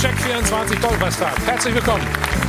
Check24 Donnerstag. Herzlich willkommen.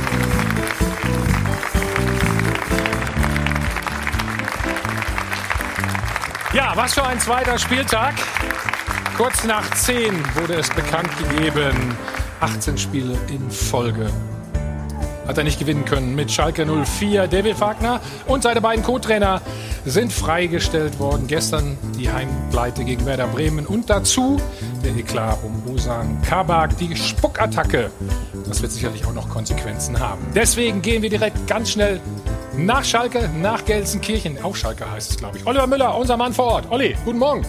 Ja, was für ein zweiter Spieltag. Kurz nach 10 wurde es bekannt gegeben. 18 Spiele in Folge. Hat er nicht gewinnen können mit Schalke 04. David Wagner und seine beiden Co-Trainer sind freigestellt worden. Gestern die Heimpleite gegen Werder Bremen und dazu der Eklat um Ozan Kabak, die Spuckattacke. Das wird sicherlich auch noch Konsequenzen haben. Deswegen gehen wir direkt ganz schnell nach Schalke, nach Gelsenkirchen. Auch Schalke heißt es, glaube ich. Oliver Müller, unser Mann vor Ort. Olli, guten Morgen.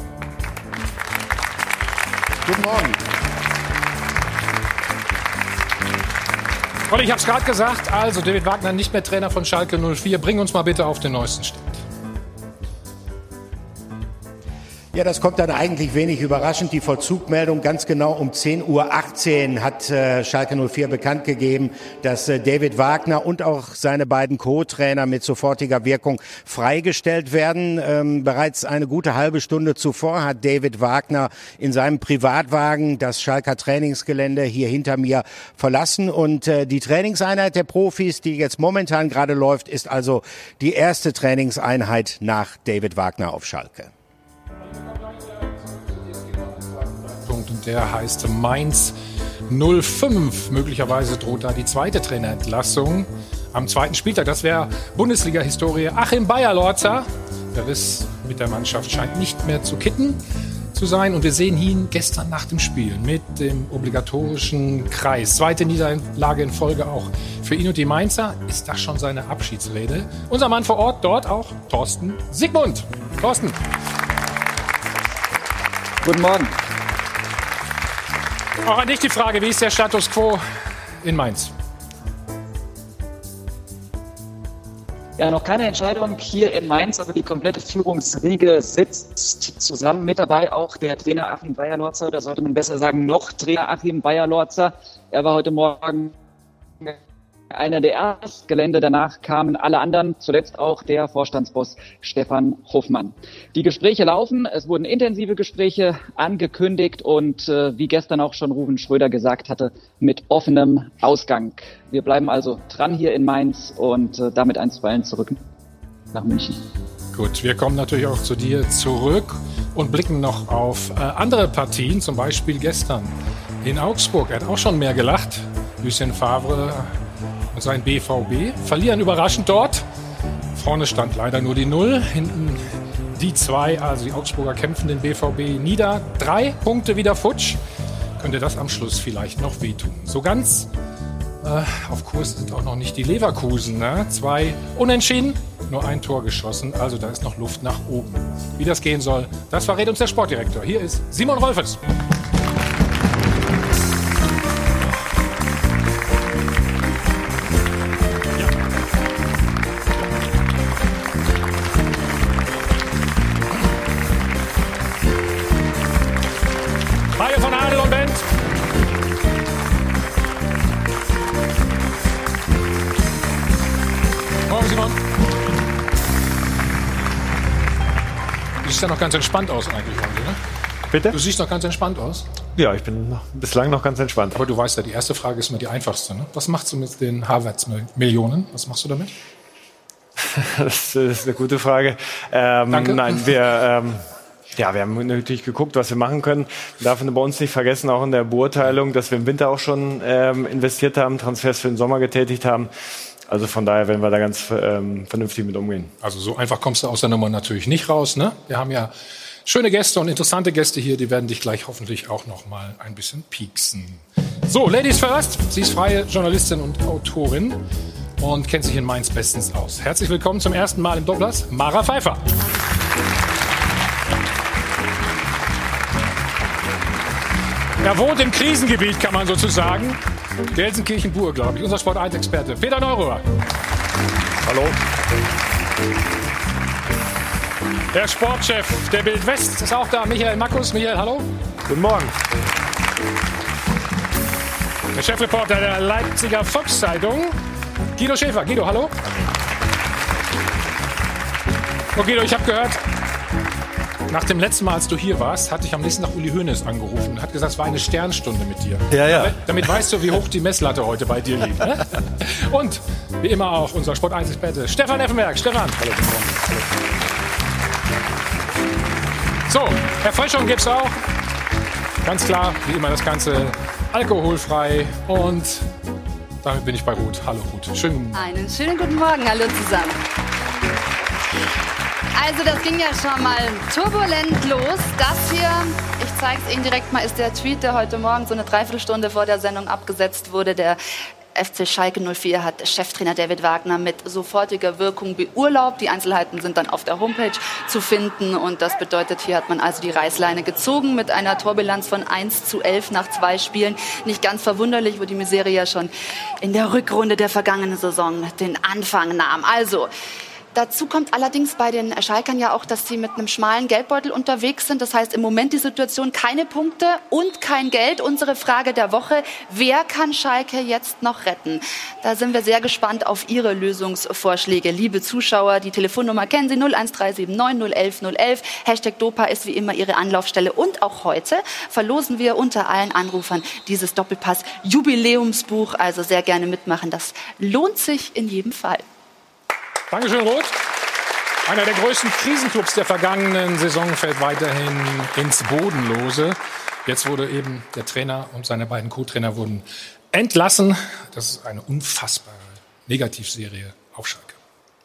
Guten Morgen. Olli, ich habe es gerade gesagt. Also, David Wagner nicht mehr Trainer von Schalke 04. Bring uns mal bitte auf den neuesten Stand. Ja, das kommt dann eigentlich wenig überraschend. Die Vollzugmeldung ganz genau um 10:18 Uhr hat Schalke 04 bekannt gegeben, dass David Wagner und auch seine beiden Co-Trainer mit sofortiger Wirkung freigestellt werden. Bereits eine gute halbe Stunde zuvor hat David Wagner in seinem Privatwagen das Schalker Trainingsgelände hier hinter mir verlassen. Und die Trainingseinheit der Profis, die jetzt momentan gerade läuft, ist also die erste Trainingseinheit nach David Wagner auf Schalke. Und der heißt Mainz 05. Möglicherweise droht da die zweite Trainerentlassung am zweiten Spieltag. Das wäre Bundesliga-Historie. Achim Beyer-Lorzer. Der Riss mit der Mannschaft scheint nicht mehr zu kitten zu sein. Und wir sehen ihn gestern nach dem Spiel mit dem obligatorischen Kreis. Zweite Niederlage in Folge auch für ihn und die Mainzer. Ist das schon seine Abschiedsrede? Unser Mann vor Ort, dort auch Thorsten Siegmund. Thorsten. Guten Morgen. Auch an dich die Frage, wie ist der Status quo in Mainz? Ja, noch keine Entscheidung hier in Mainz, aber die komplette Führungsriege sitzt zusammen. Mit dabei auch der Trainer Achim Beyer-Lorzer, oder sollte man besser sagen, noch Trainer Achim Beyer-Lorzer. Er war heute Morgen einer der ersten Gelände. Danach kamen alle anderen, zuletzt auch der Vorstandsboss Stefan Hofmann. Die Gespräche laufen, es wurden intensive Gespräche angekündigt und wie gestern auch schon Ruven Schröder gesagt hatte, mit offenem Ausgang. Wir bleiben also dran hier in Mainz und damit einstweilen zurück nach München. Gut, wir kommen natürlich auch zu dir zurück und blicken noch auf andere Partien, zum Beispiel gestern in Augsburg. Er hat auch schon mehr gelacht. Lucien Favre und sein BVB verlieren überraschend dort. Vorne stand leider nur die 0, hinten die 2, also die Augsburger kämpfen den BVB nieder. 3 Punkte wieder futsch. Könnte das am Schluss vielleicht noch wehtun. So ganz auf Kurs sind auch noch nicht die Leverkusen. 2 Unentschieden, nur 1 Tor geschossen. Also da ist noch Luft nach oben. Wie das gehen soll, das verrät uns der Sportdirektor. Hier ist Simon Rolfes. Du siehst ja noch ganz entspannt aus eigentlich, ne? Bitte? Du siehst noch ganz entspannt aus. Ja, ich bin bislang noch ganz entspannt. Aber du weißt ja, die erste Frage ist immer die einfachste, ne? Was machst du mit den Harvards-Millionen? Was machst du damit? Das ist eine gute Frage. Danke. Nein, wir haben natürlich geguckt, was wir machen können. Wir dürfen bei uns nicht vergessen, auch in der Beurteilung, dass wir im Winter auch schon investiert haben, Transfers für den Sommer getätigt haben. Also von daher werden wir da ganz vernünftig mit umgehen. Also so einfach kommst du aus der Nummer natürlich nicht raus, ne? Wir haben ja schöne Gäste und interessante Gäste hier, die werden dich gleich hoffentlich auch noch mal ein bisschen pieksen. So, Ladies first. Sie ist freie Journalistin und Autorin und kennt sich in Mainz bestens aus. Herzlich willkommen zum ersten Mal im Doppelpass, Mara Pfeiffer. Er wohnt im Krisengebiet, kann man sozusagen. Gelsenkirchen-Bur, glaube ich. Unser Sport-1-Experte Peter Neururer. Hallo. Der Sportchef der Bild West ist auch da, Michael Makkus. Michael, hallo. Guten Morgen. Der Chefreporter der Leipziger Volkszeitung, Guido Schäfer. Guido, hallo. Oh, Guido, ich habe gehört, nach dem letzten Mal, als du hier warst, hatte ich am nächsten Tag Uli Hoeneß angerufen und hat gesagt, es war eine Sternstunde mit dir. Ja. Damit weißt du, wie hoch die Messlatte heute bei dir liegt. Ne? Und wie immer auch unser Sport1-Experte Stefan Effenberg. Stefan. Hallo, guten Morgen. So, Erfrischung gibt's auch. Ganz klar, wie immer das Ganze alkoholfrei. Und damit bin ich bei Ruth. Hallo Ruth. Einen schönen guten Morgen. Hallo zusammen. Also das ging ja schon mal turbulent los. Das hier, ich zeige es Ihnen direkt mal, ist der Tweet, der heute Morgen so eine Dreiviertelstunde vor der Sendung abgesetzt wurde. Der FC Schalke 04 hat Cheftrainer David Wagner mit sofortiger Wirkung beurlaubt. Die Einzelheiten sind dann auf der Homepage zu finden. Und das bedeutet, hier hat man also die Reißleine gezogen mit einer Torbilanz von 1:11 nach 2 Spielen. Nicht ganz verwunderlich, wo die Misere ja schon in der Rückrunde der vergangenen Saison den Anfang nahm. Also, dazu kommt allerdings bei den Schalkern ja auch, dass sie mit einem schmalen Geldbeutel unterwegs sind. Das heißt, im Moment die Situation keine Punkte und kein Geld. Unsere Frage der Woche, wer kann Schalke jetzt noch retten? Da sind wir sehr gespannt auf Ihre Lösungsvorschläge. Liebe Zuschauer, die Telefonnummer kennen Sie, 01379 011 011. Hashtag Dopa ist wie immer Ihre Anlaufstelle. Und auch heute verlosen wir unter allen Anrufern dieses Doppelpass-Jubiläumsbuch. Also sehr gerne mitmachen. Das lohnt sich in jedem Fall. Dankeschön, Roth. Einer der größten Krisenclubs der vergangenen Saison fällt weiterhin ins Bodenlose. Jetzt wurde eben der Trainer und seine beiden Co-Trainer wurden entlassen. Das ist eine unfassbare Negativserie auf Schalke.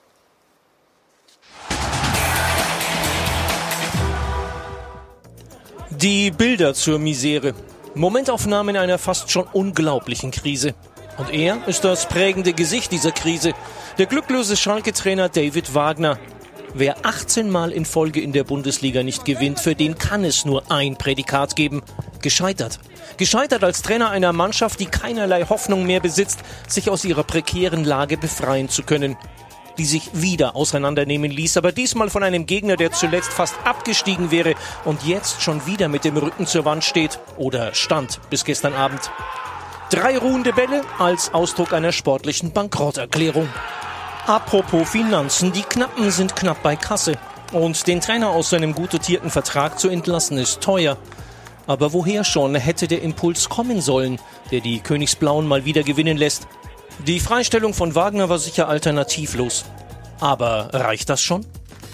Die Bilder zur Misere. Momentaufnahmen einer fast schon unglaublichen Krise. Und er ist das prägende Gesicht dieser Krise. Der glücklose Schalke-Trainer David Wagner. Wer 18 Mal in Folge in der Bundesliga nicht gewinnt, für den kann es nur ein Prädikat geben. Gescheitert. Gescheitert als Trainer einer Mannschaft, die keinerlei Hoffnung mehr besitzt, sich aus ihrer prekären Lage befreien zu können. Die sich wieder auseinandernehmen ließ, aber diesmal von einem Gegner, der zuletzt fast abgestiegen wäre und jetzt schon wieder mit dem Rücken zur Wand steht oder stand bis gestern Abend. 3 ruhende Bälle als Ausdruck einer sportlichen Bankrotterklärung. Apropos Finanzen, die Knappen sind knapp bei Kasse. Und den Trainer aus seinem gut dotierten Vertrag zu entlassen ist teuer. Aber woher schon hätte der Impuls kommen sollen, der die Königsblauen mal wieder gewinnen lässt? Die Freistellung von Wagner war sicher alternativlos. Aber reicht das schon?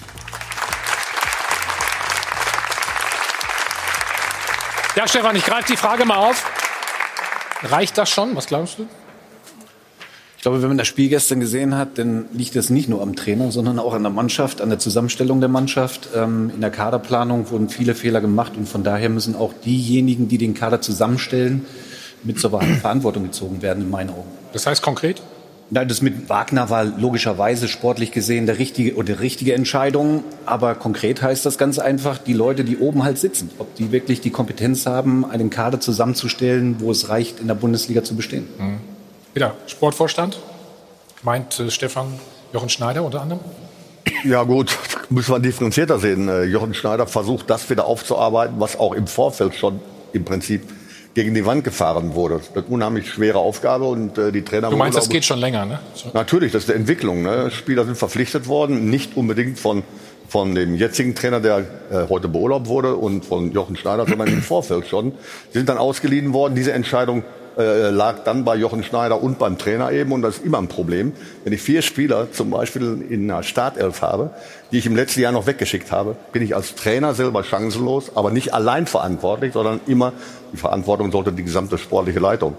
Ja, Stefan, ich greife die Frage mal auf. Reicht das schon? Was glaubst du? Ich glaube, wenn man das Spiel gestern gesehen hat, dann liegt es nicht nur am Trainer, sondern auch an der Mannschaft, an der Zusammenstellung der Mannschaft. In der Kaderplanung wurden viele Fehler gemacht und von daher müssen auch diejenigen, die den Kader zusammenstellen, mit zur Verantwortung gezogen werden, in meinen Augen. Das heißt konkret? Nein, das mit Wagner war logischerweise sportlich gesehen die richtige Entscheidung. Aber konkret heißt das ganz einfach, die Leute, die oben halt sitzen, ob die wirklich die Kompetenz haben, einen Kader zusammenzustellen, wo es reicht, in der Bundesliga zu bestehen. Mhm. Wieder Sportvorstand, meint Stefan Jochen Schneider unter anderem? Ja gut, müssen wir differenzierter sehen. Jochen Schneider versucht, das wieder aufzuarbeiten, was auch im Vorfeld schon im Prinzip gegen die Wand gefahren wurde. Das ist eine unheimlich schwere Aufgabe und die Trainer... Du meinst, das geht schon länger, ne? So. Natürlich, das ist eine Entwicklung. Ne? Spieler sind verpflichtet worden, nicht unbedingt von dem jetzigen Trainer, der heute beurlaubt wurde, und von Jochen Schneider, sondern im Vorfeld schon. Sie sind dann ausgeliehen worden. Diese Entscheidung lag dann bei Jochen Schneider und beim Trainer eben. Und das ist immer ein Problem. Wenn ich 4 Spieler zum Beispiel in einer Startelf habe, die ich im letzten Jahr noch weggeschickt habe, bin ich als Trainer selber chancenlos, aber nicht allein verantwortlich, sondern immer die Verantwortung sollte die gesamte sportliche Leitung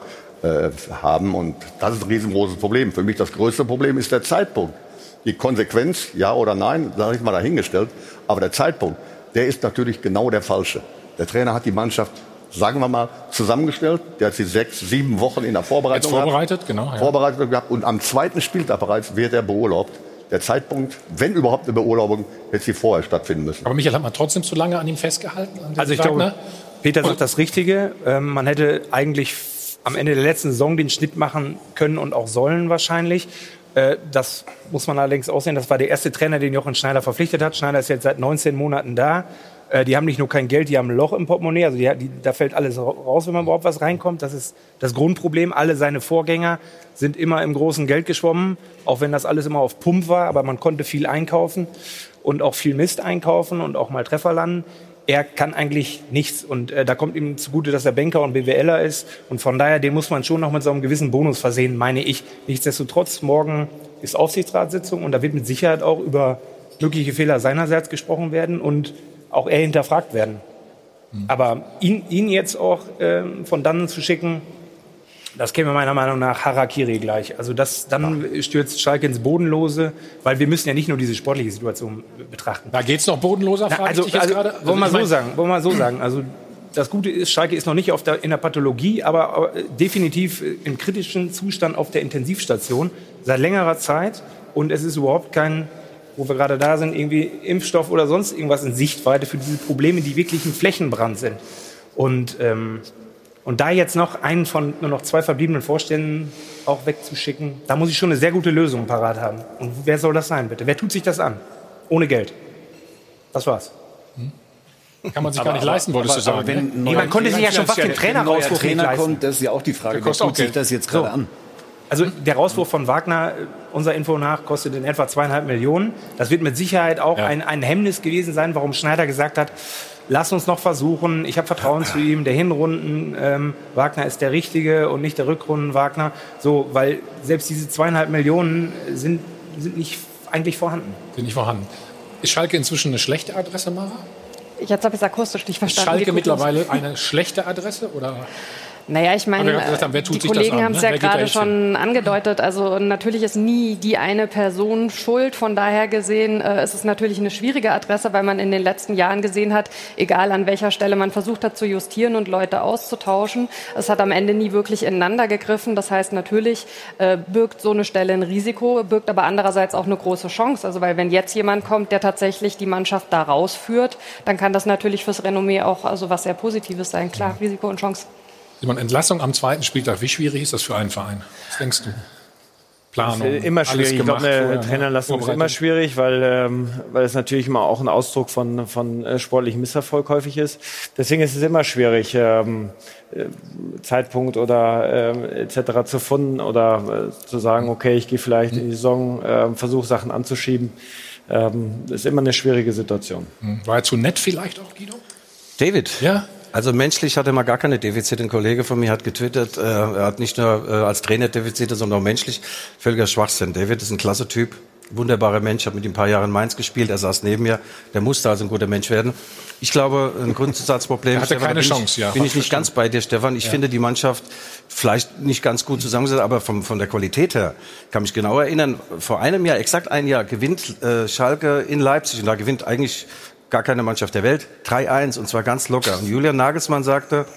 haben. Und das ist ein riesengroßes Problem. Für mich das größte Problem ist der Zeitpunkt. Die Konsequenz, ja oder nein, sage ich mal dahingestellt. Aber der Zeitpunkt, der ist natürlich genau der falsche. Der Trainer hat die Mannschaft, sagen wir mal, zusammengestellt. Der hat sie 6, 7 Wochen in der Vorbereitung vorbereitet gehabt. Und am 2. Spieltag bereits wird er beurlaubt. Der Zeitpunkt, wenn überhaupt eine Beurlaubung, hätte sie vorher stattfinden müssen. Aber Michael, hat man trotzdem zu lange an ihm festgehalten? Also ich glaube, Peter sagt das Richtige. Man hätte eigentlich am Ende der letzten Saison den Schnitt machen können und auch sollen wahrscheinlich. Das muss man allerdings auch sehen. Das war der erste Trainer, den Jochen Schneider verpflichtet hat. Schneider ist jetzt seit 19 Monaten da. Die haben nicht nur kein Geld, die haben ein Loch im Portemonnaie. Also da fällt alles raus, wenn man überhaupt was reinkommt. Das ist das Grundproblem. Alle seine Vorgänger sind immer im großen Geld geschwommen, auch wenn das alles immer auf Pump war. Aber man konnte viel einkaufen. und auch viel Mist einkaufen und auch mal Treffer landen. Er kann eigentlich nichts und da kommt ihm zugute, dass er Banker und BWLer ist und von daher, den muss man schon noch mit so einem gewissen Bonus versehen, meine ich. Nichtsdestotrotz, morgen ist Aufsichtsratssitzung und da wird mit Sicherheit auch über mögliche Fehler seinerseits gesprochen werden und auch er hinterfragt werden. Aber ihn jetzt auch von dannen zu schicken, das käme meiner Meinung nach Harakiri gleich. Also dann stürzt Schalke ins Bodenlose, weil wir müssen ja nicht nur diese sportliche Situation betrachten. Da geht's noch bodenloser, frage ich dich jetzt gerade. Wollen wir so sagen. Also das Gute ist, Schalke ist noch nicht in der Pathologie, aber definitiv im kritischen Zustand auf der Intensivstation seit längerer Zeit. Und es ist überhaupt kein, wo wir gerade da sind, irgendwie Impfstoff oder sonst irgendwas in Sichtweite für diese Probleme, die wirklich ein Flächenbrand sind. Und da jetzt noch einen von nur noch 2 verbliebenen Vorständen auch wegzuschicken, da muss ich schon eine sehr gute Lösung parat haben. Und wer soll das sein, bitte? Wer tut sich das an? Ohne Geld. Das war's. Kann man sich gar nicht leisten, wolltest du sagen. Man konnte sich ja schon fast den Trainer rauswurf nicht leisten. Kommt, das ist ja auch die Frage, wer tut sich das jetzt gerade an? Also der Rauswurf von Wagner, unserer Info nach, kostet in etwa 2,5 Millionen. Das wird mit Sicherheit auch ein Hemmnis gewesen sein, warum Schneider gesagt hat, lass uns noch versuchen, ich habe Vertrauen zu ihm, der Hinrunden Wagner ist der Richtige und nicht der Rückrunden Wagner. So, weil selbst diese 2,5 Millionen sind nicht eigentlich vorhanden. Sind nicht vorhanden. Ist Schalke inzwischen eine schlechte Adresse, Mara? Jetzt habe ich es akustisch nicht verstanden. Ist Schalke mittlerweile eine schlechte Adresse? Oder? Naja, ich meine, die Kollegen haben es ja gerade schon angedeutet. Also natürlich ist nie die eine Person schuld. Von daher gesehen ist es natürlich eine schwierige Adresse, weil man in den letzten Jahren gesehen hat, egal an welcher Stelle man versucht hat zu justieren und Leute auszutauschen, es hat am Ende nie wirklich ineinander gegriffen. Das heißt, natürlich birgt so eine Stelle ein Risiko, birgt aber andererseits auch eine große Chance. Also weil wenn jetzt jemand kommt, der tatsächlich die Mannschaft da rausführt, dann kann das natürlich fürs Renommee auch also was sehr Positives sein. Klar, Risiko und Chance. Simon, Entlassung am 2. Spieltag, wie schwierig ist das für einen Verein? Was denkst du? Planung, das ist immer schwierig. Ich glaube, eine Trainerentlassung ist immer schwierig, weil es natürlich immer auch ein Ausdruck von sportlichem Misserfolg häufig ist. Deswegen ist es immer schwierig, Zeitpunkt oder etc. zu finden oder zu sagen, okay, ich gehe vielleicht in die Saison, versuche Sachen anzuschieben. Das ist immer eine schwierige Situation. War er zu nett vielleicht auch, Guido? David? Ja. Also menschlich hat er mal gar keine Defizite. Ein Kollege von mir hat getwittert, er hat nicht nur als Trainer Defizite, sondern auch menschlich völliger Schwachsinn. David ist ein klasse Typ, wunderbarer Mensch, ich habe mit ihm ein paar Jahre in Mainz gespielt, er saß neben mir, der musste also ein guter Mensch werden. Ich glaube, ein Grundsatzproblem ist, keine Chance, bin ich nicht ganz bei dir, Stefan. Ich finde die Mannschaft vielleicht nicht ganz gut zusammengesetzt, aber von der Qualität her kann mich genau erinnern, vor einem Jahr, exakt ein Jahr, gewinnt Schalke in Leipzig und da gewinnt eigentlich gar keine Mannschaft der Welt, 3-1 und zwar ganz locker. Und Julian Nagelsmann sagte,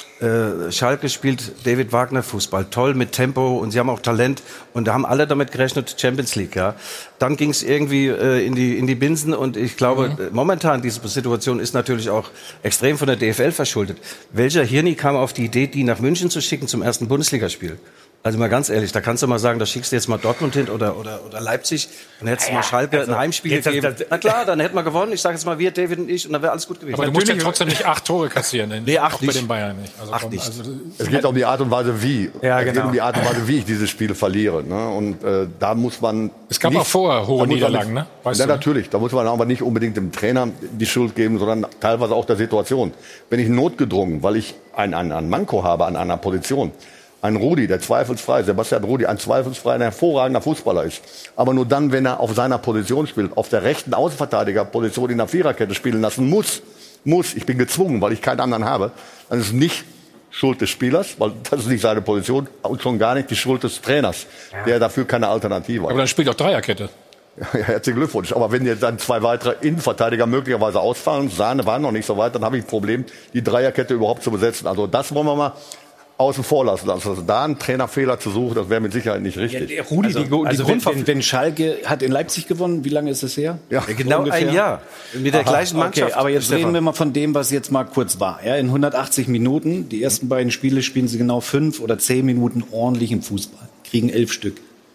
Schalke spielt David Wagner Fußball, toll mit Tempo und sie haben auch Talent und da haben alle damit gerechnet, Champions League, ja. Dann ging es irgendwie in die Binsen und ich glaube, momentan diese Situation ist natürlich auch extrem von der DFL verschuldet. Welcher Hirni kam auf die Idee, die nach München zu schicken zum ersten Bundesligaspiel? Also mal ganz ehrlich, da kannst du mal sagen, da schickst du jetzt mal Dortmund hin oder Leipzig, dann hättest du mal Schalke ein Heimspiel gegeben. Na klar, dann hätten wir gewonnen. Ich sage jetzt mal wir, David und ich, und dann wäre alles gut gewesen. Aber du musst ja trotzdem nicht 8 Tore kassieren. Nee, 8 auch bei den Bayern nicht. Also 8 nicht. Also, es geht um die Art und Weise, wie. Ja, Es geht genau. um die Art und Weise, wie ich dieses Spiel verliere. Ne? Und da muss man. Es gab auch vorher hohe Niederlagen, ne? Ja, natürlich. Da muss man aber nicht unbedingt dem Trainer die Schuld geben, sondern teilweise auch der Situation. Wenn ich notgedrungen, weil ich ein Manko habe an einer Position, ein Rudi, der zweifelsfrei, Sebastian Rudi, ein zweifelsfrei ein hervorragender Fußballer ist. Aber nur dann, wenn er auf seiner Position spielt, auf der rechten Außenverteidigerposition in der Viererkette spielen lassen muss, ich bin gezwungen, weil ich keinen anderen habe, dann ist es nicht Schuld des Spielers, weil das ist nicht seine Position und schon gar nicht die Schuld des Trainers, der dafür keine Alternative hat. Aber dann spielt auch Dreierkette. Ja, herzlichen Glückwunsch. Aber wenn jetzt dann 2 weitere Innenverteidiger möglicherweise ausfallen, Sahne war noch nicht so weit, dann habe ich ein Problem, die Dreierkette überhaupt zu besetzen. Also das wollen wir mal außen vor lassen. Also da einen Trainerfehler zu suchen, das wäre mit Sicherheit nicht richtig. Ja, Rudi, wenn Schalke hat in Leipzig gewonnen, wie lange ist es her? Ja, genau ungefähr. Ein Jahr. Mit der gleichen Mannschaft. Okay, aber jetzt reden wir mal von dem, was jetzt mal kurz war. Ja, in 180 Minuten, die ersten beiden Spiele spielen sie genau 5 oder 10 Minuten ordentlich im Fußball. Kriegen 11 Stück.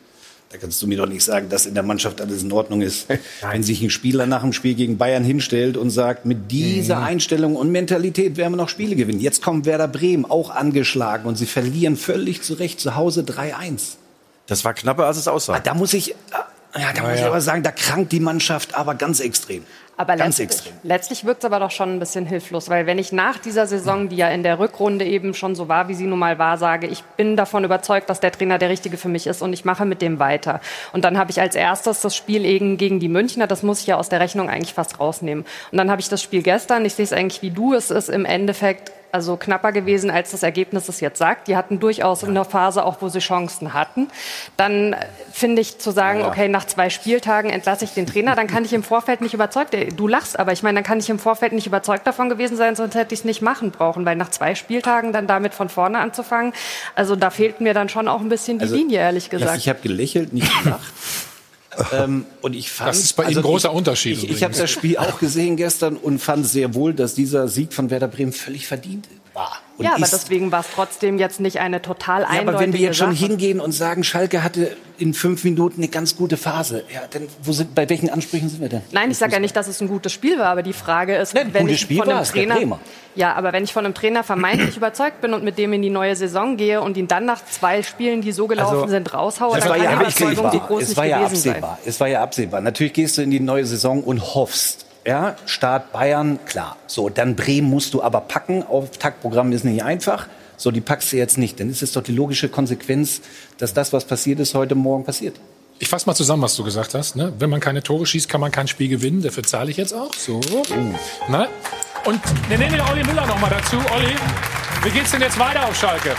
Da kannst du mir doch nicht sagen, dass in der Mannschaft alles in Ordnung ist. Wenn sich ein Spieler nach dem Spiel gegen Bayern hinstellt und sagt, mit dieser Einstellung und Mentalität werden wir noch Spiele gewinnen. Jetzt kommt Werder Bremen, auch angeschlagen, und sie verlieren völlig zu Recht zu Hause 3-1. Das war knapper, als es aussah. Da muss ich Ja, da muss ich aber sagen, da krankt die Mannschaft aber ganz extrem. Aber letztlich wirkt es aber doch schon ein bisschen hilflos, weil wenn ich nach dieser Saison, die ja in der Rückrunde eben schon so war, wie sie nun mal war, sage, ich bin davon überzeugt, dass der Trainer der Richtige für mich ist und ich mache mit dem weiter. Und dann habe ich als erstes das Spiel eben gegen die Münchner, das muss ich ja aus der Rechnung eigentlich fast rausnehmen. Und dann habe ich das Spiel gestern, ich sehe es eigentlich wie du, es ist im Endeffekt also knapper gewesen, als das Ergebnis es jetzt sagt. Die hatten durchaus in der Phase auch, wo sie Chancen hatten. Dann finde ich zu sagen, okay, nach 2 Spieltagen entlasse ich den Trainer, dann kann ich im Vorfeld nicht überzeugt, du lachst, aber ich meine, dann kann ich im Vorfeld nicht überzeugt davon gewesen sein, sonst hätte ich es nicht machen brauchen, weil nach 2 Spieltagen dann damit von vorne anzufangen, also da fehlt mir dann schon auch ein bisschen die Linie, ehrlich gesagt. Ja, ich habe gelächelt, nicht gelacht. Und ich fand, das ist bei Ihnen ein großer Unterschied. Ich habe das Spiel auch gesehen gestern und fand sehr wohl, dass dieser Sieg von Werder Bremen völlig verdient war. Und ja, aber deswegen war es trotzdem jetzt nicht eine total eindeutige aber wenn wir jetzt schon Sache. hingehen und sagen, Schalke hatte in 5 Minuten eine ganz gute Phase, ja, dann bei welchen Ansprüchen sind wir denn? Nein, ich sage ja nicht, dass es ein gutes Spiel war, aber die Frage ist, wenn ich von einem Trainer, aber wenn ich von einem Trainer vermeintlich überzeugt bin und mit dem in die neue Saison gehe und ihn dann nach 2 Spielen, die so gelaufen sind, raushaue, dann kann die Überzeugung so groß nicht gewesen sein. Es war ja absehbar. Natürlich gehst du in die neue Saison und hoffst. Ja, Start Bayern, klar. So, dann Bremen musst du aber packen. Auftaktprogramm ist nicht einfach. So, die packst du jetzt nicht. Dann ist es doch die logische Konsequenz, dass das, was passiert ist, heute Morgen passiert. Ich fasse mal zusammen, was du gesagt hast. Ne? Wenn man keine Tore schießt, kann man kein Spiel gewinnen. Dafür zahle ich jetzt auch. So. Ne? Und wir nehmen den Olli Müller noch mal dazu. Olli, wie geht's denn jetzt weiter auf Schalke?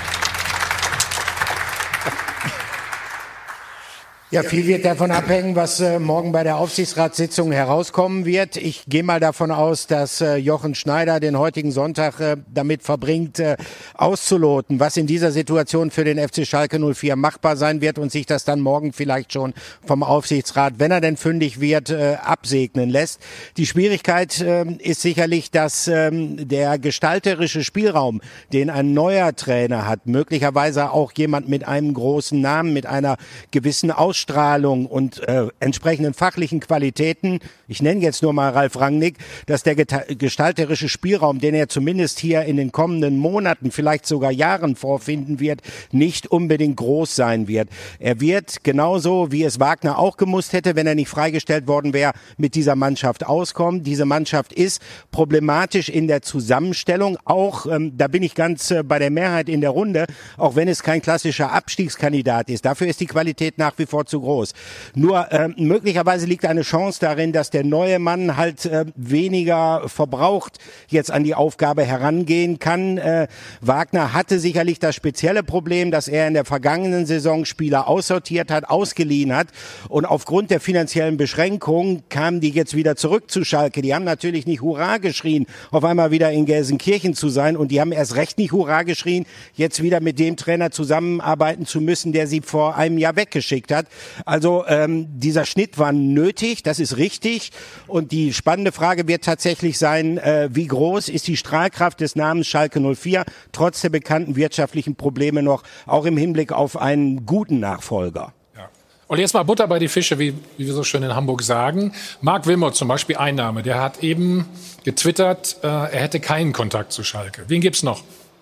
Ja, viel wird davon abhängen, was morgen bei der Aufsichtsratssitzung herauskommen wird. Ich gehe mal davon aus, dass Jochen Schneider den heutigen Sonntag damit verbringt, auszuloten, was in dieser Situation für den FC Schalke 04 machbar sein wird und sich das dann morgen vielleicht schon vom Aufsichtsrat, wenn er denn fündig wird, absegnen lässt. Die Schwierigkeit ist sicherlich, dass der gestalterische Spielraum, den ein neuer Trainer hat, möglicherweise auch jemand mit einem großen Namen, mit einer gewissen Ausstrahlung und entsprechenden fachlichen Qualitäten, ich nenne jetzt nur mal Ralf Rangnick, dass der gestalterische Spielraum, den er zumindest hier in den kommenden Monaten, vielleicht sogar Jahren vorfinden wird, nicht unbedingt groß sein wird. Er wird genauso, wie es Wagner auch gemusst hätte, wenn er nicht freigestellt worden wäre, mit dieser Mannschaft auskommen. Diese Mannschaft ist problematisch in der Zusammenstellung, auch, da bin ich ganz bei der Mehrheit in der Runde, auch wenn es kein klassischer Abstiegskandidat ist. Dafür ist die Qualität nach wie vor zu groß. Nur möglicherweise liegt eine Chance darin, dass der neue Mann halt weniger verbraucht jetzt an die Aufgabe herangehen kann. Wagner hatte sicherlich das spezielle Problem, dass er in der vergangenen Saison Spieler aussortiert hat, ausgeliehen hat und aufgrund der finanziellen Beschränkungen kamen die jetzt wieder zurück zu Schalke. Die haben natürlich nicht Hurra geschrien, auf einmal wieder in Gelsenkirchen zu sein und die haben erst recht nicht Hurra geschrien, jetzt wieder mit dem Trainer zusammenarbeiten zu müssen, der sie vor einem Jahr weggeschickt hat. Also dieser Schnitt war nötig, das ist richtig. Und die spannende Frage wird tatsächlich sein, wie groß ist die Strahlkraft des Namens Schalke 04, trotz der bekannten wirtschaftlichen Probleme noch, auch im Hinblick auf einen guten Nachfolger. Ja. Und jetzt mal Butter bei die Fische, wie wir so schön in Hamburg sagen. Marc Wilmot zum Beispiel, Einnahme, der hat eben getwittert, er hätte keinen Kontakt zu Schalke. Wen gibt's noch?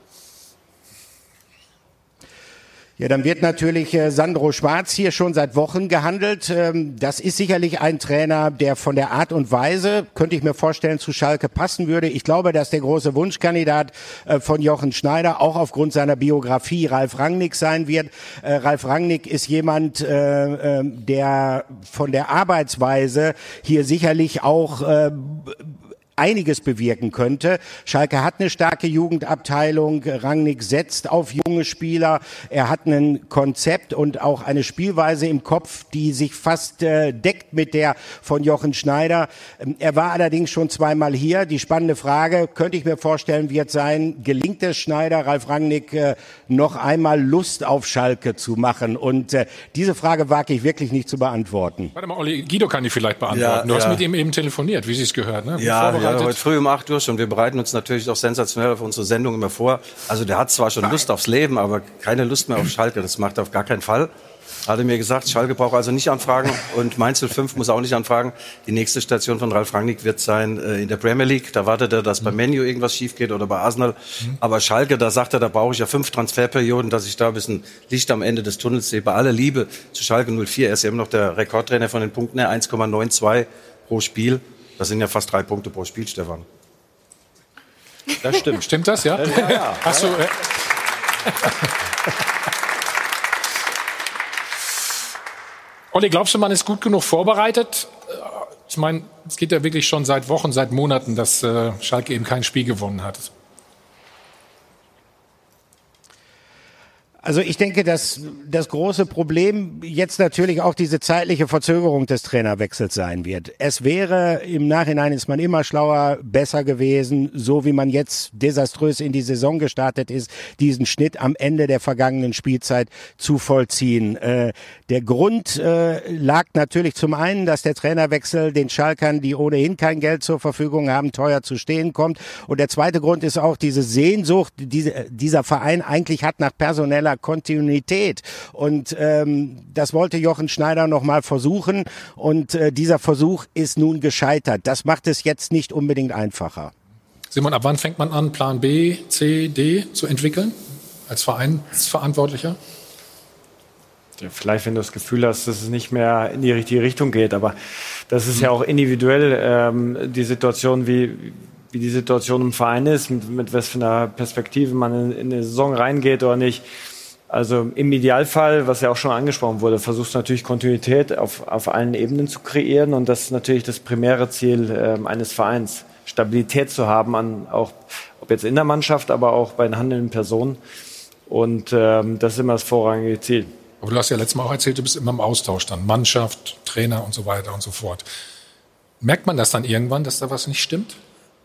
Ja, dann wird natürlich Sandro Schwarz hier schon seit Wochen gehandelt. Das ist sicherlich ein Trainer, der von der Art und Weise, könnte ich mir vorstellen, zu Schalke passen würde. Ich glaube, dass der große Wunschkandidat von Jochen Schneider auch aufgrund seiner Biografie Ralf Rangnick sein wird. Ralf Rangnick ist jemand, der von der Arbeitsweise hier sicherlich auch einiges bewirken könnte. Schalke hat eine starke Jugendabteilung. Rangnick setzt auf junge Spieler. Er hat ein Konzept und auch eine Spielweise im Kopf, die sich fast deckt mit der von Jochen Schneider. Er war allerdings schon zweimal hier. Die spannende Frage, könnte ich mir vorstellen, wird sein, gelingt es Schneider, Ralf Rangnick, noch einmal Lust auf Schalke zu machen? Und diese Frage wage ich wirklich nicht zu beantworten. Warte mal, Olli, Guido kann die vielleicht beantworten. Ja, du hast mit ihm eben telefoniert, wie Sie es gehört, ne? Ja, heute früh um 8 Uhr schon. Wir bereiten uns natürlich auch sensationell auf unsere Sendung immer vor. Also der hat zwar schon Lust aufs Leben, aber keine Lust mehr auf Schalke. Das macht er auf gar keinen Fall. Hat er mir gesagt, Schalke braucht also nicht anfragen und Mainz 05 muss auch nicht anfragen. Die nächste Station von Ralf Rangnick wird sein in der Premier League. Da wartet er, dass bei Man U irgendwas schief geht oder bei Arsenal. Aber Schalke, da sagt er, da brauche ich ja 5 Transferperioden, dass ich da ein bisschen Licht am Ende des Tunnels sehe. Bei aller Liebe zu Schalke 04. Er ist ja immer noch der Rekordtrainer von den Punkten her, 1,92 pro Spiel. Das sind ja fast 3 Punkte pro Spiel, Stefan. Das stimmt. Stimmt das, ja? Ja. Hast du... Olli, glaubst du, man ist gut genug vorbereitet? Ich meine, es geht ja wirklich schon seit Wochen, seit Monaten, dass Schalke eben kein Spiel gewonnen hat. Also ich denke, dass das große Problem jetzt natürlich auch diese zeitliche Verzögerung des Trainerwechsels sein wird. Es wäre, im Nachhinein ist man immer schlauer, besser gewesen, so wie man jetzt desaströs in die Saison gestartet ist, diesen Schnitt am Ende der vergangenen Spielzeit zu vollziehen. Der Grund lag natürlich zum einen, dass der Trainerwechsel den Schalkern, die ohnehin kein Geld zur Verfügung haben, teuer zu stehen kommt. Und der zweite Grund ist auch diese Sehnsucht, dieser Verein eigentlich hat nach personeller Kontinuität. Und das wollte Jochen Schneider noch mal versuchen. Und dieser Versuch ist nun gescheitert. Das macht es jetzt nicht unbedingt einfacher. Simon, ab wann fängt man an, Plan B, C, D zu entwickeln als Vereinsverantwortlicher? Ja, vielleicht, wenn du das Gefühl hast, dass es nicht mehr in die richtige Richtung geht. Aber das ist ja auch individuell die Situation, wie die Situation im Verein ist, mit was für einer Perspektive man in eine Saison reingeht oder nicht. Also im Idealfall, was ja auch schon angesprochen wurde, versuchst du natürlich Kontinuität auf allen Ebenen zu kreieren. Und das ist natürlich das primäre Ziel eines Vereins, Stabilität zu haben, auch ob jetzt in der Mannschaft, aber auch bei den handelnden Personen. Und das ist immer das vorrangige Ziel. Aber du hast ja letztes Mal auch erzählt, du bist immer im Austausch dann. Mannschaft, Trainer und so weiter und so fort. Merkt man das dann irgendwann, dass da was nicht stimmt?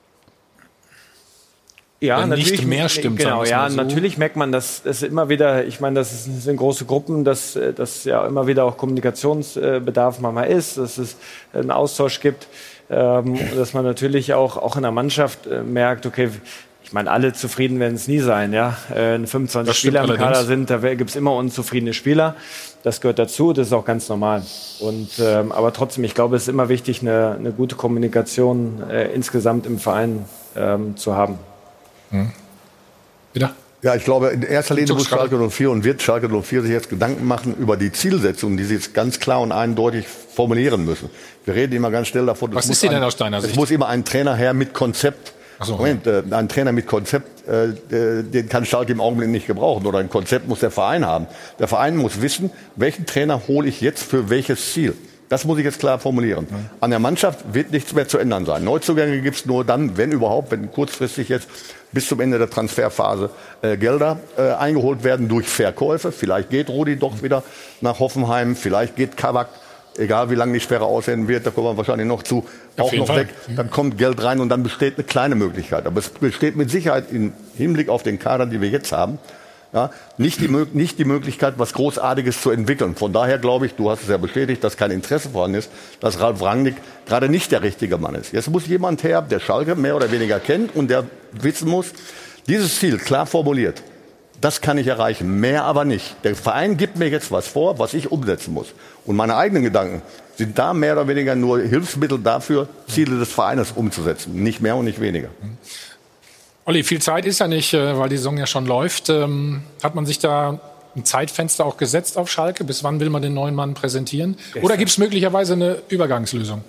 Ja, wenn natürlich nicht mehr stimmt. Genau, ja, so. Natürlich merkt man, dass es immer wieder, ich meine, das sind große Gruppen, dass ja immer wieder auch Kommunikationsbedarf manchmal ist, dass es einen Austausch gibt, dass man natürlich auch in der Mannschaft merkt, okay, ich meine, alle zufrieden werden es nie sein, ja. 25 Spieler im Kader sind, da gibt es immer unzufriedene Spieler. Das gehört dazu, das ist auch ganz normal. Und aber trotzdem, ich glaube, es ist immer wichtig, eine gute Kommunikation insgesamt im Verein zu haben. Wieder? Ja, ich glaube, in erster Linie muss Schalke 04 und wird Schalke 04 sich jetzt Gedanken machen über die Zielsetzung, die sie jetzt ganz klar und eindeutig formulieren müssen. Wir reden immer ganz schnell davon, was ist die denn aus deiner Sicht? Es muss immer ein Trainer her mit Konzept. So. Moment, ein Trainer mit Konzept, den kann Schalke im Augenblick nicht gebrauchen. Oder ein Konzept muss der Verein haben. Der Verein muss wissen, welchen Trainer hole ich jetzt für welches Ziel. Das muss ich jetzt klar formulieren. An der Mannschaft wird nichts mehr zu ändern sein. Neuzugänge gibt es nur dann, wenn überhaupt, wenn kurzfristig jetzt bis zum Ende der Transferphase Gelder eingeholt werden durch Verkäufe. Vielleicht geht Rudi doch wieder nach Hoffenheim, vielleicht geht Kabak, egal wie lange die Sperre aussehen wird, da kommen wir wahrscheinlich noch zu, auch noch weg. Dann kommt Geld rein und dann besteht eine kleine Möglichkeit. Aber es besteht mit Sicherheit im Hinblick auf den Kader, die wir jetzt haben, ja, nicht die Möglichkeit, was Großartiges zu entwickeln. Von daher glaube ich, du hast es ja bestätigt, dass kein Interesse vorhanden ist, dass Ralf Rangnick gerade nicht der richtige Mann ist. Jetzt muss jemand her, der Schalke mehr oder weniger kennt und der wissen muss, dieses Ziel klar formuliert, das kann ich erreichen, mehr aber nicht. Der Verein gibt mir jetzt was vor, was ich umsetzen muss. Und meine eigenen Gedanken sind da mehr oder weniger nur Hilfsmittel dafür, Ziele des Vereines umzusetzen. Nicht mehr und nicht weniger. Olli, viel Zeit ist ja nicht, weil die Saison ja schon läuft. Hat man sich da ein Zeitfenster auch gesetzt auf Schalke? Bis wann will man den neuen Mann präsentieren? Oder gibt es möglicherweise eine Übergangslösung?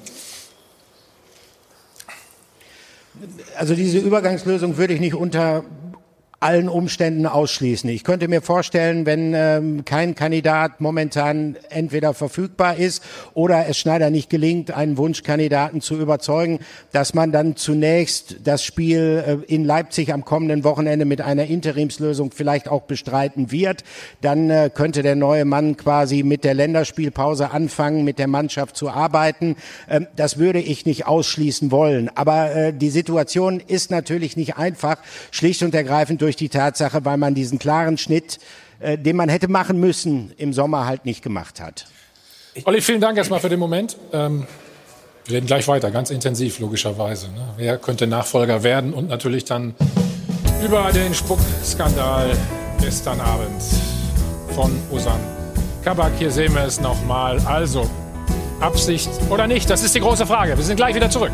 Also diese Übergangslösung würde ich nicht unter allen Umständen ausschließen. Ich könnte mir vorstellen, wenn kein Kandidat momentan entweder verfügbar ist oder es Schneider nicht gelingt, einen Wunschkandidaten zu überzeugen, dass man dann zunächst das Spiel in Leipzig am kommenden Wochenende mit einer Interimslösung vielleicht auch bestreiten wird. Dann könnte der neue Mann quasi mit der Länderspielpause anfangen, mit der Mannschaft zu arbeiten. Das würde ich nicht ausschließen wollen. Aber die Situation ist natürlich nicht einfach, schlicht und ergreifend durch die Tatsache, weil man diesen klaren Schnitt, den man hätte machen müssen, im Sommer halt nicht gemacht hat. Olli, vielen Dank erstmal für den Moment. Wir reden gleich weiter, ganz intensiv logischerweise. Ne? Wer könnte Nachfolger werden und natürlich dann über den Spuckskandal gestern Abend von Ozan Kabak, hier sehen wir es nochmal. Also, Absicht oder nicht, das ist die große Frage. Wir sind gleich wieder zurück.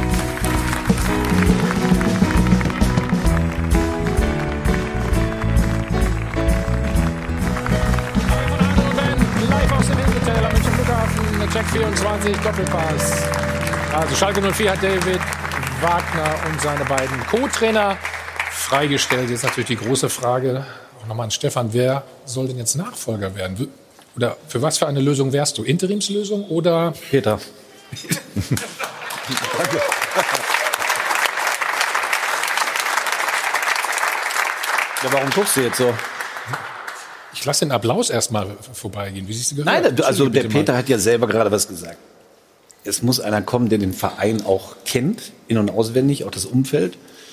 Live aus dem Hinterhotel am München Flughafen, Check 24, Doppelpass. Also Schalke 04 hat David Wagner und seine beiden Co-Trainer freigestellt. Jetzt natürlich die große Frage, auch nochmal an Stefan, wer soll denn jetzt Nachfolger werden? Oder für was für eine Lösung wärst du? Interimslösung oder? Peter. Danke. Ja, warum guckst du jetzt so? Ich lasse den Applaus erstmal vorbeigehen. Wie siehst du gehört? Nein, also der Peter hat ja selber gerade was gesagt. Es muss einer kommen, der den Verein auch kennt, in- und auswendig, auch das Umfeld.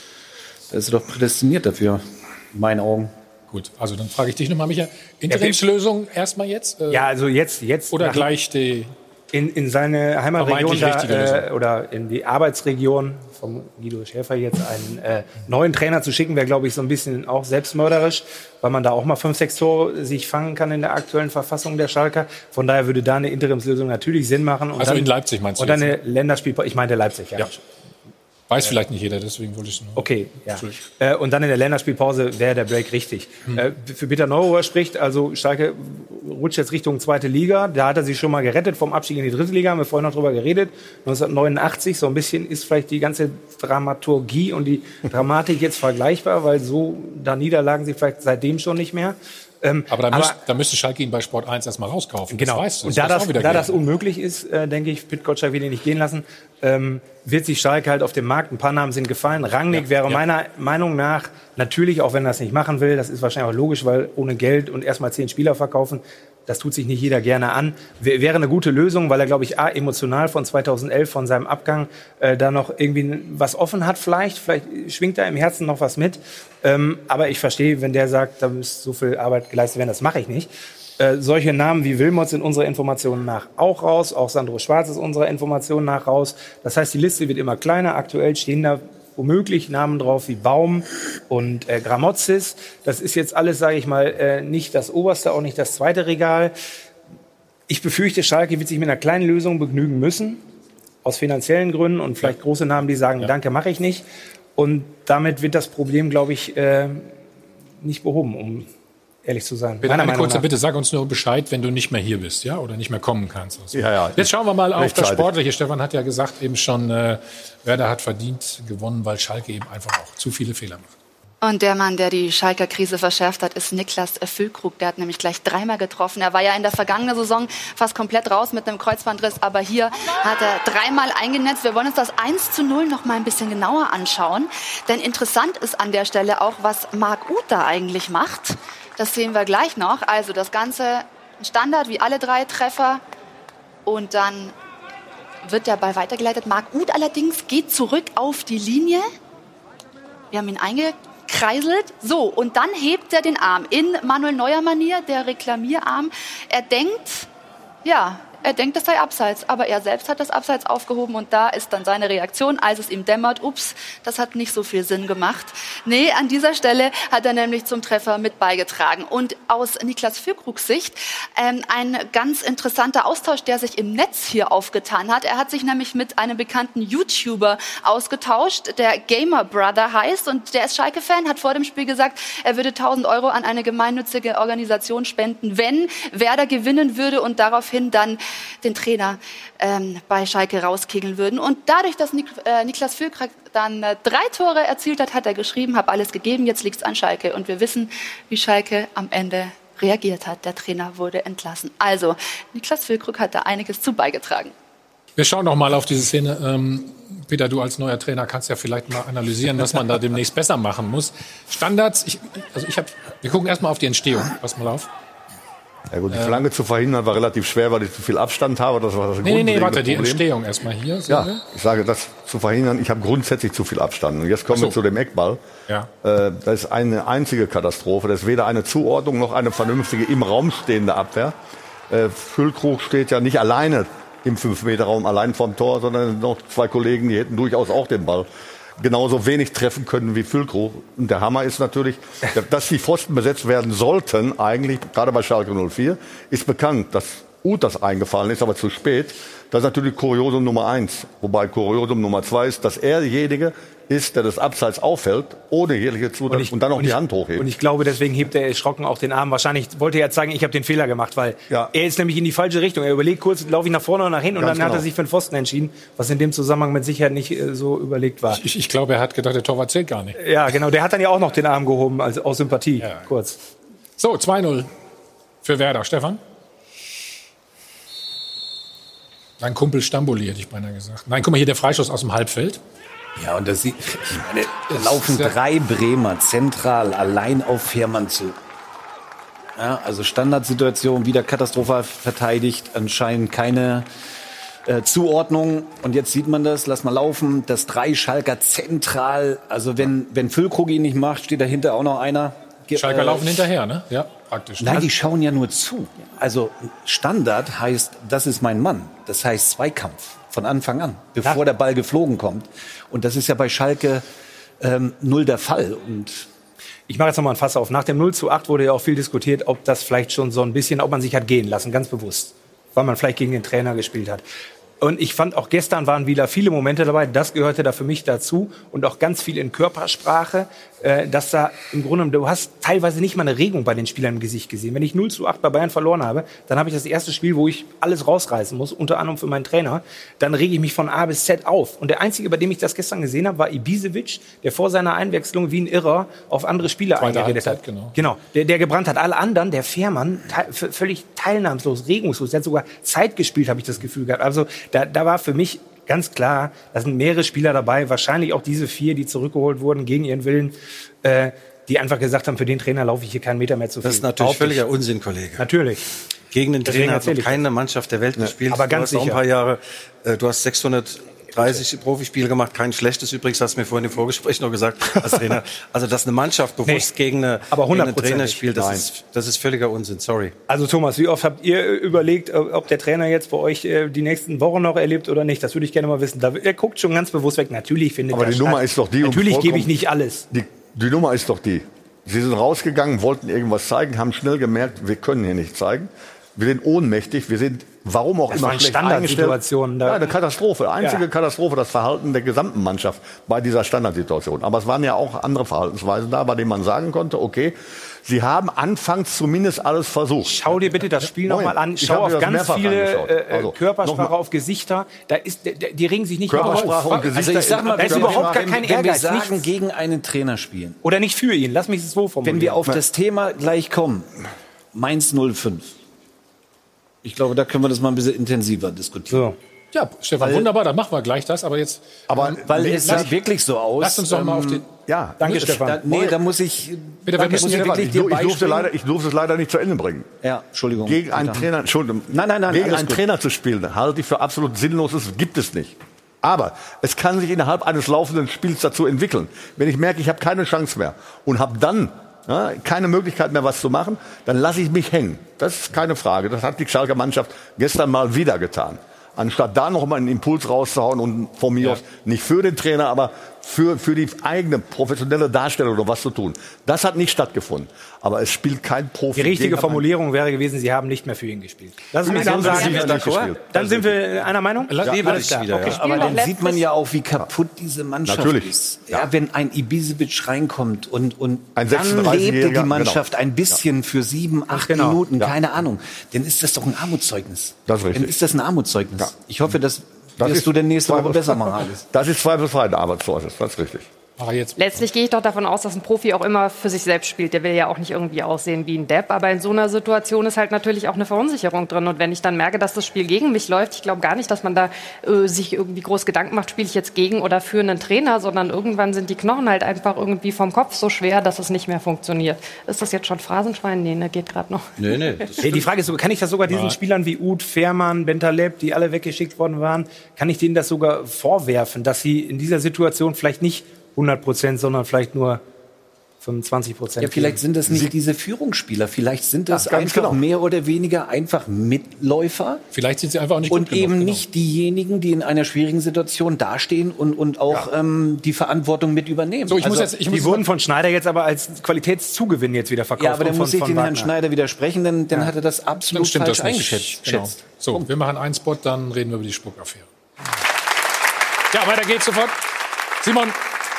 Da ist er doch prädestiniert dafür, in meinen Augen. Gut, also dann frage ich dich nochmal, Michael. Interimslösung erstmal jetzt? Ja, also jetzt. Oder gleich die... In seine Heimatregion oder in die Arbeitsregion vom Guido Schäfer jetzt einen neuen Trainer zu schicken, wäre, glaube ich, so ein bisschen auch selbstmörderisch, weil man da auch mal 5, 6 Tore sich fangen kann in der aktuellen Verfassung der Schalker. Von daher würde da eine Interimslösung natürlich Sinn machen. Und also dann, in Leipzig meinst du? Und dann eine Länderspielpause. Ich meinte Leipzig, ja. Weiß vielleicht nicht jeder, deswegen wollte ich es nur. Okay, ja. Und dann in der Länderspielpause wäre der Break richtig. Für Peter Neururer spricht, also Schalke rutscht jetzt Richtung 2. Liga. Da hat er sich schon mal gerettet vom Abstieg in die 3. Liga. Haben wir vorhin noch drüber geredet. 1989, so ein bisschen ist vielleicht die ganze Dramaturgie und die Dramatik jetzt vergleichbar, weil so da Niederlagen sie vielleicht seitdem schon nicht mehr. Aber da müsste Schalke ihn bei Sport 1 erstmal rauskaufen. Genau. Das weißt du. Und da das unmöglich ist, denke ich, Pit Gottschalk will ihn nicht gehen lassen, wird sich Schalke halt auf dem Markt, ein paar Namen sind gefallen. Rangnick wäre meiner Meinung nach natürlich, auch wenn er das nicht machen will, das ist wahrscheinlich auch logisch, weil ohne Geld und erstmal 10 Spieler verkaufen, das tut sich nicht jeder gerne an. Wäre eine gute Lösung, weil er, glaube ich, emotional von 2011, von seinem Abgang, da noch irgendwie was offen hat vielleicht. Vielleicht schwingt da im Herzen noch was mit. Aber ich verstehe, wenn der sagt, da muss so viel Arbeit geleistet werden, das mache ich nicht. Solche Namen wie Wilmots sind unserer Informationen nach auch raus. Auch Sandro Schwarz ist unserer Informationen nach raus. Das heißt, die Liste wird immer kleiner. Aktuell stehen da womöglich Namen drauf wie Baum und Gramotzis. Das ist jetzt alles, sage ich mal, nicht das oberste, auch nicht das zweite Regal. Ich befürchte, Schalke wird sich mit einer kleinen Lösung begnügen müssen, aus finanziellen Gründen und vielleicht große Namen, die sagen, danke, mache ich nicht. Und damit wird das Problem, glaube ich, nicht behoben, um ehrlich zu sein. Bitte eine kurze Bitte, sag uns nur Bescheid, wenn du nicht mehr hier bist, ja, oder nicht mehr kommen kannst. Also. Ja. Jetzt schauen wir mal auf das Sportliche. Stefan hat ja gesagt eben schon, Werder hat verdient gewonnen, weil Schalke eben einfach auch zu viele Fehler macht. Und der Mann, der die Schalker Krise verschärft hat, ist Niklas Füllkrug. Der hat nämlich gleich 3-mal getroffen. Er war ja in der vergangenen Saison fast komplett raus mit einem Kreuzbandriss, aber hier hat er 3-mal eingenetzt. Wir wollen uns das 1:0 noch mal ein bisschen genauer anschauen. Denn interessant ist an der Stelle auch, was Marc Uth da eigentlich macht. Das sehen wir gleich noch. Also das Ganze Standard wie alle 3 Treffer. Und dann wird der Ball weitergeleitet. Marc Uth allerdings geht zurück auf die Linie. Wir haben ihn eingekreiselt. So, und dann hebt er den Arm in Manuel Neuer-Manier, der Reklamierarm. Er denkt, das sei Abseits, aber er selbst hat das Abseits aufgehoben und da ist dann seine Reaktion, als es ihm dämmert, ups, das hat nicht so viel Sinn gemacht. Nee, an dieser Stelle hat er nämlich zum Treffer mit beigetragen. Und aus Niklas Füllkrugs Sicht ein ganz interessanter Austausch, der sich im Netz hier aufgetan hat. Er hat sich nämlich mit einem bekannten YouTuber ausgetauscht, der Gamer Brother heißt und der ist Schalke-Fan, hat vor dem Spiel gesagt, er würde 1.000 € an eine gemeinnützige Organisation spenden, wenn Werder gewinnen würde und daraufhin dann den Trainer bei Schalke rauskegeln würden. Und dadurch, dass Niklas Füllkrug dann 3 Tore erzielt hat, hat er geschrieben, habe alles gegeben, jetzt liegt's an Schalke. Und wir wissen, wie Schalke am Ende reagiert hat. Der Trainer wurde entlassen. Also, Niklas Füllkrug hat da einiges zu beigetragen. Wir schauen noch mal auf diese Szene. Peter, du als neuer Trainer kannst ja vielleicht mal analysieren, was man da demnächst besser machen muss. Standards, wir gucken erst mal auf die Entstehung. Pass mal auf. Ja gut, die Flanke zu verhindern war relativ schwer, weil ich zu viel Abstand habe. Das war das Nee, warte, die Entstehung erstmal hier. Ja, ich sage, das zu verhindern, ich habe grundsätzlich zu viel Abstand. Und jetzt kommen wir zu dem Eckball. Ja. Das ist eine einzige Katastrophe. Das ist weder eine Zuordnung noch eine vernünftige im Raum stehende Abwehr. Füllkrug steht ja nicht alleine im 5-Meter-Raum, allein vorm Tor, sondern noch 2 Kollegen, die hätten durchaus auch den Ball genauso wenig treffen können wie Füllkrug. Und der Hammer ist natürlich, dass die Pfosten besetzt werden sollten, eigentlich, gerade bei Schalke 04, ist bekannt, dass Uth das eingefallen ist, aber zu spät. Das ist natürlich Kuriosum Nummer 1. Wobei Kuriosum Nummer 2 ist, dass er derjenige ist, der das Abseits auffällt, ohne jegliche Zutat und dann auch die Hand hochhebt. Und ich glaube, deswegen hebt er erschrocken auch den Arm. Wahrscheinlich wollte er jetzt sagen, ich habe den Fehler gemacht, weil er ist nämlich in die falsche Richtung. Er überlegt kurz, laufe ich nach vorne oder nach hinten, und dann hat er sich für den Pfosten entschieden, was in dem Zusammenhang mit Sicherheit nicht so überlegt war. Ich glaube, er hat gedacht, der Torwart zählt gar nicht. Ja, genau. Der hat dann ja auch noch den Arm gehoben, also aus Sympathie, kurz. So, 2-0 für Werder. Stefan? Dein Kumpel Stamboli, hätte ich beinahe gesagt. Nein, guck mal, hier der Freischuss aus dem Halbfeld. Ja, und da laufen 3 Bremer zentral allein auf Fährmann zu. Ja, also Standardsituation, wieder katastrophal verteidigt, anscheinend keine Zuordnung. Und jetzt sieht man das, lass mal laufen, das 3 Schalker zentral. Also wenn Füllkrug ihn nicht macht, steht dahinter auch noch einer. Schalker laufen hinterher, ne? Ja, praktisch. Nein, die schauen ja nur zu. Also Standard heißt, das ist mein Mann. Das heißt Zweikampf von Anfang an, bevor der Ball geflogen kommt. Und das ist ja bei Schalke 0 der Fall. Und ich mache jetzt noch mal ein Fass auf. Nach dem 0:8 wurde ja auch viel diskutiert, ob das vielleicht schon so ein bisschen, ob man sich hat gehen lassen, ganz bewusst. Weil man vielleicht gegen den Trainer gespielt hat. Und ich fand, auch gestern waren wieder viele Momente dabei, das gehörte da für mich dazu, und auch ganz viel in Körpersprache, dass da im Grunde, du hast teilweise nicht mal eine Regung bei den Spielern im Gesicht gesehen. Wenn ich 0:8 bei Bayern verloren habe, dann habe ich das erste Spiel, wo ich alles rausreißen muss, unter anderem für meinen Trainer, dann rege ich mich von A bis Z auf. Und der Einzige, bei dem ich das gestern gesehen habe, war Ibisevic, der vor seiner Einwechslung wie ein Irrer auf andere Spieler eingeredet hat. Genau, der gebrannt hat. Alle anderen, der Fährmann, völlig teilnahmslos, regungslos, der hat sogar Zeit gespielt, habe ich das Gefühl gehabt. Also da war für mich ganz klar, da sind mehrere Spieler dabei, wahrscheinlich auch diese 4, die zurückgeholt wurden gegen ihren Willen, die einfach gesagt haben, für den Trainer laufe ich hier keinen Meter mehr zu viel. Das ist natürlich völliger Unsinn, Kollege. Natürlich. Gegen den Trainer hat noch keine Mannschaft der Welt gespielt. Aber ganz sicher. Du hast auch ein paar Jahre, du hast 630 Profispiele gemacht, kein schlechtes übrigens, hast du mir vorhin im Vorgespräch noch gesagt, als Trainer. Also, dass eine Mannschaft bewusst gegen einen Trainer spielt, das ist völliger Unsinn, sorry. Also Thomas, wie oft habt ihr überlegt, ob der Trainer jetzt bei euch die nächsten Wochen noch erlebt oder nicht? Das würde ich gerne mal wissen. Er guckt schon ganz bewusst weg. Natürlich findet aber die Nummer ist doch die. Natürlich gebe ich nicht alles. Die Nummer ist doch die. Sie sind rausgegangen, wollten irgendwas zeigen, haben schnell gemerkt, wir können hier nicht zeigen. Wir sind ohnmächtig, wir sind, warum auch immer, schlecht eingestellt. Ja, eine Katastrophe, einzige Katastrophe, das Verhalten der gesamten Mannschaft bei dieser Standardsituation. Aber es waren ja auch andere Verhaltensweisen da, bei denen man sagen konnte, okay, sie haben anfangs zumindest alles versucht. Schau dir bitte das Spiel nochmal an, schau auf ganz viele Körpersprache, auf Gesichter, die regen sich nicht Körpersprache und Gesichter. Also ich sag mal, da ist überhaupt gar kein Ehrgeiz. Wenn wir sagen, gegen einen Trainer spielen. Oder nicht für ihn, lass mich es so formulieren. Wenn wir auf das Thema gleich kommen, Mainz 05. Ich glaube, da können wir das mal ein bisschen intensiver diskutieren. So. Ja, Stefan, wunderbar, dann machen wir gleich das. Aber jetzt, weil es sieht wirklich so aus. Lass uns doch mal auf den. Ja, danke, Stefan. Da muss ich. Bitte, wir müssen ich durfte es leider nicht zu Ende bringen. Ja, Entschuldigung. Gegen einen Trainer, gegen einen Trainer zu spielen, halte ich für absolut sinnlos. Das gibt es nicht. Aber es kann sich innerhalb eines laufenden Spiels dazu entwickeln. Wenn ich merke, ich habe keine Chance mehr und habe dann keine Möglichkeit mehr, was zu machen, dann lasse ich mich hängen. Das ist keine Frage. Das hat die Schalker Mannschaft gestern mal wieder getan. Anstatt da noch mal einen Impuls rauszuhauen und von mir aus nicht für den Trainer, aber für die eigene professionelle Darstellung oder was zu tun. Das hat nicht stattgefunden. Aber es spielt kein Profi. Die richtige Formulierung wäre gewesen, sie haben nicht mehr für ihn gespielt. Lass mich so sagen. Dann sind wir einer Meinung? Alles klar. Okay. Aber dann sieht man ja auch, wie kaputt diese Mannschaft ist. Ja, wenn ein Ibisevic reinkommt und dann lebte die Mannschaft ein bisschen für 7, 8 Minuten, keine Ahnung, dann ist das doch ein Armutszeugnis. Das ist richtig. Dann ist das ein Armutszeugnis. Ja. Ich hoffe, das wirst du denn nächste Woche besser machen, alles. Das ist zweifelsfrei ein Arbeitszeugnis, das ist richtig. Letztlich gehe ich doch davon aus, dass ein Profi auch immer für sich selbst spielt. Der will ja auch nicht irgendwie aussehen wie ein Depp. Aber in so einer Situation ist halt natürlich auch eine Verunsicherung drin. Und wenn ich dann merke, dass das Spiel gegen mich läuft, ich glaube gar nicht, dass man da sich irgendwie groß Gedanken macht, spiele ich jetzt gegen oder für einen Trainer, sondern irgendwann sind die Knochen halt einfach irgendwie vom Kopf so schwer, dass es nicht mehr funktioniert. Ist das jetzt schon Phrasenschwein? Nee, ne, geht gerade noch. Nee. Die Frage ist sogar, kann ich das sogar diesen Spielern wie Uth, Fährmann, Bentaleb, die alle weggeschickt worden waren, kann ich denen das sogar vorwerfen, dass sie in dieser Situation vielleicht nicht 100%, sondern vielleicht nur 25%. Ja, vielleicht sind das nicht diese Führungsspieler. Vielleicht sind das einfach mehr oder weniger einfach Mitläufer. Vielleicht sind sie einfach auch nicht gut genug. Und eben nicht diejenigen, die in einer schwierigen Situation dastehen und auch die Verantwortung mit übernehmen. So, die wurden von Schneider jetzt aber als Qualitätszugewinn jetzt wieder verkauft. Ja, aber dann muss ich den Herrn Schneider widersprechen, denn hat er das absolut falsch eingeschätzt. Genau. So, wir machen einen Spot, dann reden wir über die Spuckaffäre. Ja, weiter geht's sofort. Simon.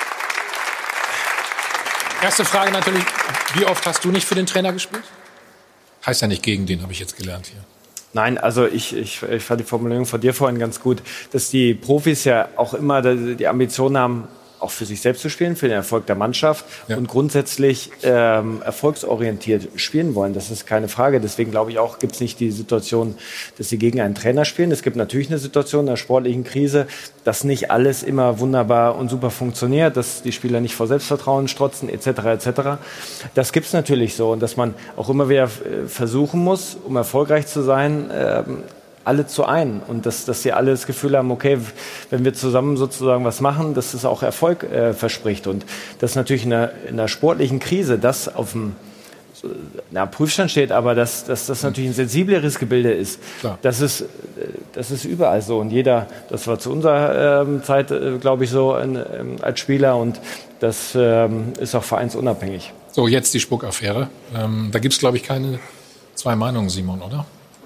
Erste Frage natürlich, wie oft hast du nicht für den Trainer gespielt? Heißt ja nicht gegen den, habe ich jetzt gelernt hier. Nein, also ich fand die Formulierung von dir vorhin ganz gut, dass die Profis ja auch immer die Ambition haben, auch für sich selbst zu spielen, für den Erfolg der Mannschaft und grundsätzlich erfolgsorientiert spielen wollen. Das ist keine Frage. Deswegen glaube ich auch, gibt es nicht die Situation, dass sie gegen einen Trainer spielen. Es gibt natürlich eine Situation in der sportlichen Krise, dass nicht alles immer wunderbar und super funktioniert, dass die Spieler nicht vor Selbstvertrauen strotzen etc. etc. Das gibt es natürlich so und dass man auch immer wieder versuchen muss, um erfolgreich zu sein, alle zu ein und dass sie alle das Gefühl haben, okay, wenn wir zusammen sozusagen was machen, dass es auch Erfolg verspricht und dass natürlich in der sportlichen Krise das auf dem Prüfstand steht, aber dass das natürlich ein sensibleres Gebilde ist. Das ist überall so und das war zu unserer Zeit, glaube ich, so als Spieler und das ist auch vereinsunabhängig. So, jetzt die Spuckaffäre. Da gibt es, glaube ich, keine zwei Meinungen, Simon, oder?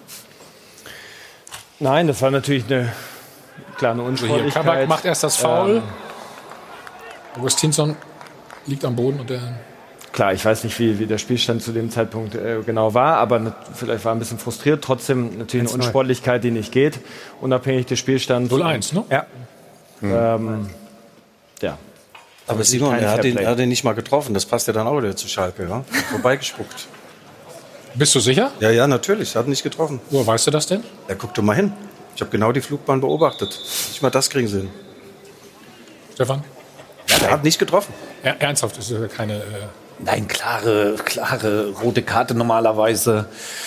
Nein, das war natürlich eine kleine Unsportlichkeit. Kabak macht erst das Foul. Augustinsson liegt am Boden und der... Klar, ich weiß nicht, wie der Spielstand zu dem Zeitpunkt genau war, aber vielleicht war er ein bisschen frustriert. Trotzdem natürlich eine Unsportlichkeit, die nicht geht, unabhängig des Spielstands. 0-1, ne? Ja. Ja. Aber Simon, er hat ihn nicht mal getroffen. Das passt ja dann auch wieder zu Schalke, ja? Vorbeigespuckt. Bist du sicher? Ja, natürlich. Er hat nicht getroffen. Woher weißt du das denn? Ja, guck doch mal hin. Ich habe genau die Flugbahn beobachtet. Nicht mal das kriegen sie hin. Stefan? Ja, er hat nicht getroffen. Ja, ernsthaft, das ist ja keine... Nein, klare rote Karte normalerweise.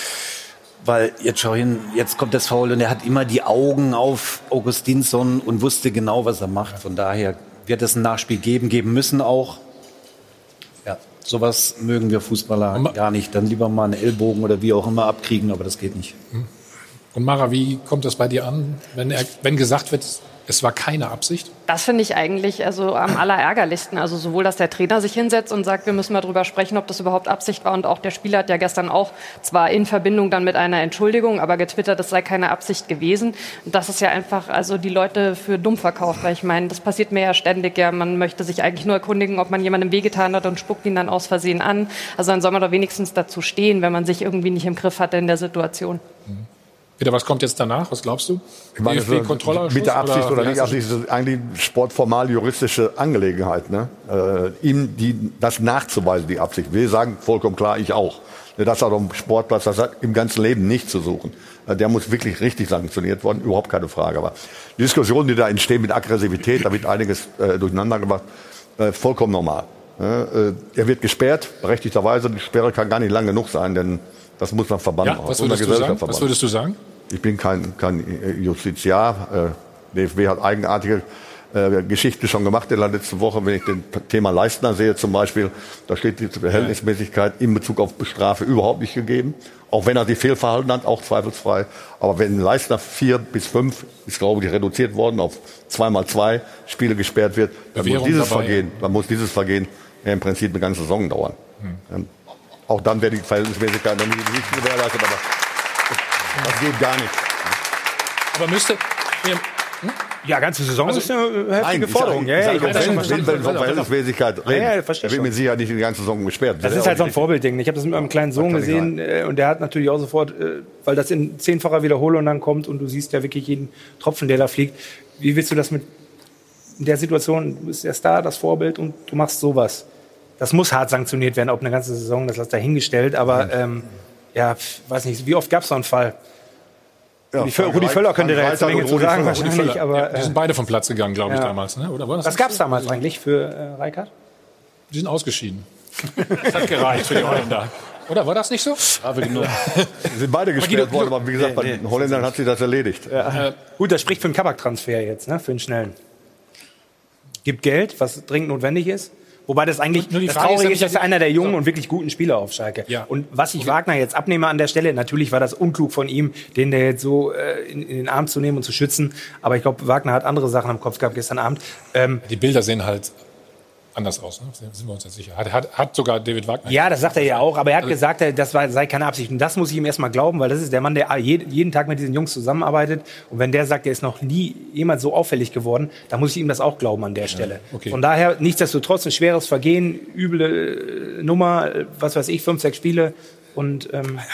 Weil, jetzt schau hin, jetzt kommt das Foul und er hat immer die Augen auf Augustinsson und wusste genau, was er macht. Von daher wird es ein Nachspiel geben müssen auch. Ja, sowas mögen wir Fußballer gar nicht. Dann lieber mal einen Ellbogen oder wie auch immer abkriegen, aber das geht nicht. Und Mara, wie kommt das bei dir an, wenn gesagt wird, es war keine Absicht? Das finde ich eigentlich am allerärgerlichsten. Also sowohl, dass der Trainer sich hinsetzt und sagt, wir müssen mal drüber sprechen, ob das überhaupt Absicht war. Und auch der Spieler hat ja gestern auch zwar in Verbindung dann mit einer Entschuldigung, aber getwittert, es sei keine Absicht gewesen. Und das ist ja einfach die Leute für dumm verkauft. Weil ich meine, das passiert mir ja ständig. Ja, man möchte sich eigentlich nur erkundigen, ob man jemandem wehgetan hat und spuckt ihn dann aus Versehen an. Also dann soll man doch wenigstens dazu stehen, wenn man sich irgendwie nicht im Griff hatte in der Situation. Peter, was kommt jetzt danach? Was glaubst du? Ich meine, mit der Absicht oder nicht Absicht, ist eigentlich sportformal juristische Angelegenheit. Ne? Ihm das nachzuweisen, die Absicht. Wir sagen vollkommen klar, ich auch. Das hat auf dem Sportplatz, das hat im ganzen Leben nicht zu suchen. Der muss wirklich richtig sanktioniert worden, überhaupt keine Frage. Aber die Diskussionen, die da entstehen mit Aggressivität, da wird einiges durcheinander gemacht, vollkommen normal. Er wird gesperrt, berechtigterweise. Die Sperre kann gar nicht lang genug sein, denn das muss man verbannen. Ja, was würdest du sagen? Ich bin kein Justiziar. DFB hat eigenartige Geschichten schon gemacht in der letzten Woche. Wenn ich das Thema Leistner sehe zum Beispiel, da steht die Verhältnismäßigkeit in Bezug auf Bestrafe überhaupt nicht gegeben. Auch wenn er sich fehlverhalten hat, auch zweifelsfrei. Aber wenn Leistner 4 bis 5, ist glaube ich reduziert worden, auf 2x2 Spiele gesperrt wird, dann muss dieses Vergehen im Prinzip eine ganze Saison dauern. Auch dann wäre die Verhältnismäßigkeit noch nicht gewährleistet, aber das geht gar nicht. Aber müsste... Ja, ganze Saison ist eine heftige Forderung. Verhältnismäßigkeit reden. Er wird mit Sicherheit nicht die ganze Saison gesperrt. Das ist halt so ein Vorbildding. Ich habe das mit meinem kleinen Sohn gesehen und der hat natürlich auch sofort, weil das in 10-facher Wiederholung dann kommt und du siehst ja wirklich jeden Tropfen, der da fliegt. Wie willst du das mit in der Situation? Du bist der Star, das Vorbild und du machst sowas. Das muss hart sanktioniert werden, ob eine ganze Saison, das hast du dahingestellt. Aber weiß nicht, wie oft gab es so einen Fall? Ja, Rudi Völler könnte da jetzt eine Menge zu sagen wahrscheinlich. Aber, die sind beide vom Platz gegangen, glaube ich, damals. Ne? Oder war das was gab es damals eigentlich für Rijkaard? Die sind ausgeschieden. Das hat gereicht für die Holländer. Oder war das nicht so? Aber genug. Die sind beide gesperrt worden, aber wie gesagt, bei den Holländern hat sich das erledigt. Ja. Gut, das spricht für einen Kabak-Transfer jetzt, ne? Für einen schnellen. Gibt Geld, was dringend notwendig ist. Wobei das eigentlich nur die das Frage Traurige ist, ist, dass er einer der jungen und wirklich guten Spieler auf Schalke. Ja. Und was ich Wagner jetzt abnehme an der Stelle, natürlich war das unklug von ihm, den der jetzt so in den Arm zu nehmen und zu schützen. Aber ich glaube, Wagner hat andere Sachen am Kopf gehabt gestern Abend. Die Bilder sehen halt anders aus, ne? Sind wir uns jetzt sicher. Hat sogar David Wagner. Ja, das sagt er ja auch. Aber er hat gesagt, das sei keine Absicht. Und das muss ich ihm erstmal glauben, weil das ist der Mann, der jeden Tag mit diesen Jungs zusammenarbeitet. Und wenn der sagt, er ist noch nie jemals so auffällig geworden, dann muss ich ihm das auch glauben an der Stelle. Okay. Von daher, nichtsdestotrotz, ein schweres Vergehen, üble Nummer, was weiß ich, 5, 6 Spiele. Und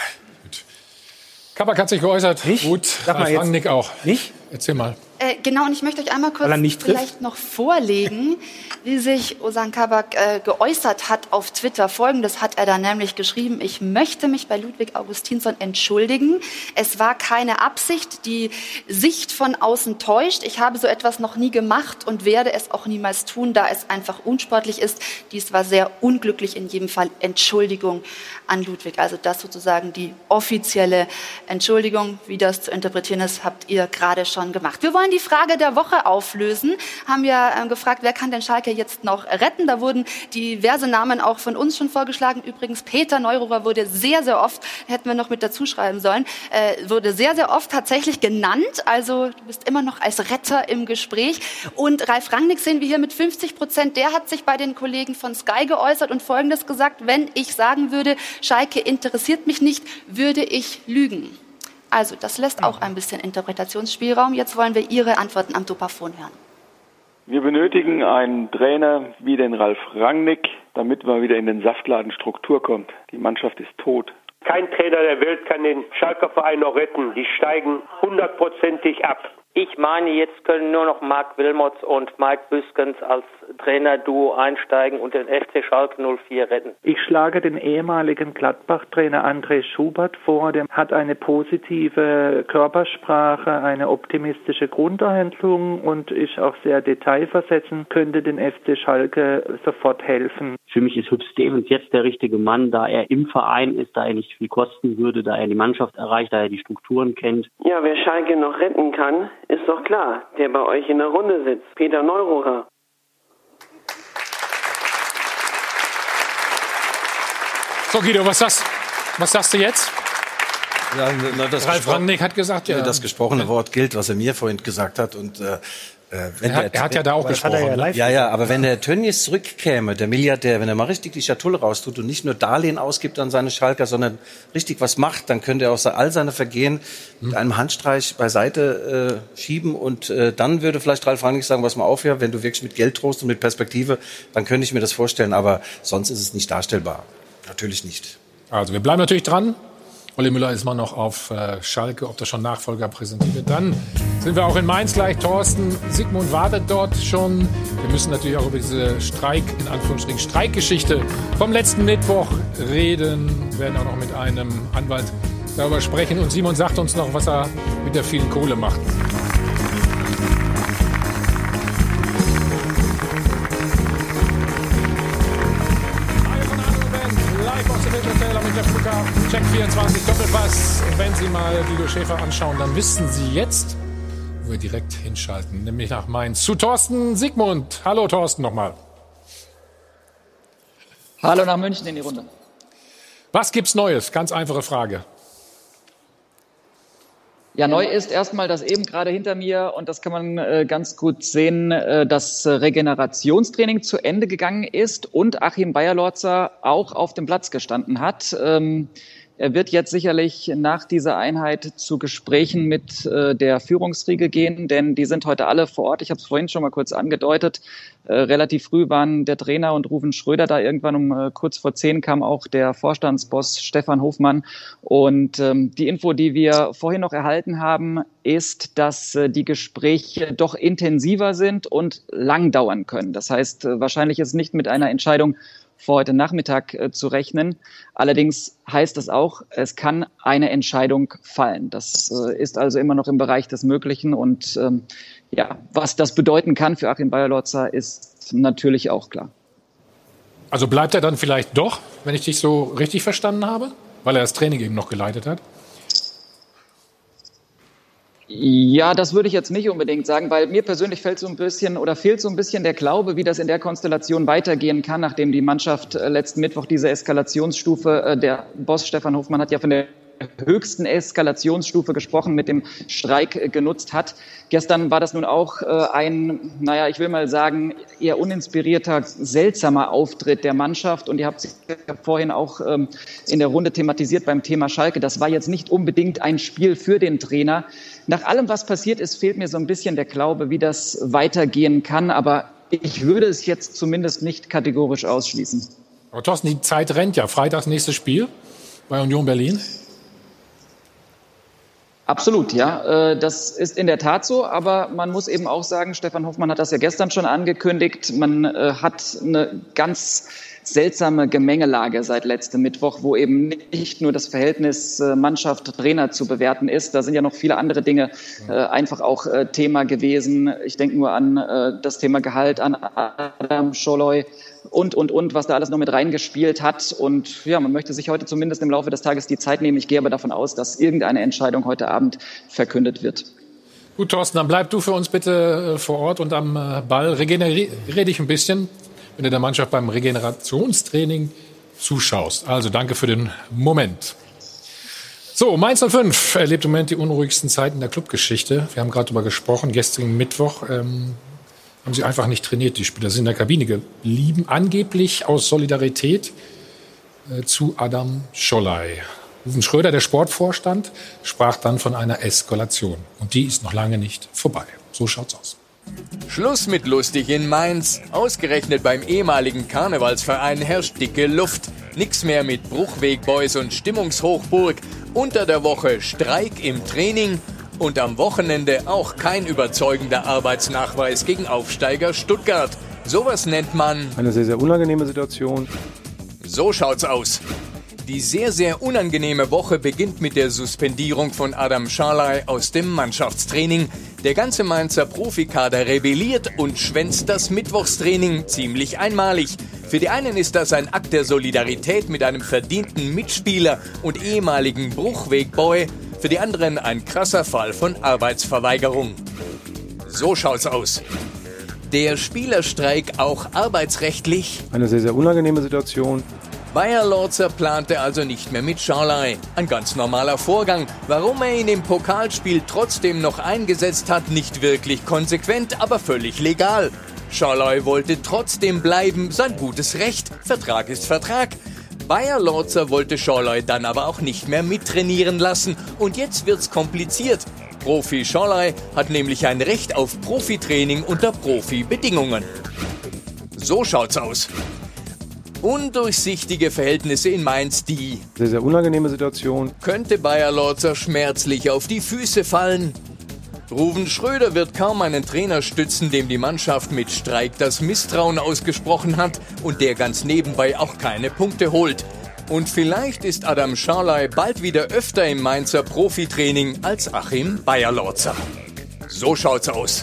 Kabak hat sich geäußert. Nicht? Gut, Sag mal jetzt. Rangnick auch. Nicht? Erzähl mal. Genau, und ich möchte euch einmal kurz vielleicht noch vorlegen, wie sich Ozan Kabak geäußert hat auf Twitter. Folgendes hat er da nämlich geschrieben: Ich möchte mich bei Ludwig Augustinsson entschuldigen. Es war keine Absicht. Die Sicht von außen täuscht. Ich habe so etwas noch nie gemacht und werde es auch niemals tun, da es einfach unsportlich ist. Dies war sehr unglücklich, in jedem Fall. Entschuldigung an Ludwig. Also das sozusagen die offizielle Entschuldigung. Wie das zu interpretieren ist, habt ihr gerade schon gemacht. Wir wollen die Frage der Woche auflösen. Haben wir gefragt, wer kann denn Schalke jetzt noch retten? Da wurden diverse Namen auch von uns schon vorgeschlagen. Übrigens, Peter Neururer wurde sehr, sehr oft, hätten wir noch mit dazu schreiben sollen, wurde sehr, sehr oft tatsächlich genannt. Also du bist immer noch als Retter im Gespräch. Und Ralf Rangnick sehen wir hier mit 50%. Der hat sich bei den Kollegen von Sky geäußert und Folgendes gesagt: Wenn ich sagen würde, Schalke interessiert mich nicht, würde ich lügen. Also, das lässt auch ein bisschen Interpretationsspielraum. Jetzt wollen wir Ihre Antworten am Dopafon hören. Wir benötigen einen Trainer wie den Ralf Rangnick, damit man wieder in den Saftladenstruktur kommt. Die Mannschaft ist tot. Kein Trainer der Welt kann den Schalker Verein noch retten. Die steigen 100%ig ab. Ich meine, jetzt können nur noch Marc Wilmots und Mike Büskens als Trainerduo einsteigen und den FC Schalke 04 retten. Ich schlage den ehemaligen Gladbach-Trainer André Schubert vor. Der hat eine positive Körpersprache, eine optimistische Grundeinstellung und ist auch sehr detailversetzend, könnte den FC Schalke sofort helfen. Für mich ist Hüb Stevens jetzt der richtige Mann, da er im Verein ist, da er nicht viel kosten würde, da er die Mannschaft erreicht, da er die Strukturen kennt. Ja, wer Schalke noch retten kann, ist doch klar, der bei euch in der Runde sitzt, Peter Neururer. So, Guido, was sagst du jetzt? Ja, Ralf Rangnick hat gesagt, ja. Das gesprochene Wort gilt, was er mir vorhin gesagt hat. Und er hat ja da auch gesprochen. Aber wenn der Tönnies zurückkäme, der Milliardär, wenn er mal richtig die Schatulle raustut und nicht nur Darlehen ausgibt an seine Schalker, sondern richtig was macht, dann könnte er auch all seine Vergehen mit einem Handstreich beiseite schieben. Und dann würde vielleicht Ralf Rangnick sagen, pass mal auf, ja, wenn du wirklich mit Geld drohst und mit Perspektive, dann könnte ich mir das vorstellen. Aber sonst ist es nicht darstellbar. Natürlich nicht. Also wir bleiben natürlich dran. Uli Müller ist mal noch auf Schalke, ob da schon Nachfolger präsentiert wird. Dann sind wir auch in Mainz gleich. Thorsten Sigmund wartet dort schon. Wir müssen natürlich auch über diese Streikgeschichte vom letzten Mittwoch reden. Wir werden auch noch mit einem Anwalt darüber sprechen. Und Simon sagt uns noch, was er mit der vielen Kohle macht. Check 24 Doppelpass. Und wenn Sie mal Guido Schäfer anschauen, dann wissen Sie jetzt, wo wir direkt hinschalten, nämlich nach Mainz zu Thorsten Sigmund. Hallo Thorsten nochmal. Hallo nach München in die Runde. Was gibt's Neues? Ganz einfache Frage. Ja, neu ist erstmal, dass eben gerade hinter mir, und das kann man ganz gut sehen, das Regenerationstraining zu Ende gegangen ist und Achim Beierlorzer auch auf dem Platz gestanden hat. Er wird jetzt sicherlich nach dieser Einheit zu Gesprächen mit der Führungsriege gehen, denn die sind heute alle vor Ort. Ich habe es vorhin schon mal kurz angedeutet. Relativ früh waren der Trainer und Ruven Schröder da. Irgendwann um kurz vor 10 kam auch der Vorstandsboss Stefan Hofmann. Und die Info, die wir vorhin noch erhalten haben, ist, dass die Gespräche doch intensiver sind und lang dauern können. Das heißt, wahrscheinlich ist nicht mit einer Entscheidung vor heute Nachmittag zu rechnen. Allerdings heißt es auch, es kann eine Entscheidung fallen. Das ist also immer noch im Bereich des Möglichen. Und ja, was das bedeuten kann für Achim Beierlorzer, ist natürlich auch klar. Also bleibt er dann vielleicht doch, wenn ich dich so richtig verstanden habe, weil er das Training eben noch geleitet hat? Ja, das würde ich jetzt nicht unbedingt sagen, weil mir persönlich fehlt so ein bisschen der Glaube, wie das in der Konstellation weitergehen kann, nachdem die Mannschaft letzten Mittwoch diese Eskalationsstufe, der Boss Stefan Hofmann hat ja von der höchsten Eskalationsstufe gesprochen, mit dem Streik genutzt hat. Gestern war das nun auch ich will mal sagen, eher uninspirierter, seltsamer Auftritt der Mannschaft. Und ihr habt es ja vorhin auch in der Runde thematisiert beim Thema Schalke. Das war jetzt nicht unbedingt ein Spiel für den Trainer. Nach allem, was passiert ist, fehlt mir so ein bisschen der Glaube, wie das weitergehen kann. Aber ich würde es jetzt zumindest nicht kategorisch ausschließen. Aber Thorsten, die Zeit rennt ja. Freitags nächstes Spiel bei Union Berlin. Absolut, ja. Das ist in der Tat so, aber man muss eben auch sagen, Stefan Hofmann hat das ja gestern schon angekündigt, man hat eine ganz seltsame Gemengelage seit letztem Mittwoch, wo eben nicht nur das Verhältnis Mannschaft-Trainer zu bewerten ist. Da sind ja noch viele andere Dinge einfach auch Thema gewesen. Ich denke nur an das Thema Gehalt, an Adam Scholloy und, was da alles noch mit reingespielt hat. Und ja, man möchte sich heute zumindest im Laufe des Tages die Zeit nehmen. Ich gehe aber davon aus, dass irgendeine Entscheidung heute Abend verkündet wird. Gut, Thorsten, dann bleib du für uns bitte vor Ort und am Ball. Regeneriere dich ein bisschen, wenn du der Mannschaft beim Regenerationstraining zuschaust. Also danke für den Moment. So, Mainz 05 erlebt im Moment die unruhigsten Zeiten der Clubgeschichte. Wir haben gerade darüber gesprochen. Gestrigen Mittwoch haben sie einfach nicht trainiert. Die Spieler sind in der Kabine geblieben, angeblich aus Solidarität zu Adam Scholloy. Ruven Schröder, der Sportvorstand, sprach dann von einer Eskalation. Und die ist noch lange nicht vorbei. So schaut's aus. Schluss mit lustig in Mainz. Ausgerechnet beim ehemaligen Karnevalsverein herrscht dicke Luft. Nix mehr mit Bruchwegboys und Stimmungshochburg. Unter der Woche Streik im Training. Und am Wochenende auch kein überzeugender Arbeitsnachweis gegen Aufsteiger Stuttgart. Sowas nennt man eine sehr, sehr unangenehme Situation. So schaut's aus. Die sehr, sehr unangenehme Woche beginnt mit der Suspendierung von Adam Scholloy aus dem Mannschaftstraining. Der ganze Mainzer Profikader rebelliert und schwänzt das Mittwochstraining ziemlich einmalig. Für die einen ist das ein Akt der Solidarität mit einem verdienten Mitspieler und ehemaligen Bruchwegboy. Für die anderen ein krasser Fall von Arbeitsverweigerung. So schaut's aus. Der Spielerstreik auch arbeitsrechtlich? Eine sehr, sehr unangenehme Situation. Bayer Lorzer plante also nicht mehr mit Scholloy. Ein ganz normaler Vorgang. Warum er ihn im Pokalspiel trotzdem noch eingesetzt hat, nicht wirklich konsequent, aber völlig legal. Scholloy wollte trotzdem bleiben, sein gutes Recht. Vertrag ist Vertrag. Bayer Lorzer wollte Scholloy dann aber auch nicht mehr mittrainieren lassen. Und jetzt wird's kompliziert. Profi Scholloy hat nämlich ein Recht auf Profitraining unter Profibedingungen. So schaut's aus. Undurchsichtige Verhältnisse in Mainz, die sehr, sehr unangenehme Situation. Könnte Bayer Lorzer schmerzlich auf die Füße fallen. Ruven Schröder wird kaum einen Trainer stützen, dem die Mannschaft mit Streik das Misstrauen ausgesprochen hat und der ganz nebenbei auch keine Punkte holt. Und vielleicht ist Adam Scholloy bald wieder öfter im Mainzer Profitraining als Achim Bayer Lorzer. So schaut's aus.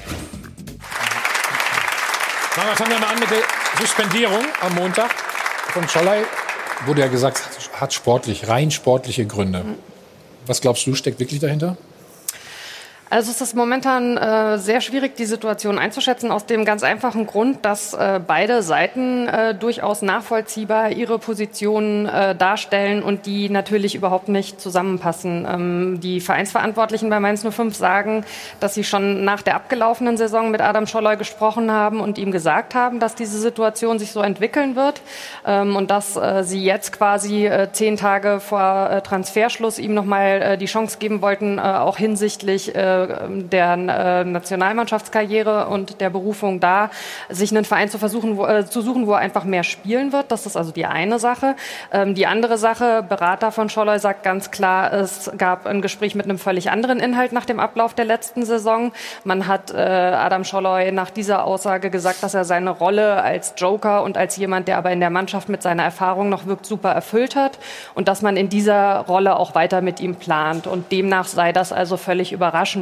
Was fangen wir mal an mit der Suspendierung am Montag von Scholloy? Wurde ja gesagt, hat rein sportliche Gründe. Was glaubst du, steckt wirklich dahinter? Also es ist momentan sehr schwierig, die Situation einzuschätzen, aus dem ganz einfachen Grund, dass beide Seiten durchaus nachvollziehbar ihre Positionen darstellen und die natürlich überhaupt nicht zusammenpassen. Die Vereinsverantwortlichen bei Mainz 05 sagen, dass sie schon nach der abgelaufenen Saison mit Adam Scholloy gesprochen haben und ihm gesagt haben, dass diese Situation sich so entwickeln wird und dass sie jetzt quasi 10 Tage vor Transferschluss ihm nochmal die Chance geben wollten, auch hinsichtlich der Nationalmannschaftskarriere und der Berufung da, sich einen Verein zu suchen, wo er einfach mehr spielen wird. Das ist also die eine Sache. Die andere Sache, Berater von Scholloy sagt ganz klar, es gab ein Gespräch mit einem völlig anderen Inhalt nach dem Ablauf der letzten Saison. Man hat Adam Scholloy nach dieser Aussage gesagt, dass er seine Rolle als Joker und als jemand, der aber in der Mannschaft mit seiner Erfahrung noch wirkt, super erfüllt hat und dass man in dieser Rolle auch weiter mit ihm plant. Und demnach sei das also völlig überraschend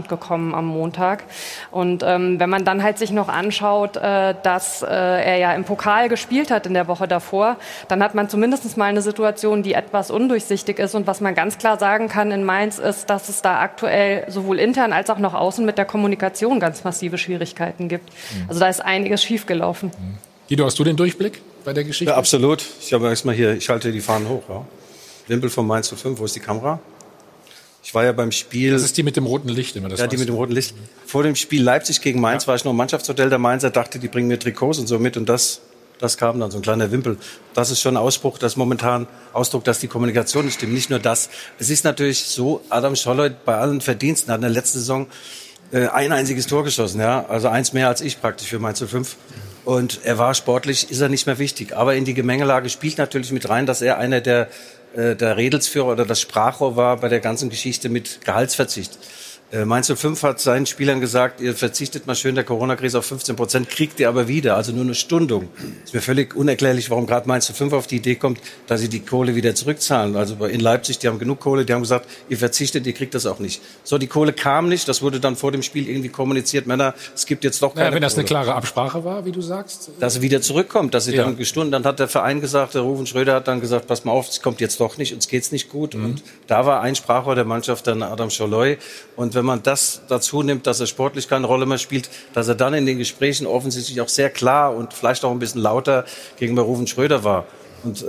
Abend gekommen am Montag. Und wenn man dann halt sich noch anschaut, dass er ja im Pokal gespielt hat in der Woche davor, dann hat man zumindest mal eine Situation, die etwas undurchsichtig ist. Und was man ganz klar sagen kann in Mainz ist, dass es da aktuell sowohl intern als auch nach außen mit der Kommunikation ganz massive Schwierigkeiten gibt. Also da ist einiges schiefgelaufen. Guido, hast du den Durchblick bei der Geschichte? Ja, absolut. Ich habe erstmal hier, ich halte die Fahnen hoch. Ja. Wimpel von Mainz 05, wo ist die Kamera? Ich war ja beim Spiel... Das ist die mit dem roten Licht immer. Das ja, die mit dem roten Licht. Vor dem Spiel Leipzig gegen Mainz war ich noch im Mannschaftshotel der Mainzer, dachte, die bringen mir Trikots und so mit und das kam dann, so ein kleiner Wimpel. Das ist schon ein Ausbruch, das ist momentan Ausdruck, dass die Kommunikation nicht stimmt. Nicht nur das. Es ist natürlich so, Adam Scholloy bei allen Verdiensten hat in der letzten Saison ein einziges Tor geschossen, ja, also eins mehr als ich praktisch für Mainz 05. Und er war sportlich, ist er nicht mehr wichtig. Aber in die Gemengelage spielt natürlich mit rein, dass er einer der Redelsführer oder das Sprachrohr war bei der ganzen Geschichte mit Gehaltsverzicht. Mainz 05 hat seinen Spielern gesagt, ihr verzichtet mal schön der Corona-Krise auf 15%, kriegt ihr aber wieder, also nur eine Stundung. Ist mir völlig unerklärlich, warum gerade Mainz 05 auf die Idee kommt, dass sie die Kohle wieder zurückzahlen. Also in Leipzig, die haben genug Kohle, die haben gesagt, ihr verzichtet, ihr kriegt das auch nicht. So, die Kohle kam nicht, das wurde dann vor dem Spiel irgendwie kommuniziert, Männer, es gibt jetzt doch keine Wenn das Kohle. eine klare Absprache war, wie du sagst? Dass sie wieder zurückkommt, dass sie dann gestunden, dann hat der Verein gesagt, der Ruven Schröder hat dann gesagt, pass mal auf, es kommt jetzt doch nicht, uns geht's nicht gut. Und da war ein Sprachrohr der Mannschaft dann Adam Scholloy. Und wenn man das dazu nimmt, dass er sportlich keine Rolle mehr spielt, dass er dann in den Gesprächen offensichtlich auch sehr klar und vielleicht auch ein bisschen lauter gegenüber Ruven Schröder war. Und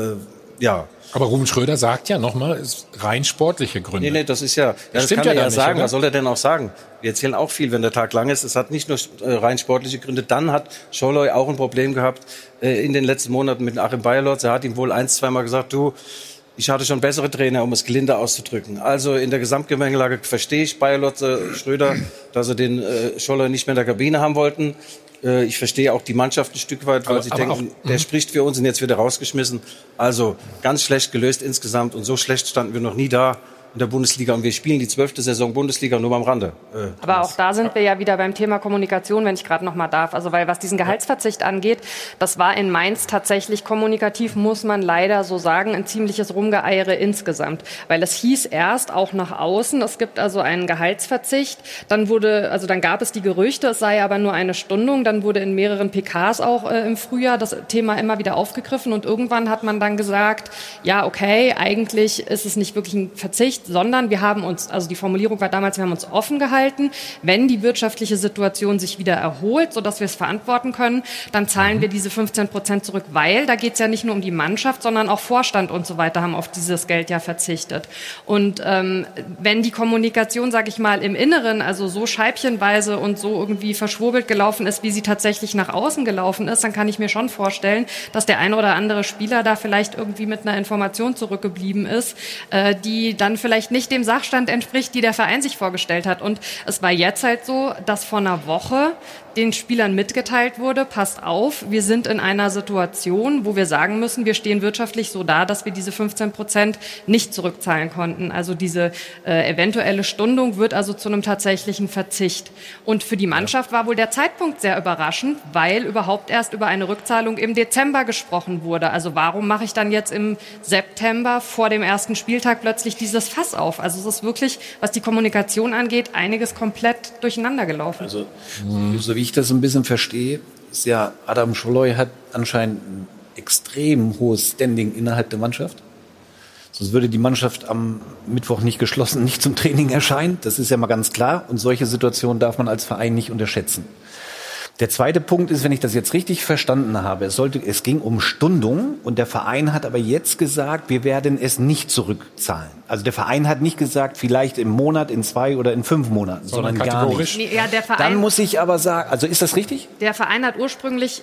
ja. Aber Ruven Schröder sagt ja nochmal, es rein sportliche Gründe. Nee, das ist ja, das kann er ja sagen. Oder? Was soll er denn auch sagen? Wir erzählen auch viel, wenn der Tag lang ist. Es hat nicht nur rein sportliche Gründe. Dann hat Scholloy auch ein Problem gehabt in den letzten Monaten mit Achim Bayerlotz. Er hat ihm wohl 1-2 Mal gesagt, du, ich hatte schon bessere Trainer, um es gelinde auszudrücken. Also in der Gesamtgemengelage verstehe ich Bayerlotz, Schröder, dass sie den Scholloy nicht mehr in der Kabine haben wollten. Ich verstehe auch die Mannschaft ein Stück weit, weil sie denken, der spricht für uns und jetzt wird er rausgeschmissen. Also ganz schlecht gelöst insgesamt und so schlecht standen wir noch nie da in der Bundesliga und wir spielen die 12. Saison Bundesliga nur am Rande. Aber auch da sind wir ja wieder beim Thema Kommunikation, wenn ich gerade noch mal darf. Also weil was diesen Gehaltsverzicht angeht, das war in Mainz tatsächlich kommunikativ, muss man leider so sagen, ein ziemliches Rumgeeiere insgesamt. Weil es hieß erst auch nach außen, es gibt also einen Gehaltsverzicht, dann gab es die Gerüchte, es sei aber nur eine Stundung, dann wurde in mehreren PKs auch im Frühjahr das Thema immer wieder aufgegriffen und irgendwann hat man dann gesagt, ja okay, eigentlich ist es nicht wirklich ein Verzicht, sondern wir haben uns, also die Formulierung war damals, wir haben uns offen gehalten, wenn die wirtschaftliche Situation sich wieder erholt, sodass wir es verantworten können, dann zahlen wir diese 15% zurück, weil da geht es ja nicht nur um die Mannschaft, sondern auch Vorstand und so weiter haben auf dieses Geld ja verzichtet. Und wenn die Kommunikation, sage ich mal, im Inneren, also so scheibchenweise und so irgendwie verschwurbelt gelaufen ist, wie sie tatsächlich nach außen gelaufen ist, dann kann ich mir schon vorstellen, dass der ein oder andere Spieler da vielleicht irgendwie mit einer Information zurückgeblieben ist, die dann vielleicht nicht dem Sachstand entspricht, die der Verein sich vorgestellt hat. Und es war jetzt halt so, dass vor einer Woche den Spielern mitgeteilt wurde, passt auf, wir sind in einer Situation, wo wir sagen müssen, wir stehen wirtschaftlich so da, dass wir diese 15% nicht zurückzahlen konnten. Also diese eventuelle Stundung wird also zu einem tatsächlichen Verzicht. Und für die Mannschaft war wohl der Zeitpunkt sehr überraschend, weil überhaupt erst über eine Rückzahlung im Dezember gesprochen wurde. Also warum mache ich dann jetzt im September vor dem ersten Spieltag plötzlich dieses Fass auf? Also es ist wirklich, was die Kommunikation angeht, einiges komplett durcheinander gelaufen. Also so wie ich das ein bisschen verstehe, ist ja, Adam Scholloy hat anscheinend ein extrem hohes Standing innerhalb der Mannschaft. Sonst würde die Mannschaft am Mittwoch nicht geschlossen, nicht zum Training erscheinen. Das ist ja mal ganz klar. Und solche Situationen darf man als Verein nicht unterschätzen. Der zweite Punkt ist, wenn ich das jetzt richtig verstanden habe, es ging um Stundung und der Verein hat aber jetzt gesagt, wir werden es nicht zurückzahlen. Also der Verein hat nicht gesagt, vielleicht im Monat, in 2 oder in 5 Monaten, sondern gar nicht. Nee, ja, der Verein, dann muss ich aber sagen, also ist das richtig? Der Verein hat ursprünglich,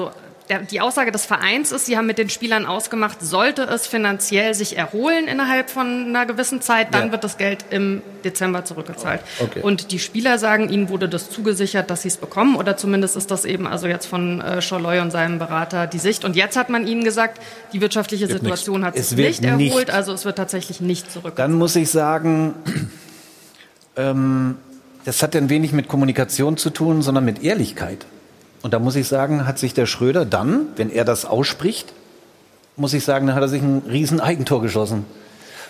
die Aussage des Vereins ist, sie haben mit den Spielern ausgemacht, sollte es finanziell sich erholen innerhalb von einer gewissen Zeit, dann wird das Geld im Dezember zurückgezahlt. Okay. Und die Spieler sagen, ihnen wurde das zugesichert, dass sie es bekommen, oder zumindest ist das eben also jetzt von Scholloy und seinem Berater die Sicht. Und jetzt hat man ihnen gesagt, die wirtschaftliche Situation hat sich nicht erholt, also es wird tatsächlich nicht zurückgezahlt. Dann muss ich sagen, das hat ein wenig mit Kommunikation zu tun, sondern mit Ehrlichkeit. Und da muss ich sagen, hat sich der Schröder dann, wenn er das ausspricht, muss ich sagen, dann hat er sich ein riesen Eigentor geschossen.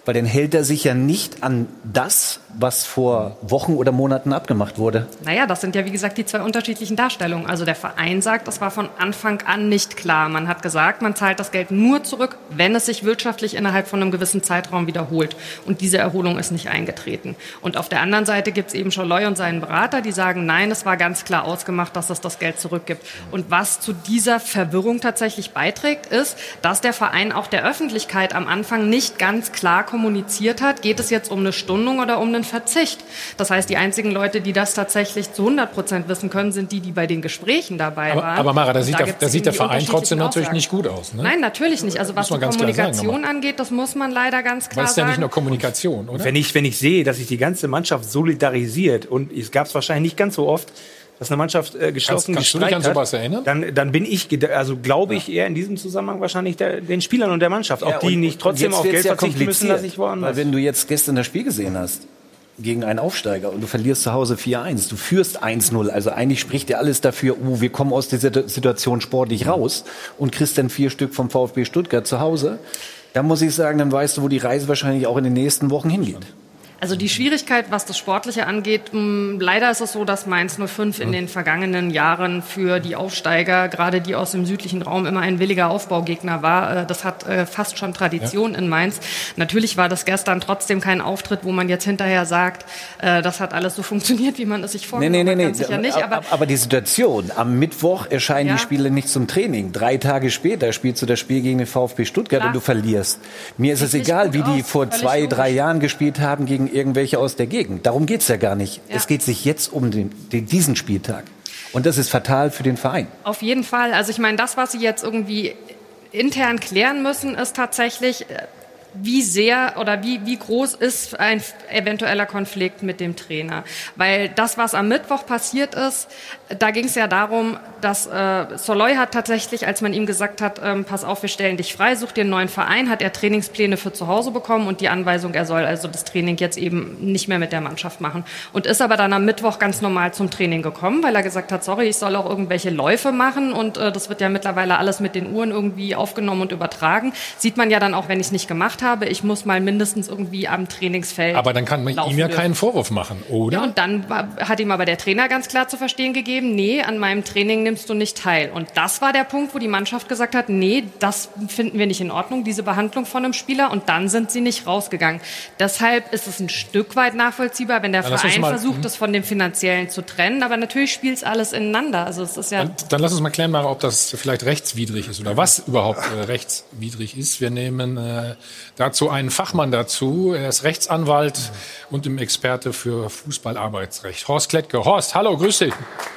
Weil dann hält er sich ja nicht an das, was vor Wochen oder Monaten abgemacht wurde. Naja, das sind ja, wie gesagt, die 2 unterschiedlichen Darstellungen. Also der Verein sagt, das war von Anfang an nicht klar. Man hat gesagt, man zahlt das Geld nur zurück, wenn es sich wirtschaftlich innerhalb von einem gewissen Zeitraum wiederholt. Und diese Erholung ist nicht eingetreten. Und auf der anderen Seite gibt es eben Scholloy und seinen Berater, die sagen, nein, es war ganz klar ausgemacht, dass es das Geld zurückgibt. Und was zu dieser Verwirrung tatsächlich beiträgt, ist, dass der Verein auch der Öffentlichkeit am Anfang nicht ganz klar kommuniziert hat, geht es jetzt um eine Stundung oder um einen Verzicht. Das heißt, die einzigen Leute, die das tatsächlich zu 100% wissen können, sind die bei den Gesprächen dabei waren. Aber Mara, da sieht der Verein trotzdem natürlich nicht gut aus. Ne? Nein, natürlich nicht. Also was die Kommunikation angeht, das muss man leider ganz klar sagen. Das ist ja nicht nur Kommunikation, oder? Wenn ich sehe, dass sich die ganze Mannschaft solidarisiert, und es gab es wahrscheinlich nicht ganz so oft, dass eine Mannschaft geschlossen Kannst du dich an sowas erinnern? Dann bin ich, glaube ich eher in diesem Zusammenhang wahrscheinlich den Spielern und der Mannschaft. Ob die nicht trotzdem auf Geld verzichten müssen, dass ich woanders. Weil wenn du jetzt gestern das Spiel gesehen hast, gegen einen Aufsteiger und du verlierst zu Hause 4-1, du führst 1-0, also eigentlich spricht ja alles dafür, wir kommen aus dieser Situation sportlich raus und kriegst dann 4 Stück vom VfB Stuttgart zu Hause, dann muss ich sagen, dann weißt du, wo die Reise wahrscheinlich auch in den nächsten Wochen hingeht. Also die Schwierigkeit, was das Sportliche angeht, leider ist es so, dass Mainz 05 in den vergangenen Jahren für die Aufsteiger, gerade die aus dem südlichen Raum, immer ein williger Aufbaugegner war. Das hat fast schon Tradition in Mainz. Natürlich war das gestern trotzdem kein Auftritt, wo man jetzt hinterher sagt, das hat alles so funktioniert, wie man es sich vorgestellt hat. Ganz sicher nicht. Aber die Situation, am Mittwoch erscheinen die Spieler nicht zum Training. 3 Tage später spielst du das Spiel gegen den VfB Stuttgart und du verlierst. Mir ist es egal, wie die vor 2-3 Jahren gespielt haben gegen irgendwelche aus der Gegend. Darum geht's ja gar nicht. Ja. Es geht sich jetzt um diesen Spieltag. Und das ist fatal für den Verein. Auf jeden Fall. Also ich meine, das, was Sie jetzt irgendwie intern klären müssen, ist tatsächlich, wie sehr oder wie groß ist ein eventueller Konflikt mit dem Trainer. Weil das, was am Mittwoch passiert ist, da ging es ja darum, dass Scholloy hat tatsächlich, als man ihm gesagt hat, pass auf, wir stellen dich frei, such dir einen neuen Verein, hat er Trainingspläne für zu Hause bekommen und die Anweisung, er soll also das Training jetzt eben nicht mehr mit der Mannschaft machen. Und ist aber dann am Mittwoch ganz normal zum Training gekommen, weil er gesagt hat, sorry, ich soll auch irgendwelche Läufe machen und das wird ja mittlerweile alles mit den Uhren irgendwie aufgenommen und übertragen. Sieht man ja dann auch, wenn ich es nicht gemacht habe, ich muss mal mindestens irgendwie am Trainingsfeld. Aber dann kann man ihm ja keinen Vorwurf machen, oder? Ja, und dann hat ihm aber der Trainer ganz klar zu verstehen gegeben, nee, an meinem Training nimmst du nicht teil. Und das war der Punkt, wo die Mannschaft gesagt hat, nee, das finden wir nicht in Ordnung, diese Behandlung von einem Spieler. Und dann sind sie nicht rausgegangen. Deshalb ist es ein Stück weit nachvollziehbar, wenn der Verein versucht, das von dem Finanziellen zu trennen. Aber natürlich spielt es alles ineinander. Also es ist ja dann lass uns mal klären, Mara, ob das vielleicht rechtswidrig ist oder was überhaupt rechtswidrig ist. Wir nehmen dazu einen Fachmann dazu. Er ist Rechtsanwalt und im Experte für Fußballarbeitsrecht. Horst Klettke. Horst, hallo, grüß dich.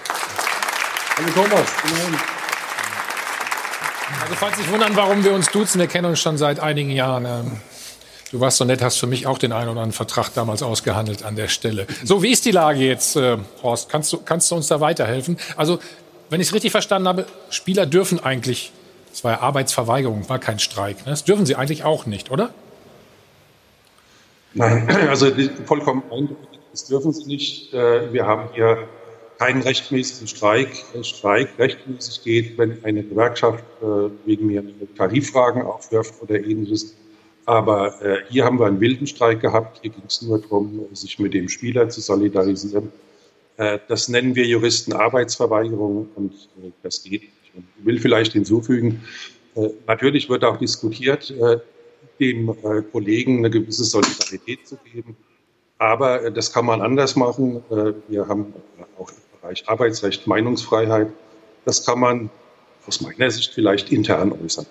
Hallo Thomas. Also falls Sie sich wundern, warum wir uns duzen, wir kennen uns schon seit einigen Jahren. Du warst so nett, hast für mich auch den einen oder anderen Vertrag damals ausgehandelt an der Stelle. So, wie ist die Lage jetzt, Horst? Kannst du uns da weiterhelfen? Also, wenn ich es richtig verstanden habe, Spieler dürfen eigentlich, das war ja Arbeitsverweigerung, war kein Streik, ne? Das dürfen sie eigentlich auch nicht, oder? Nein, also vollkommen eindeutig, das dürfen sie nicht. Wir haben hier keinen rechtmäßigen Streik. Streik rechtmäßig geht, wenn eine Gewerkschaft wegen mir Tariffragen aufwirft oder ähnliches. Aber hier haben wir einen wilden Streik gehabt. Hier ging es nur darum, sich mit dem Spieler zu solidarisieren. Das nennen wir Juristen Arbeitsverweigerung und das geht nicht. Ich will vielleicht hinzufügen, natürlich wird auch diskutiert, dem Kollegen eine gewisse Solidarität zu geben. Aber das kann man anders machen. Wir haben auch im Bereich Arbeitsrecht Meinungsfreiheit. Das kann man aus meiner Sicht vielleicht intern äußern.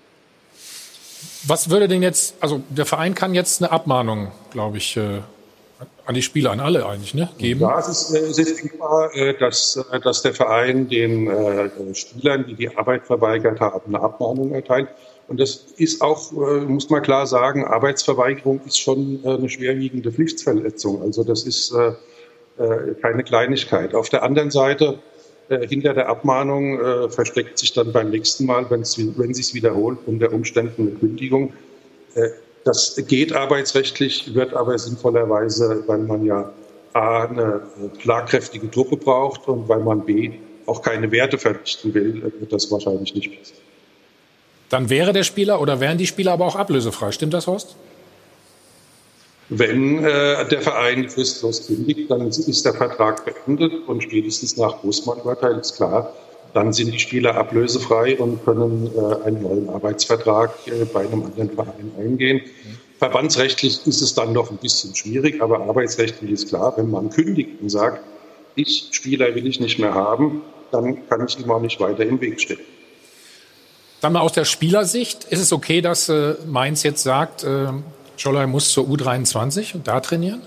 Was würde denn jetzt, also der Verein kann jetzt eine Abmahnung, glaube ich, an die Spieler, an alle eigentlich, ne, geben? Ja, es ist denkbar, dass der Verein den Spielern, die Arbeit verweigert haben, eine Abmahnung erteilt. Und das ist auch, muss man klar sagen, Arbeitsverweigerung ist schon eine schwerwiegende Pflichtverletzung. Also das ist keine Kleinigkeit. Auf der anderen Seite, hinter der Abmahnung versteckt sich dann beim nächsten Mal, wenn sich wiederholt, unter Umständen eine Kündigung. Das geht arbeitsrechtlich, wird aber sinnvollerweise, weil man ja A, eine schlagkräftige Truppe braucht und weil man B, auch keine Werte verrichten will, wird das wahrscheinlich nicht passieren. Dann wäre der Spieler oder wären die Spieler aber auch ablösefrei. Stimmt das, Horst? Wenn der Verein fristlos kündigt, dann ist der Vertrag beendet und spätestens nach Großmann-Urteil ist klar, dann sind die Spieler ablösefrei und können einen neuen Arbeitsvertrag bei einem anderen Verein eingehen. Verbandsrechtlich ist es dann noch ein bisschen schwierig, aber arbeitsrechtlich ist klar, wenn man kündigt und sagt, Spieler will ich nicht mehr haben, dann kann ich ihm auch nicht weiter im Weg stehen. Sagen wir aus der Spielersicht, ist es okay, dass Mainz jetzt sagt, Scholloy muss zur U23 und da trainieren?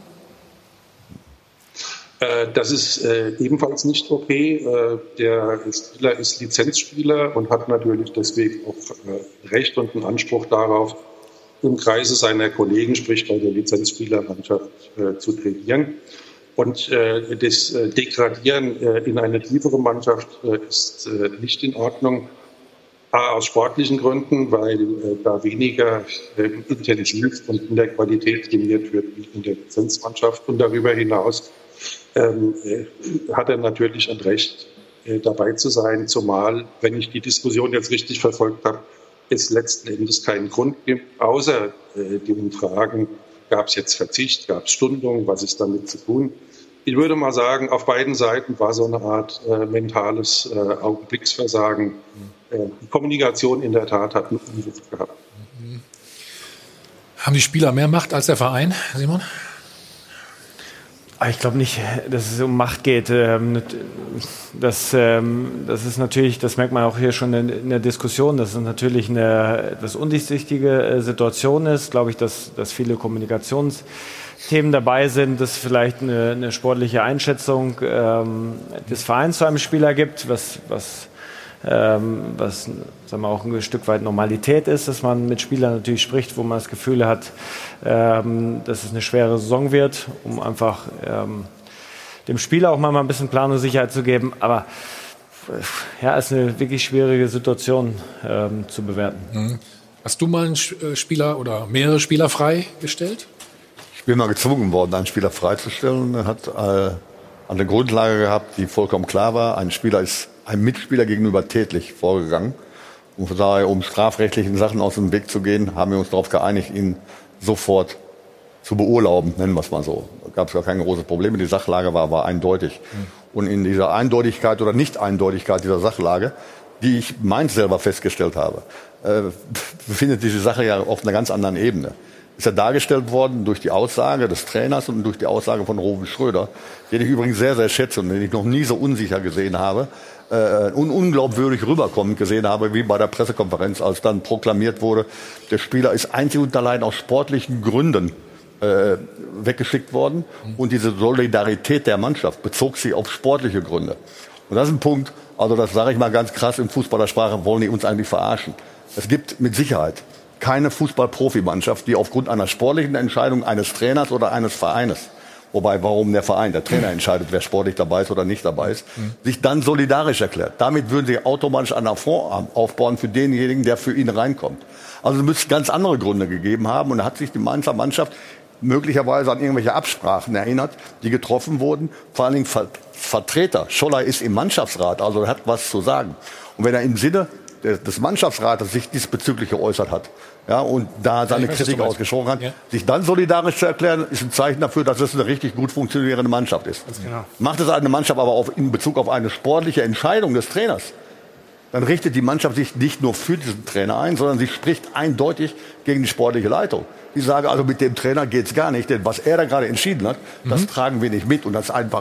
Das ist ebenfalls nicht okay. Der Spieler ist Lizenzspieler und hat natürlich deswegen auch Recht und einen Anspruch darauf, im Kreise seiner Kollegen, sprich bei der Lizenzspielermannschaft, zu trainieren. Und das Degradieren in eine tiefere Mannschaft ist nicht in Ordnung. Aus sportlichen Gründen, weil da weniger intensiv und in der Qualität trainiert wird wie in der Lizenzmannschaft. Und darüber hinaus hat er natürlich ein Recht, dabei zu sein, zumal, wenn ich die Diskussion jetzt richtig verfolgt habe, es letzten Endes keinen Grund gibt, außer den Fragen, gab es jetzt Verzicht, gab es Stundung, was ist damit zu tun? Ich würde mal sagen, auf beiden Seiten war so eine Art mentales Augenblicksversagen. Die Kommunikation in der Tat hat einen Unwucht gehabt. Haben die Spieler mehr Macht als der Verein, Simon? Ich glaube nicht, dass es um Macht geht. Das ist natürlich, das merkt man auch hier schon in der Diskussion, dass es natürlich eine etwas undurchsichtige Situation ist. Glaube ich, dass viele Kommunikationsthemen dabei sind, dass es vielleicht eine sportliche Einschätzung des Vereins zu einem Spieler gibt, was sagen wir auch ein Stück weit Normalität ist, dass man mit Spielern natürlich spricht, wo man das Gefühl hat, dass es eine schwere Saison wird, um einfach dem Spieler auch mal ein bisschen Planungssicherheit zu geben. Aber ja, es ist eine wirklich schwierige Situation zu bewerten. Hast du mal einen Spieler oder mehrere Spieler freigestellt? Ich bin mal gezwungen worden, einen Spieler freizustellen. Er hat eine Grundlage gehabt, die vollkommen klar war. Ein Spieler ist einem Mitspieler gegenüber tätlich vorgegangen. Und von daher, um strafrechtlichen Sachen aus dem Weg zu gehen, haben wir uns darauf geeinigt, ihn sofort zu beurlauben, nennen wir es mal so. Da gab es gar keine großen Probleme. Die Sachlage war eindeutig. Und in dieser Eindeutigkeit oder Nicht-Eindeutigkeit dieser Sachlage, die ich Mainz selber festgestellt habe, befindet diese Sache ja auf einer ganz anderen Ebene. Ist ja dargestellt worden durch die Aussage des Trainers und durch die Aussage von Rowe Schröder, den ich übrigens sehr, sehr schätze und den ich noch nie so unsicher gesehen habe, und unglaubwürdig rüberkommend gesehen habe, wie bei der Pressekonferenz, als dann proklamiert wurde, der Spieler ist einzig und allein aus sportlichen Gründen weggeschickt worden. Und diese Solidarität der Mannschaft bezog sich auf sportliche Gründe. Und das ist ein Punkt, also das sage ich mal ganz krass in Fußballersprache, wollen die uns eigentlich verarschen. Es gibt mit Sicherheit keine Fußball-Profimannschaft, die aufgrund einer sportlichen Entscheidung eines Trainers oder eines Vereines, wobei, warum der Verein, der Trainer entscheidet, wer sportlich dabei ist oder nicht dabei ist, sich dann solidarisch erklärt. Damit würden sie automatisch einen Fonds aufbauen für denjenigen, der für ihn reinkommt. Also es müsste ganz andere Gründe gegeben haben. Und da hat sich die Mainzer Mannschaft möglicherweise an irgendwelche Absprachen erinnert, die getroffen wurden. Vor allen Dingen Vertreter. Scholloy ist im Mannschaftsrat, also er hat was zu sagen. Und wenn er im Sinne des Mannschaftsrates sich diesbezüglich geäußert hat, ja, und da seine Kritik ausgesprochen hat, sich dann solidarisch zu erklären, ist ein Zeichen dafür, dass es eine richtig gut funktionierende Mannschaft ist. Genau. Macht es eine Mannschaft aber auch in Bezug auf eine sportliche Entscheidung des Trainers, dann richtet die Mannschaft sich nicht nur für diesen Trainer ein, sondern sie spricht eindeutig gegen die sportliche Leitung. Die sagen also, mit dem Trainer geht's gar nicht, denn was er da gerade entschieden hat, das tragen wir nicht mit. Und das ist einfach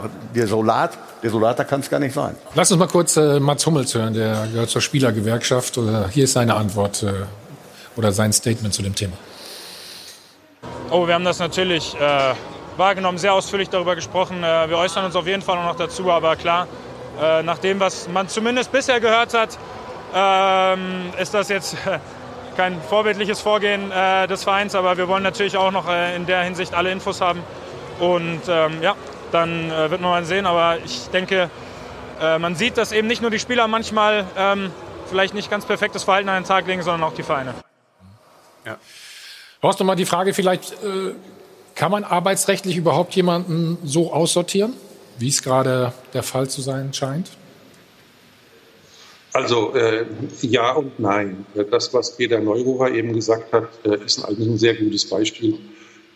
desolater kann es gar nicht sein. Lass uns mal kurz Mats Hummels hören, der gehört zur Spielergewerkschaft. Hier ist seine Antwort oder sein Statement zu dem Thema. Oh, wir haben das natürlich wahrgenommen, sehr ausführlich darüber gesprochen. Wir äußern uns auf jeden Fall noch dazu, aber klar, nach dem, was man zumindest bisher gehört hat, ist das jetzt kein vorbildliches Vorgehen des Vereins, aber wir wollen natürlich auch noch in der Hinsicht alle Infos haben. Und ja, dann wird man mal sehen. Aber ich denke, man sieht, dass eben nicht nur die Spieler manchmal vielleicht nicht ganz perfektes Verhalten an den Tag legen, sondern auch die Vereine. Ja. Horst, nochmal die Frage vielleicht, kann man arbeitsrechtlich überhaupt jemanden so aussortieren, wie es gerade der Fall zu sein scheint? Also ja und nein. Das, was Peter Neururer eben gesagt hat, ist eigentlich ein sehr gutes Beispiel.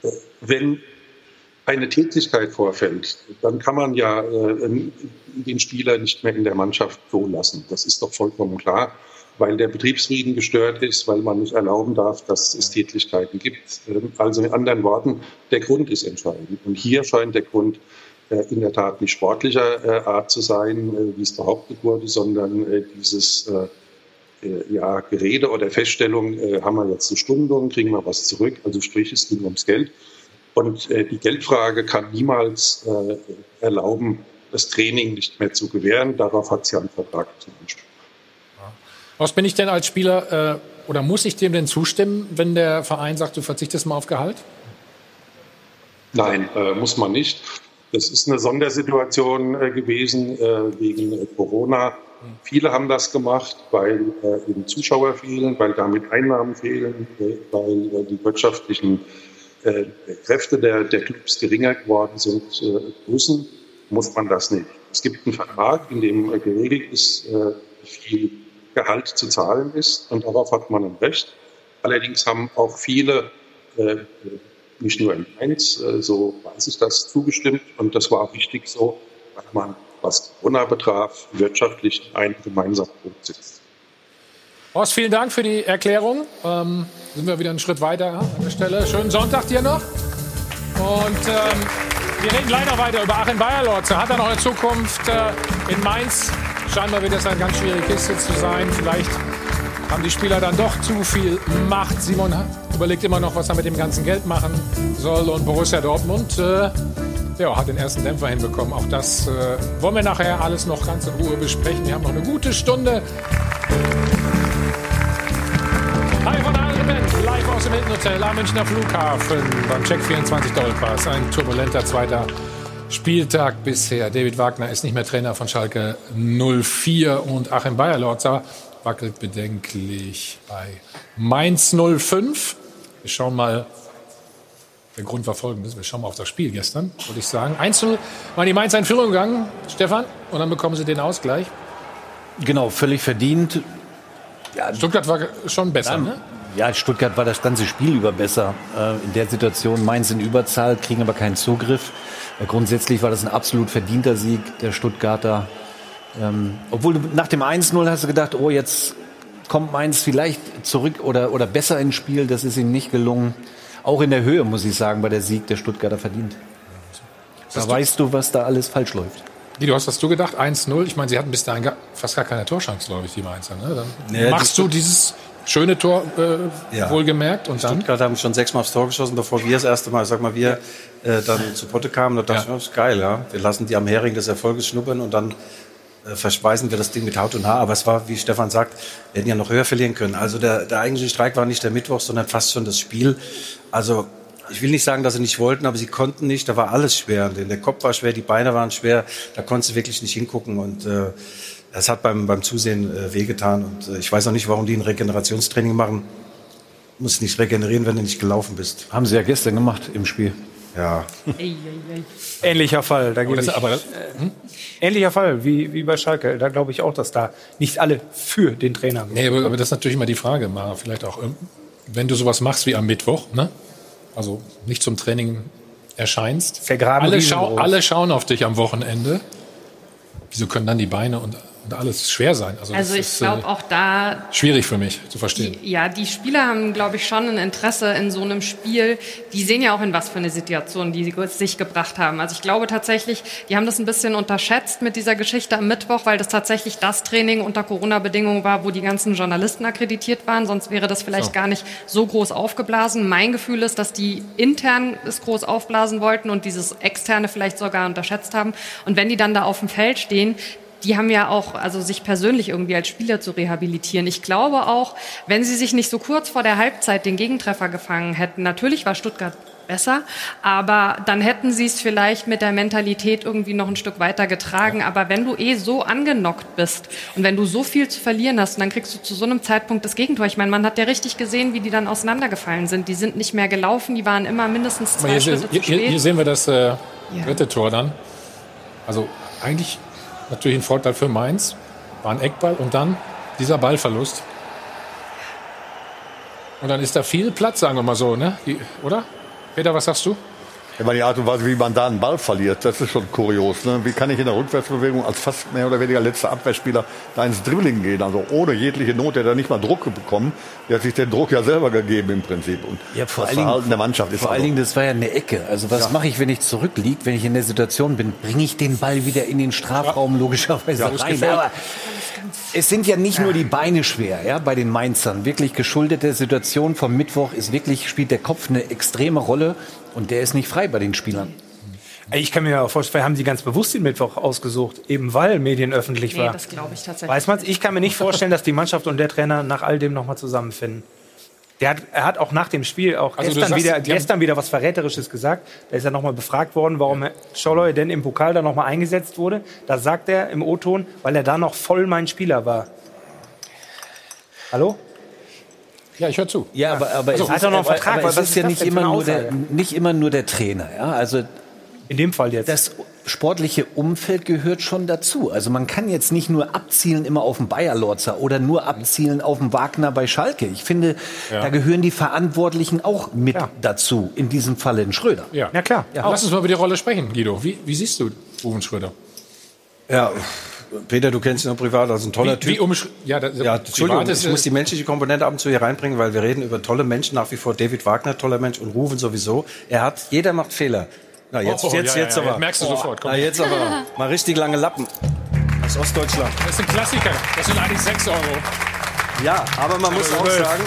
Wenn eine Tätigkeit vorfällt, dann kann man ja den Spieler nicht mehr in der Mannschaft so lassen. Das ist doch vollkommen klar, weil der Betriebsfrieden gestört ist, weil man nicht erlauben darf, dass es Tätigkeiten gibt. Also in anderen Worten, der Grund ist entscheidend. Und hier scheint der Grund in der Tat nicht sportlicher Art zu sein, wie es behauptet wurde, sondern dieses Gerede oder Feststellung, haben wir jetzt eine Stundung, kriegen wir was zurück, also sprich, es ging ums Geld. Und die Geldfrage kann niemals erlauben, das Training nicht mehr zu gewähren. Darauf hat sie einen Vertrag zugestimmt. Was bin ich denn als Spieler oder muss ich dem denn zustimmen, wenn der Verein sagt, du verzichtest mal auf Gehalt? Nein, muss man nicht. Das ist eine Sondersituation gewesen wegen Corona. Viele haben das gemacht, weil eben Zuschauer fehlen, weil damit Einnahmen fehlen, weil die wirtschaftlichen Kräfte der Clubs geringer geworden sind. Muss man das nicht. Es gibt einen Vertrag, in dem geregelt ist, wie viel Gehalt zu zahlen ist, und darauf hat man ein Recht. Allerdings haben auch viele, nicht nur in Mainz, so weiß ich das, zugestimmt, und das war auch richtig so, weil man, was Corona betraf, wirtschaftlich einen gemeinsamen Punkt sitzt. Horst, vielen Dank für die Erklärung. Sind wir wieder einen Schritt weiter an der Stelle. Schönen Sonntag dir noch. Und wir reden gleich noch weiter über Achim Beierlorzer. Hat er noch eine Zukunft in Mainz? Scheinbar wird es eine ganz schwierige Kiste zu sein. Vielleicht haben die Spieler dann doch zu viel Macht. Simon überlegt immer noch, was er mit dem ganzen Geld machen soll. Und Borussia Dortmund hat den ersten Dämpfer hinbekommen. Auch das wollen wir nachher alles noch ganz in Ruhe besprechen. Wir haben noch eine gute Stunde. Hi von Alrement, live aus dem Hilton Hotel am Münchner Flughafen beim Check 24 Dollpass. Ein turbulenter zweiter Spieltag bisher. David Wagner ist nicht mehr Trainer von Schalke 04 und Achim Beierlorzer wackelt bedenklich bei Mainz 05. Wir schauen mal, der Grund war folgendes, wir schauen mal auf das Spiel gestern, würde ich sagen. 1-0 waren die Mainzer in Führung gegangen, Stefan, und dann bekommen sie den Ausgleich. Genau, völlig verdient. Ja, Stuttgart war schon besser, ne? Ja, Stuttgart war das ganze Spiel über besser. In der Situation Mainz in Überzahl, kriegen aber keinen Zugriff. Grundsätzlich war das ein absolut verdienter Sieg der Stuttgarter. Obwohl nach dem 1-0 hast du gedacht, oh, jetzt kommt Mainz vielleicht zurück oder besser ins Spiel. Das ist ihnen nicht gelungen. Auch in der Höhe, muss ich sagen, war der Sieg der Stuttgarter verdient. Da weißt du, was da alles falsch läuft. Guido, hast du gedacht, 1-0? Ich meine, sie hatten bis dahin fast gar keine Torchance, glaube ich, die Mainzer. Ne? Dann machst du dieses schöne Tor wohlgemerkt. Und dann? Stuttgart haben schon 6-mal aufs Tor geschossen, bevor wir das erste Mal, dann zu Potte kamen. Da dachte ich, das ist geil, ja. Wir lassen die am Hering des Erfolges schnuppern und dann verspeisen wir das Ding mit Haut und Haar. Aber es war, wie Stefan sagt, wir hätten ja noch höher verlieren können. Also der eigentliche Streik war nicht der Mittwoch, sondern fast schon das Spiel. Also ich will nicht sagen, dass sie nicht wollten, aber sie konnten nicht. Da war alles schwer. Der Kopf war schwer, die Beine waren schwer. Da konntest du wirklich nicht hingucken. Und das hat beim Zusehen wehgetan. Und ich weiß auch nicht, warum die ein Regenerationstraining machen. Du musst nicht regenerieren, wenn du nicht gelaufen bist. Haben sie ja gestern gemacht im Spiel. Ja. Ähnlicher Fall. Ähnlicher Fall wie bei Schalke. Da glaube ich auch, dass da nicht alle für den Trainer sind. Nee, aber das ist natürlich immer die Frage, Mara, vielleicht auch, wenn du sowas machst wie am Mittwoch, ne? Also nicht zum Training erscheinst. Alle schauen auf dich am Wochenende. Wieso können dann die Beine und alles schwer sein? Also ich glaube auch da... Schwierig für mich zu verstehen. Die Spieler haben, glaube ich, schon ein Interesse in so einem Spiel. Die sehen ja auch, in was für eine Situation die sich gebracht haben. Also ich glaube tatsächlich, die haben das ein bisschen unterschätzt mit dieser Geschichte am Mittwoch, weil das tatsächlich das Training unter Corona-Bedingungen war, wo die ganzen Journalisten akkreditiert waren. Sonst wäre das vielleicht gar nicht so groß aufgeblasen. Mein Gefühl ist, dass die intern es groß aufblasen wollten und dieses Externe vielleicht sogar unterschätzt haben. Und wenn die dann da auf dem Feld stehen, die haben ja auch, also sich persönlich irgendwie als Spieler zu rehabilitieren. Ich glaube auch, wenn sie sich nicht so kurz vor der Halbzeit den Gegentreffer gefangen hätten, natürlich war Stuttgart besser, aber dann hätten sie es vielleicht mit der Mentalität irgendwie noch ein Stück weiter getragen. Ja. Aber wenn du so angenockt bist und wenn du so viel zu verlieren hast, dann kriegst du zu so einem Zeitpunkt das Gegentor. Ich meine, man hat ja richtig gesehen, wie die dann auseinandergefallen sind. Die sind nicht mehr gelaufen, die waren immer mindestens 2 Schritte zu spät. Hier sehen wir das dritte Tor dann. Also eigentlich... Natürlich ein Vorteil für Mainz, war ein Eckball und dann dieser Ballverlust. Und dann ist da viel Platz, sagen wir mal so, ne? Oder? Peter, was sagst du? Ja, die Art und Weise, wie man da einen Ball verliert, das ist schon kurios. Ne? Wie kann ich in der Rückwärtsbewegung als fast mehr oder weniger letzter Abwehrspieler da ins Dribbling gehen? Also ohne jegliche Not, der da nicht mal Druck bekommen. Der hat sich den Druck ja selber gegeben im Prinzip. Und vor das Verhalten der Mannschaft ist vor allen Dingen, das war ja eine Ecke. Also was mache ich, wenn ich zurückliege, wenn ich in der Situation bin? Bringe ich den Ball wieder in den Strafraum logischerweise rein? Aber es sind ja nicht nur die Beine schwer, ja, bei den Mainzern. Wirklich geschuldete Situation vom Mittwoch ist wirklich, spielt der Kopf eine extreme Rolle. Und der ist nicht frei bei den Spielern. Ich kann mir auch vorstellen, haben sie ganz bewusst den Mittwoch ausgesucht, eben weil medienöffentlich war. Nee, das glaube ich tatsächlich. Weiß man's? Ich kann mir nicht vorstellen, dass die Mannschaft und der Trainer nach all dem nochmal zusammenfinden. Er hat auch nach dem Spiel, auch gestern wieder was Verräterisches gesagt. Da ist er nochmal befragt worden, warum Scholloy denn im Pokal da nochmal eingesetzt wurde. Da sagt er im O-Ton, weil er da noch voll mein Spieler war. Hallo? Ja, ich höre zu. Ja, aber also, hat er noch einen Vertrag? Aber es ist ja nicht immer nur der Trainer. Ja? Also in dem Fall jetzt. Das sportliche Umfeld gehört schon dazu. Also man kann jetzt nicht nur abzielen immer auf den Bayer-Lorzer oder nur abzielen auf den Wagner bei Schalke. Ich finde, da gehören die Verantwortlichen auch mit dazu. In diesem Falle in Schröder. Ja, klar. Ja. Lass uns mal über die Rolle sprechen, Guido. Wie siehst du Ruven Schröder? Ja, Peter, du kennst ihn noch privat, also ein toller Typ. Entschuldigung, ich muss die menschliche Komponente ab und zu hier reinbringen, weil wir reden über tolle Menschen, nach wie vor David Wagner, toller Mensch, und Ruven sowieso. Jeder macht Fehler. Na, jetzt aber. Merkst du sofort. Na, jetzt aber mal richtig lange Lappen. Aus Ostdeutschland. Das ist ein Klassiker. Das sind eigentlich 6 Euro. Ja, aber man muss auch sagen,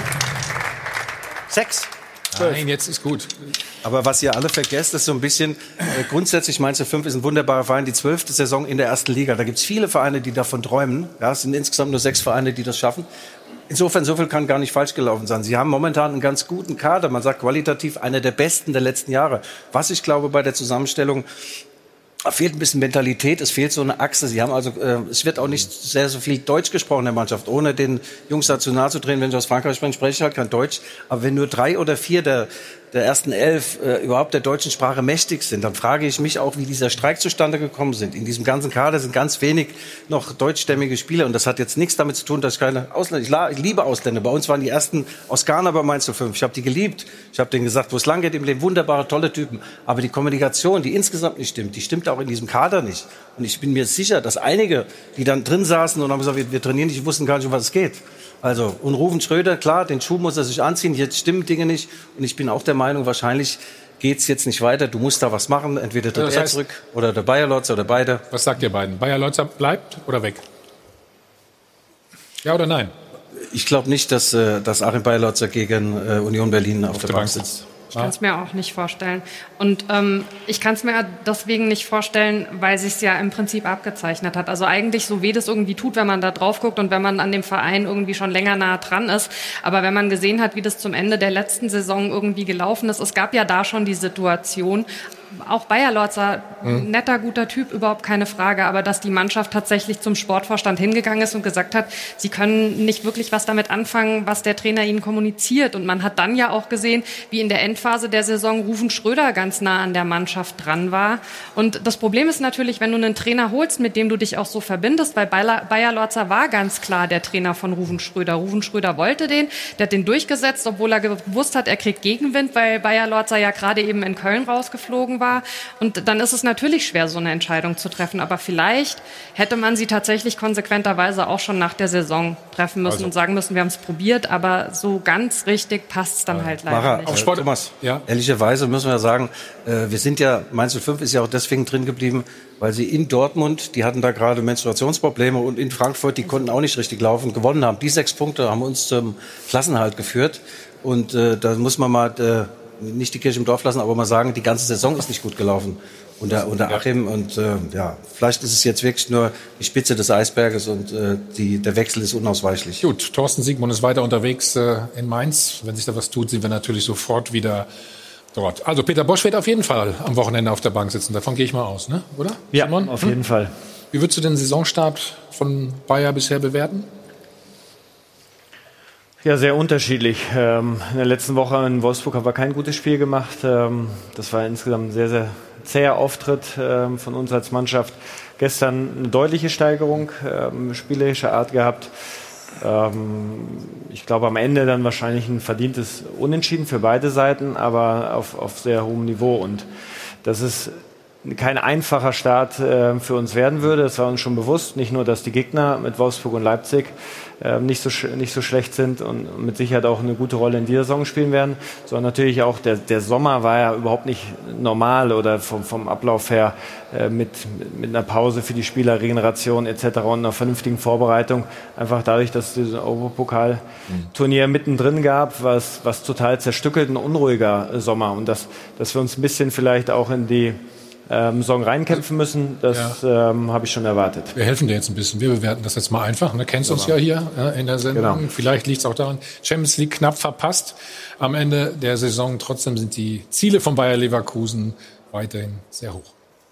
6. Nein, jetzt ist gut. Aber was ihr alle vergesst, ist so ein bisschen, grundsätzlich Mainz 05 ist ein wunderbarer Verein, die 12. Saison in der ersten Liga. Da gibt es viele Vereine, die davon träumen. Ja, es sind insgesamt nur 6 Vereine, die das schaffen. Insofern, so viel kann gar nicht falsch gelaufen sein. Sie haben momentan einen ganz guten Kader. Man sagt qualitativ einer der besten der letzten Jahre. Was ich glaube bei der Zusammenstellung, fehlt ein bisschen Mentalität, es fehlt so eine Achse. Sie haben also, es wird auch nicht sehr so viel Deutsch gesprochen in der Mannschaft, ohne den Jungs dazu nahe zu drehen. Wenn ich aus Frankreich spreche, spreche ich halt kein Deutsch. Aber wenn nur 3 oder 4 der ersten 11 überhaupt der deutschen Sprache mächtig sind, dann frage ich mich auch, wie dieser Streik zustande gekommen sind. In diesem ganzen Kader sind ganz wenig noch deutschstämmige Spieler. Und das hat jetzt nichts damit zu tun, dass ich keine Ausländer, ich liebe Ausländer. Bei uns waren die ersten aus Ghana bei Mainz 05. Ich habe die geliebt. Ich habe denen gesagt, wo es lang geht im Leben. Wunderbare, tolle Typen. Aber die Kommunikation, die insgesamt nicht stimmt, die stimmt auch in diesem Kader nicht. Und ich bin mir sicher, dass einige, die dann drin saßen und haben gesagt, wir trainieren nicht, wussten gar nicht, um was es geht. Also, und Ruven Schröder, klar, den Schuh muss er sich anziehen, jetzt stimmen Dinge nicht. Und ich bin auch der Meinung, wahrscheinlich geht's jetzt nicht weiter. Du musst da was machen, entweder tritt er zurück oder der Bayer-Lorzer oder beide. Was sagt ihr beiden? Bayer-Lorzer bleibt oder weg? Ja oder nein? Ich glaube nicht, dass Achim Bayer-Lorzer gegen Union Berlin auf der Bank sitzt. Ich kann es mir auch nicht vorstellen. Und ich kann es mir deswegen nicht vorstellen, weil sich es ja im Prinzip abgezeichnet hat. Also eigentlich so weh das irgendwie tut, wenn man da drauf guckt und wenn man an dem Verein irgendwie schon länger nah dran ist. Aber wenn man gesehen hat, wie das zum Ende der letzten Saison irgendwie gelaufen ist, es gab ja da schon die Situation, auch Bayer-Lorzer, netter, guter Typ, überhaupt keine Frage, aber dass die Mannschaft tatsächlich zum Sportvorstand hingegangen ist und gesagt hat, sie können nicht wirklich was damit anfangen, was der Trainer ihnen kommuniziert. Und man hat dann ja auch gesehen, wie in der Endphase der Saison Ruven Schröder ganz nah an der Mannschaft dran war. Und das Problem ist natürlich, wenn du einen Trainer holst, mit dem du dich auch so verbindest, weil Bayer-Lorzer war ganz klar der Trainer von Ruven Schröder. Ruven Schröder wollte den, der hat den durchgesetzt, obwohl er gewusst hat, er kriegt Gegenwind, weil Bayer-Lorzer ja gerade eben in Köln rausgeflogen war. Und dann ist es natürlich schwer, so eine Entscheidung zu treffen. Aber vielleicht hätte man sie tatsächlich konsequenterweise auch schon nach der Saison treffen müssen und sagen müssen, wir haben es probiert, aber so ganz richtig passt es dann halt leider nicht. Auf Sport, Thomas, ehrlicherweise müssen wir sagen, wir sind ja, Mainz 05 ist ja auch deswegen drin geblieben, weil sie in Dortmund, die hatten da gerade Menstruationsprobleme, und in Frankfurt, die konnten auch nicht richtig laufen, gewonnen haben. Die 6 Punkte haben uns zum Klassenhalt geführt. Und da muss man mal nicht die Kirche im Dorf lassen, aber mal sagen, die ganze Saison ist nicht gut gelaufen unter Achim. Und vielleicht ist es jetzt wirklich nur die Spitze des Eisberges und der Wechsel ist unausweichlich. Gut, Thorsten Siegmund ist weiter unterwegs in Mainz. Wenn sich da was tut, sind wir natürlich sofort wieder dort. Also Peter Bosz wird auf jeden Fall am Wochenende auf der Bank sitzen. Davon gehe ich mal aus, ne? Oder? Ja, Simon? Auf jeden Fall. Wie würdest du den Saisonstart von Bayer bisher bewerten? Ja, sehr unterschiedlich. In der letzten Woche in Wolfsburg haben wir kein gutes Spiel gemacht. Das war insgesamt ein sehr, sehr zäher Auftritt von uns als Mannschaft. Gestern eine deutliche Steigerung, spielerische Art gehabt. Ich glaube, am Ende dann wahrscheinlich ein verdientes Unentschieden für beide Seiten, aber auf sehr hohem Niveau. Und das ist kein einfacher Start für uns werden würde. Das war uns schon bewusst. Nicht nur, dass die Gegner mit Wolfsburg und Leipzig nicht so schlecht sind und mit Sicherheit auch eine gute Rolle in dieser Saison spielen werden, sondern natürlich auch der Sommer war ja überhaupt nicht normal oder vom Ablauf her mit einer Pause für die Spieler, Regeneration etc. und einer vernünftigen Vorbereitung. Einfach dadurch, dass es dieses Europapokal-Turnier mittendrin gab, was total zerstückelt, ein unruhiger Sommer. Und dass wir uns ein bisschen vielleicht auch in die Saison reinkämpfen müssen, das habe ich schon erwartet. Wir helfen dir jetzt ein bisschen. Wir bewerten das jetzt mal einfach. Du kennst uns ja hier in der Sendung. Genau. Vielleicht liegt es auch daran, Champions League knapp verpasst am Ende der Saison. Trotzdem sind die Ziele von Bayer Leverkusen weiterhin sehr hoch.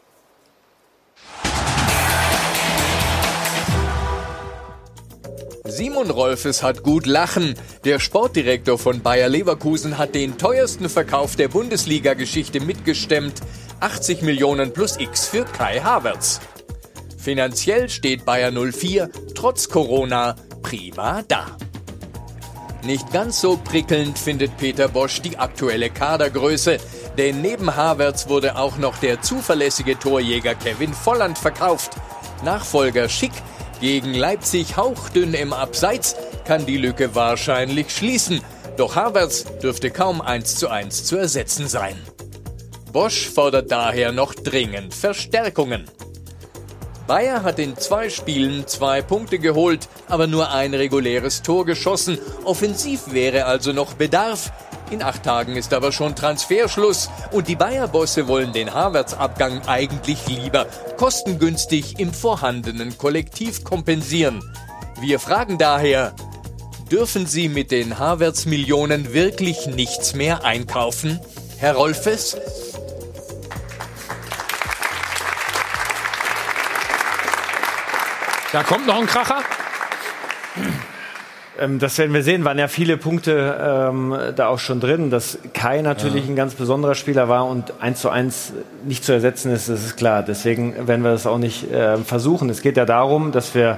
Simon Rolfes hat gut lachen. Der Sportdirektor von Bayer Leverkusen hat den teuersten Verkauf der Bundesliga-Geschichte mitgestemmt. 80 Millionen plus X für Kai Havertz. Finanziell steht Bayer 04 trotz Corona prima da. Nicht ganz so prickelnd findet Peter Bosch die aktuelle Kadergröße. Denn neben Havertz wurde auch noch der zuverlässige Torjäger Kevin Volland verkauft. Nachfolger Schick gegen Leipzig hauchdünn im Abseits kann die Lücke wahrscheinlich schließen. Doch Havertz dürfte kaum 1:1 zu ersetzen sein. Bosch fordert daher noch dringend Verstärkungen. Bayer hat in 2 Spielen 2 Punkte geholt, aber nur ein reguläres Tor geschossen. Offensiv wäre also noch Bedarf. In 8 Tagen ist aber schon Transferschluss und die Bayer-Bosse wollen den Havertz-Abgang eigentlich lieber kostengünstig im vorhandenen Kollektiv kompensieren. Wir fragen daher, dürfen Sie mit den Havertz-Millionen wirklich nichts mehr einkaufen? Herr Rolfes? Da kommt noch ein Kracher. Das werden wir sehen, waren ja viele Punkte da auch schon drin. Dass Kai natürlich ein ganz besonderer Spieler war und 1:1 nicht zu ersetzen ist, das ist klar. Deswegen werden wir das auch nicht versuchen. Es geht ja darum, dass wir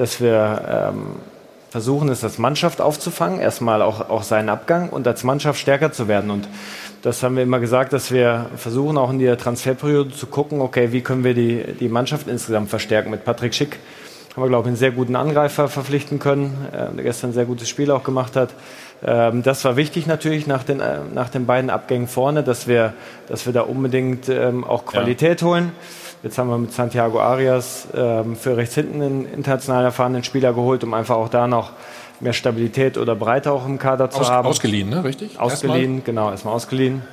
versuchen, es als Mannschaft aufzufangen, erstmal auch seinen Abgang und als Mannschaft stärker zu werden. Und das haben wir immer gesagt, dass wir versuchen, auch in der Transferperiode zu gucken, okay, wie können wir die Mannschaft insgesamt verstärken. Mit Patrick Schick haben wir, glaube ich, einen sehr guten Angreifer verpflichten können, der gestern ein sehr gutes Spiel auch gemacht hat. Das war wichtig natürlich nach den beiden Abgängen vorne, dass wir da unbedingt auch Qualität holen. Jetzt haben wir mit Santiago Arias für rechts hinten einen international erfahrenen Spieler geholt, um einfach auch da noch mehr Stabilität oder Breite auch im Kader zu haben. Ausgeliehen, ne? Richtig? Ausgeliehen, erstmal? Genau, erstmal ausgeliehen.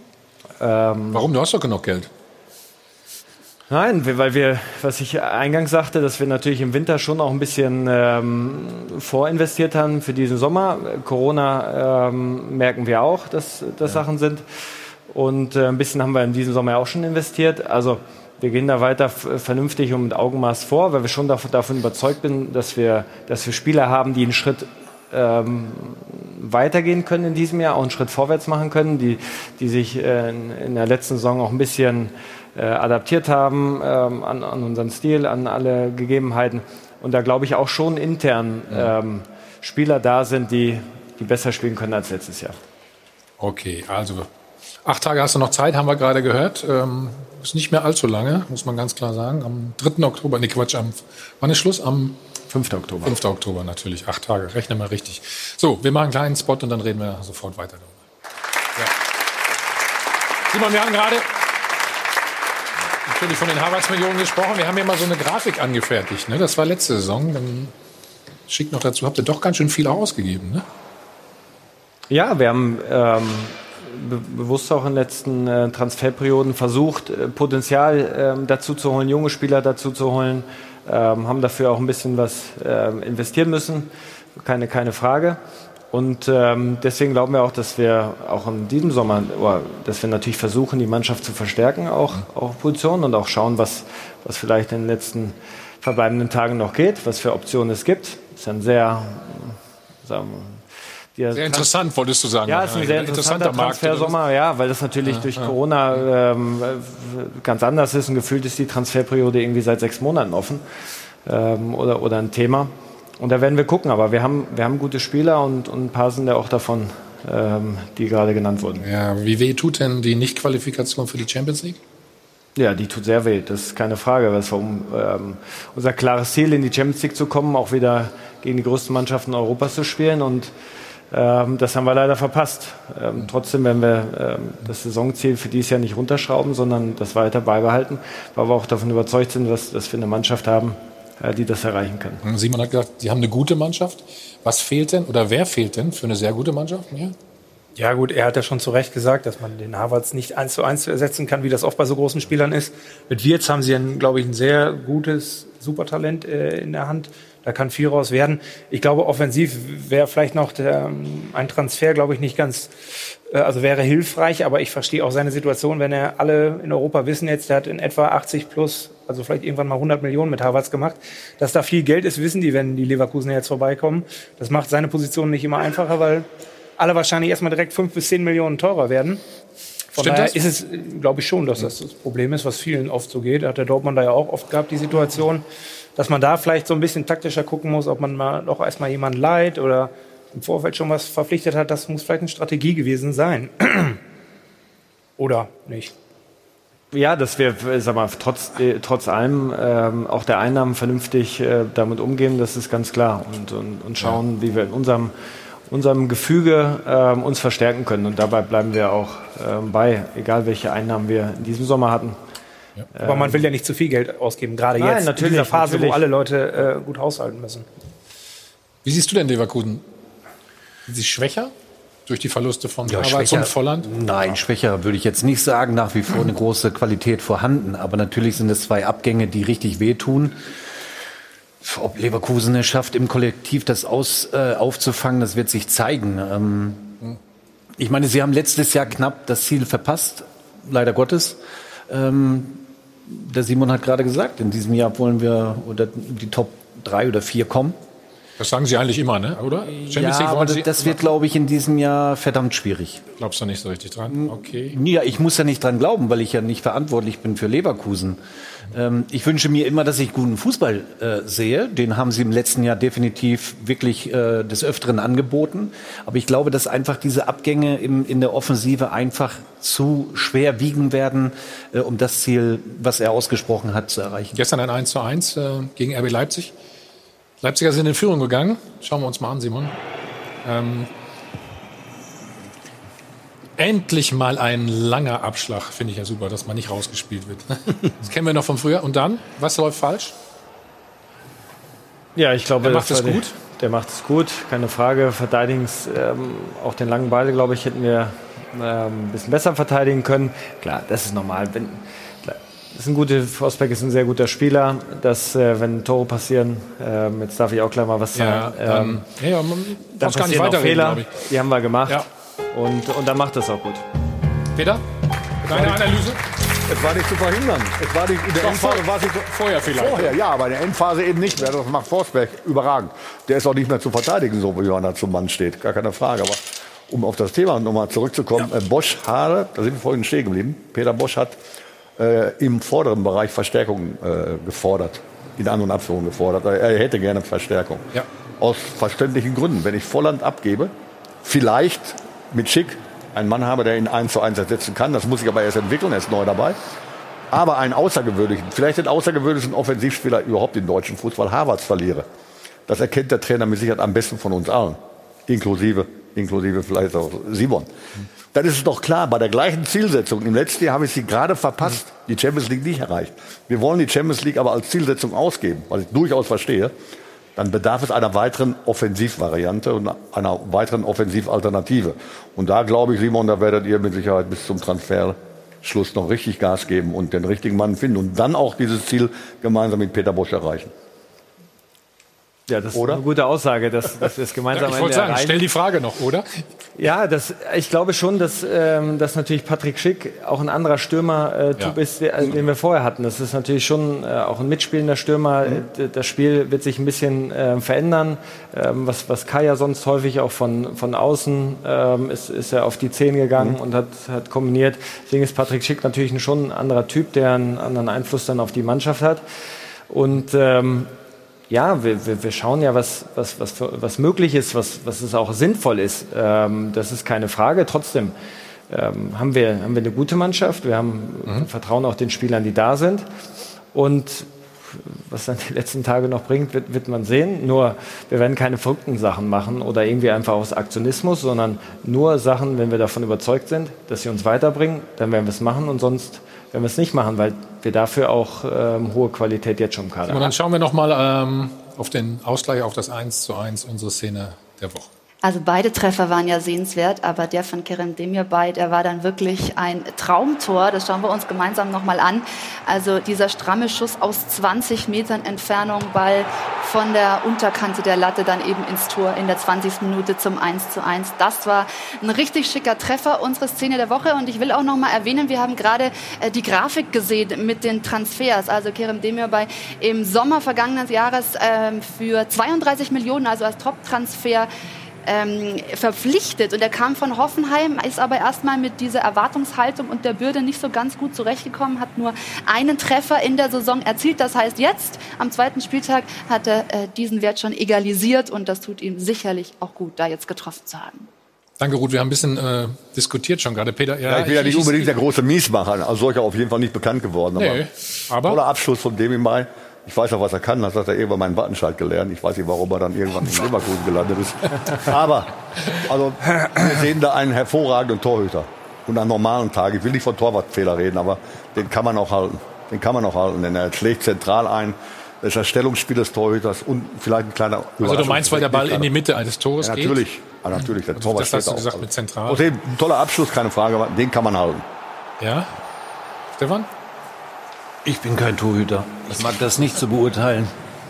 Warum? Du hast doch genug Geld. Nein, weil wir, was ich eingangs sagte, dass wir natürlich im Winter schon auch ein bisschen vorinvestiert haben für diesen Sommer. Corona merken wir auch, dass Sachen sind. Und ein bisschen haben wir in diesem Sommer auch schon investiert. Also wir gehen da weiter vernünftig und mit Augenmaß vor, weil wir schon davon überzeugt sind, dass wir Spieler haben, die einen Schritt weitergehen können in diesem Jahr, auch einen Schritt vorwärts machen können, die sich in der letzten Saison auch ein bisschen adaptiert haben an unseren Stil, an alle Gegebenheiten. Und da glaube ich auch schon intern Spieler da sind, die besser spielen können als letztes Jahr. Okay, also 8 Tage hast du noch Zeit, haben wir gerade gehört. Ist nicht mehr allzu lange, muss man ganz klar sagen. Am 3. Oktober, wann ist Schluss? Am 5. Oktober. 5. Oktober natürlich, 8 Tage, rechne mal richtig. So, wir machen einen kleinen Spot und dann reden wir sofort weiter darüber. Ja. Simon, wir haben gerade natürlich von den Havertz-Millionen gesprochen. Wir haben ja mal so eine Grafik angefertigt. Ne? Das war letzte Saison. Dann schickt noch dazu, habt ihr doch ganz schön viel ausgegeben. Ne? Ja, wir haben bewusst auch in den letzten Transferperioden versucht, Potenzial dazu zu holen, junge Spieler dazu zu holen. Haben dafür auch ein bisschen was investieren müssen. Keine Frage. Und deswegen glauben wir auch, dass wir auch in diesem Sommer, dass wir natürlich versuchen, die Mannschaft zu verstärken, auch Positionen und auch schauen, was vielleicht in den letzten verbleibenden Tagen noch geht, was für Optionen es gibt. Das ist ein sehr interessant, wolltest du sagen. Ja, es ist ein sehr interessanter Transfersommer, ja, weil das natürlich durch Corona ganz anders ist und gefühlt ist die Transferperiode irgendwie seit 6 Monaten offen oder ein Thema. Und da werden wir gucken. Aber wir haben gute Spieler und ein paar sind ja auch davon, die gerade genannt wurden. Ja, wie weh tut denn die Nicht-Qualifikation für die Champions League? Ja, die tut sehr weh, das ist keine Frage. Es war unser klares Ziel, in die Champions League zu kommen, auch wieder gegen die größten Mannschaften Europas zu spielen. Und das haben wir leider verpasst. Trotzdem werden wir das Saisonziel für dieses Jahr nicht runterschrauben, sondern das weiter beibehalten, weil wir auch davon überzeugt sind, dass wir eine Mannschaft haben, die das erreichen kann. Simon hat gesagt, Sie haben eine gute Mannschaft. Was fehlt denn oder wer fehlt denn für eine sehr gute Mannschaft? Mehr? Ja gut, er hat ja schon zu Recht gesagt, dass man den Havertz nicht 1:1 ersetzen kann, wie das oft bei so großen Spielern ist. Mit Wirtz haben sie, glaube ich, ein sehr gutes Supertalent in der Hand. Da kann viel raus werden. Ich glaube, offensiv wäre vielleicht noch ein Transfer, glaube ich, nicht ganz, also wäre hilfreich, aber ich verstehe auch seine Situation, wenn alle in Europa wissen jetzt, der hat in etwa 80 plus, also vielleicht irgendwann mal 100 Millionen mit Havertz gemacht. Dass da viel Geld ist, wissen die, wenn die Leverkusener jetzt vorbeikommen. Das macht seine Position nicht immer einfacher, weil alle wahrscheinlich erstmal direkt 5 bis 10 Millionen teurer werden. Von daher ist es, glaube ich schon, dass das Problem ist, was vielen oft so geht. Hat der Dortmund da ja auch oft gehabt, die Situation, dass man da vielleicht so ein bisschen taktischer gucken muss, ob man mal doch erstmal jemanden leiht oder im Vorfeld schon was verpflichtet hat. Das muss vielleicht eine Strategie gewesen sein. Oder nicht? Ja, dass wir, sag mal, trotz allem auch der Einnahmen vernünftig damit umgehen, das ist ganz klar. Und schauen, wie wir in unserem Gefüge uns verstärken können. Und dabei bleiben wir auch bei, egal welche Einnahmen wir in diesem Sommer hatten. Ja. Aber man will ja nicht zu viel Geld ausgeben, gerade jetzt in dieser Phase, wo alle Leute gut haushalten müssen. Wie siehst du denn Leverkusen? Sind sie schwächer durch die Verluste von Havertz und Volland? Nein, schwächer würde ich jetzt nicht sagen. Nach wie vor eine große Qualität vorhanden. Aber natürlich sind es 2 Abgänge, die richtig wehtun. Ob Leverkusen es schafft, im Kollektiv das aufzufangen, das wird sich zeigen. Ich meine, sie haben letztes Jahr knapp das Ziel verpasst, leider Gottes. Der Simon hat gerade gesagt, in diesem Jahr wollen wir unter die Top 3 oder 4 kommen. Das sagen Sie eigentlich immer, ne? Oder? Ja, aber das wird, glaube ich, in diesem Jahr verdammt schwierig. Glaubst du nicht so richtig dran? Okay. Ja, ich muss ja nicht dran glauben, weil ich ja nicht verantwortlich bin für Leverkusen. Ich wünsche mir immer, dass ich guten Fußball sehe. Den haben sie im letzten Jahr definitiv wirklich des Öfteren angeboten. Aber ich glaube, dass einfach diese Abgänge in der Offensive einfach zu schwer wiegen werden, um das Ziel, was er ausgesprochen hat, zu erreichen. Gestern ein 1:1 gegen RB Leipzig. Leipziger sind in Führung gegangen. Schauen wir uns mal an, Simon. Endlich mal ein langer Abschlag. Finde ich ja super, dass man nicht rausgespielt wird. Das kennen wir noch von früher. Und dann? Was läuft falsch? Ja, ich glaube, der macht es gut. Der macht es gut, keine Frage. Verteidigen auch den langen Ball, glaube ich, hätten wir ein bisschen besser verteidigen können. Klar, das ist normal. Forsberg ist ein sehr guter Spieler, dass wenn Tore passieren, jetzt darf ich auch gleich mal was sagen, dann passieren auch Fehler, die haben wir gemacht und dann macht das auch gut. Peter, deine Analyse? Es war nicht zu verhindern. Es war nicht, in der Endphase war sie vorher vielleicht. Vorher, ja, aber in der Endphase eben nicht mehr. Das macht Forsberg überragend. Der ist auch nicht mehr zu verteidigen, so wie er da zum Mann steht. Gar keine Frage. Aber um auf das Thema nochmal zurückzukommen, Bosch da sind wir vorhin stehen geblieben. Peter Bosch hat im vorderen Bereich Verstärkung gefordert, in An- und Abführung gefordert. Er hätte gerne Verstärkung. Ja. Aus verständlichen Gründen. Wenn ich Volland abgebe, vielleicht mit Schick einen Mann habe, der ihn 1:1 ersetzen kann, das muss ich aber erst entwickeln, er ist neu dabei. Aber einen außergewöhnlichen, vielleicht den außergewöhnlichen Offensivspieler überhaupt im deutschen Fußball, Havertz, verliere. Das erkennt der Trainer mit Sicherheit am besten von uns allen. Inklusive vielleicht auch Simon. Dann ist es doch klar, bei der gleichen Zielsetzung, im letzten Jahr habe ich sie gerade verpasst, die Champions League nicht erreicht. Wir wollen die Champions League aber als Zielsetzung ausgeben, was ich durchaus verstehe. Dann bedarf es einer weiteren Offensivvariante und einer weiteren Offensivalternative. Und da glaube ich, Simon, da werdet ihr mit Sicherheit bis zum Transferschluss noch richtig Gas geben und den richtigen Mann finden und dann auch dieses Ziel gemeinsam mit Peter Bosch erreichen. Ja, das ist eine gute Aussage, dass wir es gemeinsam ich wollte sagen, stell die Frage noch, oder? Ja, ich glaube schon, dass natürlich Patrick Schick auch ein anderer Stürmer-Typ ist, den wir vorher hatten. Das ist natürlich schon auch ein mitspielender Stürmer. Das Spiel wird sich ein bisschen verändern. Was Kai ja sonst häufig auch von außen ist er auf die 10 gegangen und hat kombiniert. Deswegen ist Patrick Schick natürlich schon ein anderer Typ, der einen anderen Einfluss dann auf die Mannschaft hat. Und ja, wir schauen ja, was möglich ist, was es auch sinnvoll ist. Das ist keine Frage. Trotzdem haben wir eine gute Mannschaft. Wir haben Vertrauen auch den Spielern, die da sind. Und was dann die letzten Tage noch bringt, wird man sehen. Nur, wir werden keine verrückten Sachen machen oder irgendwie einfach aus Aktionismus, sondern nur Sachen, wenn wir davon überzeugt sind, dass sie uns weiterbringen, dann werden wir es machen und sonst werden wir es nicht machen, weil wir dafür auch hohe Qualität jetzt schon im Kader haben. Und dann schauen wir noch mal auf den Ausgleich, auf das 1:1, unsere Szene der Woche. Also beide Treffer waren ja sehenswert, aber der von Kerem Demirbay, der war dann wirklich ein Traumtor. Das schauen wir uns gemeinsam nochmal an. Also dieser stramme Schuss aus 20 Metern Entfernung, Ball von der Unterkante der Latte dann eben ins Tor in der 20. Minute zum 1:1. Das war ein richtig schicker Treffer, unsere Szene der Woche. Und ich will auch nochmal erwähnen, wir haben gerade die Grafik gesehen mit den Transfers. Also Kerem Demirbay im Sommer vergangenen Jahres für 32 Millionen, also als Top-Transfer, verpflichtet und er kam von Hoffenheim, ist aber erstmal mit dieser Erwartungshaltung und der Bürde nicht so ganz gut zurechtgekommen, hat nur einen Treffer in der Saison erzielt. Das heißt, jetzt am 2. Spieltag hat er diesen Wert schon egalisiert und das tut ihm sicherlich auch gut, da jetzt getroffen zu haben. Danke, Ruth. Wir haben ein bisschen diskutiert schon gerade. Peter, ich bin ja nicht unbedingt der große Miesmacher, als solcher auf jeden Fall nicht bekannt geworden. Aber toller Abschluss von Demirbay. Ich weiß auch, was er kann. Das hat er irgendwann meinen Wattenscheid gelernt. Ich weiß nicht, warum er dann irgendwann in Leverkusen gelandet ist. Aber also, wir sehen da einen hervorragenden Torhüter. Und an normalen Tagen, ich will nicht von Torwartfehler reden, aber den kann man auch halten. Denn er schlägt zentral ein. Das ist das Stellungsspiel des Torhüters und vielleicht ein kleiner Also du meinst, weil der Ball in die Mitte eines Tores geht? Natürlich. Ja, natürlich. Der Torwart das hast du gesagt mit zentral. Okay, ein toller Abschluss, keine Frage, aber den kann man halten. Ja? Stefan? Ich bin kein Torhüter. Ich mag das nicht zu beurteilen.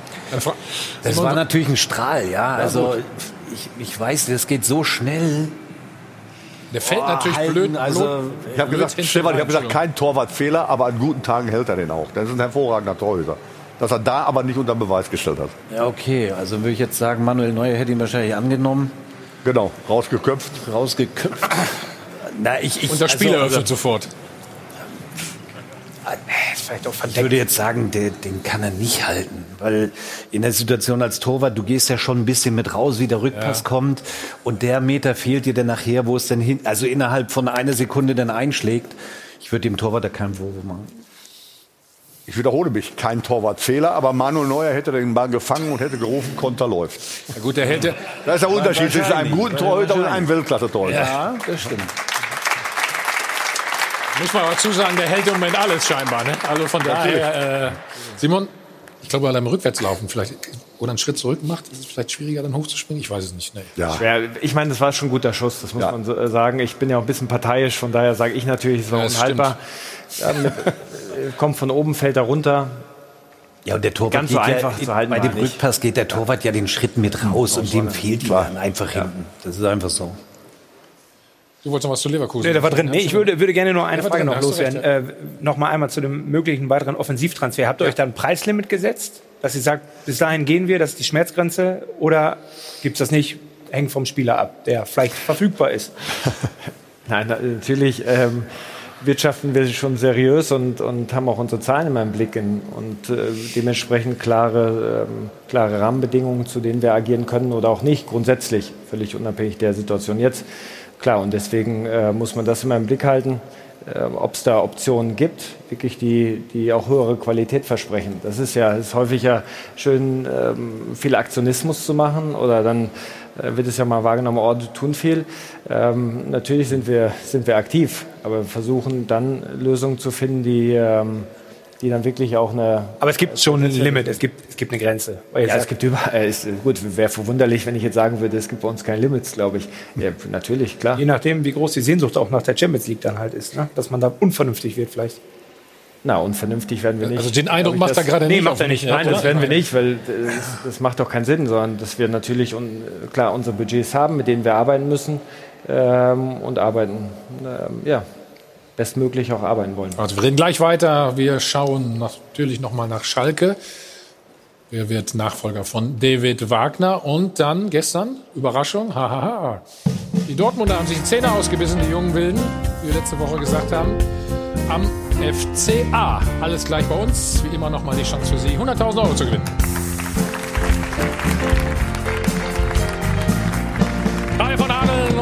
Das war natürlich ein Strahl, ja. Also ich weiß, das geht so schnell. Der fällt natürlich blöd. Also, ich habe gesagt, kein Torwartfehler, aber an guten Tagen hält er den auch. Das ist ein hervorragender Torhüter. Dass er da aber nicht unter Beweis gestellt hat. Ja, okay. Also würde ich jetzt sagen, Manuel Neuer hätte ihn wahrscheinlich angenommen. Genau, rausgeköpft. Na, und das Spiel eröffnet sofort. Ich würde jetzt sagen, den kann er nicht halten, weil in der Situation als Torwart, du gehst ja schon ein bisschen mit raus, wie der Rückpass kommt und der Meter fehlt dir dann nachher, wo es dann hin, also innerhalb von einer Sekunde dann einschlägt. Ich würde dem Torwart da keinen Vorwurf machen. Ich wiederhole mich, kein Torwartfehler, aber Manuel Neuer hätte den Ball gefangen und hätte gerufen, Konter läuft. Ja gut, der hätte. Da ist der Unterschied zwischen einem guten Torhüter und einem Weltklasse-Torhüter. Ja, das stimmt. Muss man dazu sagen, der hält im Moment alles scheinbar. Ne? Also von daher, Simon, ich glaube, weil er im Rückwärtslaufen vielleicht oder einen Schritt zurück macht, ist es vielleicht schwieriger, dann hochzuspringen. Ich weiß es nicht. Nee. Ja. Ich meine, das war schon ein guter Schuss, das muss man so sagen. Ich bin ja auch ein bisschen parteiisch, von daher sage ich natürlich, es war unhaltbar. Kommt von oben, fällt er runter. Ja, und der Torwart ganz so einfach zu halten. Bei dem Rückpass geht der Torwart ja den Schritt mit raus und dem fehlt ihm einfach hinten. Das ist einfach so. Du wolltest noch was zu Leverkusen? Nee, der war drin. Nee, ich würde gerne nur eine Frage noch loswerden. Noch mal einmal zu dem möglichen weiteren Offensivtransfer. Habt ihr euch da ein Preislimit gesetzt, dass ihr sagt, bis dahin gehen wir, das ist die Schmerzgrenze? Oder gibt es das nicht, hängt vom Spieler ab, der vielleicht verfügbar ist? Nein, natürlich wirtschaften wir schon seriös und haben auch unsere Zahlen in meinem Blick und dementsprechend klare Rahmenbedingungen, zu denen wir agieren können oder auch nicht, grundsätzlich, völlig unabhängig der Situation jetzt. Klar, und deswegen muss man das immer im Blick halten, ob es da Optionen gibt, wirklich die auch höhere Qualität versprechen. Das ist häufig ja schön, viel Aktionismus zu machen oder dann wird es ja mal wahrgenommen, die tun viel. Natürlich sind wir aktiv, aber wir versuchen dann Lösungen zu finden, die dann wirklich auch eine... Aber es gibt schon ein Limit, es gibt eine Grenze. Ja, es gibt überall. Gut, wäre verwunderlich, wenn ich jetzt sagen würde, es gibt bei uns keine Limits, glaube ich. Ja, natürlich, klar. Je nachdem, wie groß die Sehnsucht auch nach der Champions League dann halt ist, ne? Dass man da unvernünftig wird vielleicht. Na, unvernünftig werden wir nicht. Also den Eindruck macht er gerade nicht. Nee, macht er nicht. Nein, das werden wir nicht, weil das macht doch keinen Sinn, sondern dass wir natürlich klar unsere Budgets haben, mit denen wir arbeiten müssen und arbeiten, bestmöglich auch arbeiten wollen. Also wir reden gleich weiter. Wir schauen natürlich nochmal nach Schalke. Wer wird Nachfolger von David Wagner? Und dann gestern, Überraschung, die Dortmunder haben sich die Zähne ausgebissen, die jungen Wilden, wie wir letzte Woche gesagt haben, am FCA. Alles gleich bei uns. Wie immer nochmal die Chance für Sie, 100.000 € zu gewinnen.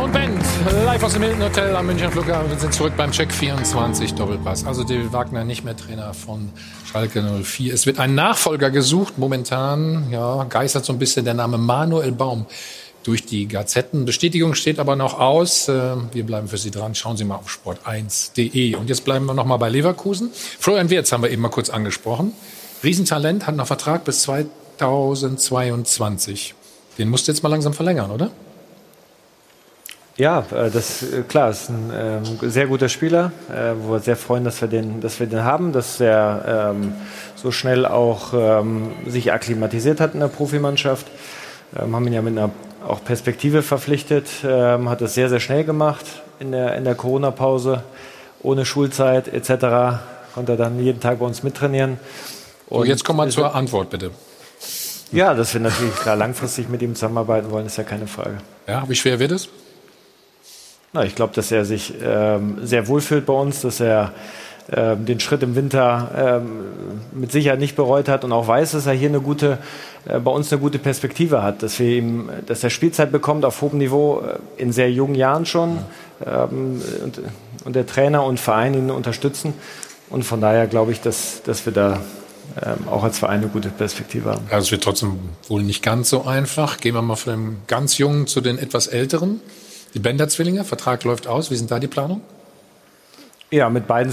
und Band, live aus dem Hilton Hotel am Münchner Flughafen. Wir sind zurück beim Check 24 Doppelpass. Also David Wagner nicht mehr Trainer von Schalke 04. Es wird ein Nachfolger gesucht. Momentan geistert so ein bisschen der Name Manuel Baum durch die Gazetten. Bestätigung steht aber noch aus. Wir bleiben für Sie dran. Schauen Sie mal auf sport1.de. Und jetzt bleiben wir noch mal bei Leverkusen. Florian Wirtz haben wir eben mal kurz angesprochen. Riesentalent, hat noch Vertrag bis 2022. Den musst du jetzt mal langsam verlängern, oder? Ja, das klar, ist ein sehr guter Spieler, wo wir sehr freuen, dass wir den haben, dass er so schnell auch sich akklimatisiert hat in der Profimannschaft. Haben ihn ja mit einer auch Perspektive verpflichtet, hat das sehr, sehr schnell gemacht in der Corona-Pause, ohne Schulzeit etc. Konnte er dann jeden Tag bei uns mittrainieren. Und jetzt kommen wir zur Antwort, bitte. Ja, dass wir natürlich klar langfristig mit ihm zusammenarbeiten wollen, ist ja keine Frage. Ja, wie schwer wird es? Na, ich glaube, dass er sich sehr wohlfühlt bei uns, dass er den Schritt im Winter mit Sicherheit nicht bereut hat und auch weiß, dass er hier bei uns eine gute Perspektive hat, dass er Spielzeit bekommt auf hohem Niveau in sehr jungen Jahren schon und der Trainer und Verein ihn unterstützen. Und von daher glaube ich, dass wir da auch als Verein eine gute Perspektive haben. Also es wird trotzdem wohl nicht ganz so einfach. Gehen wir mal von dem ganz Jungen zu den etwas Älteren. Die Bender-Zwillinge, Vertrag läuft aus. Wie sind da die Planungen? Ja, mit beiden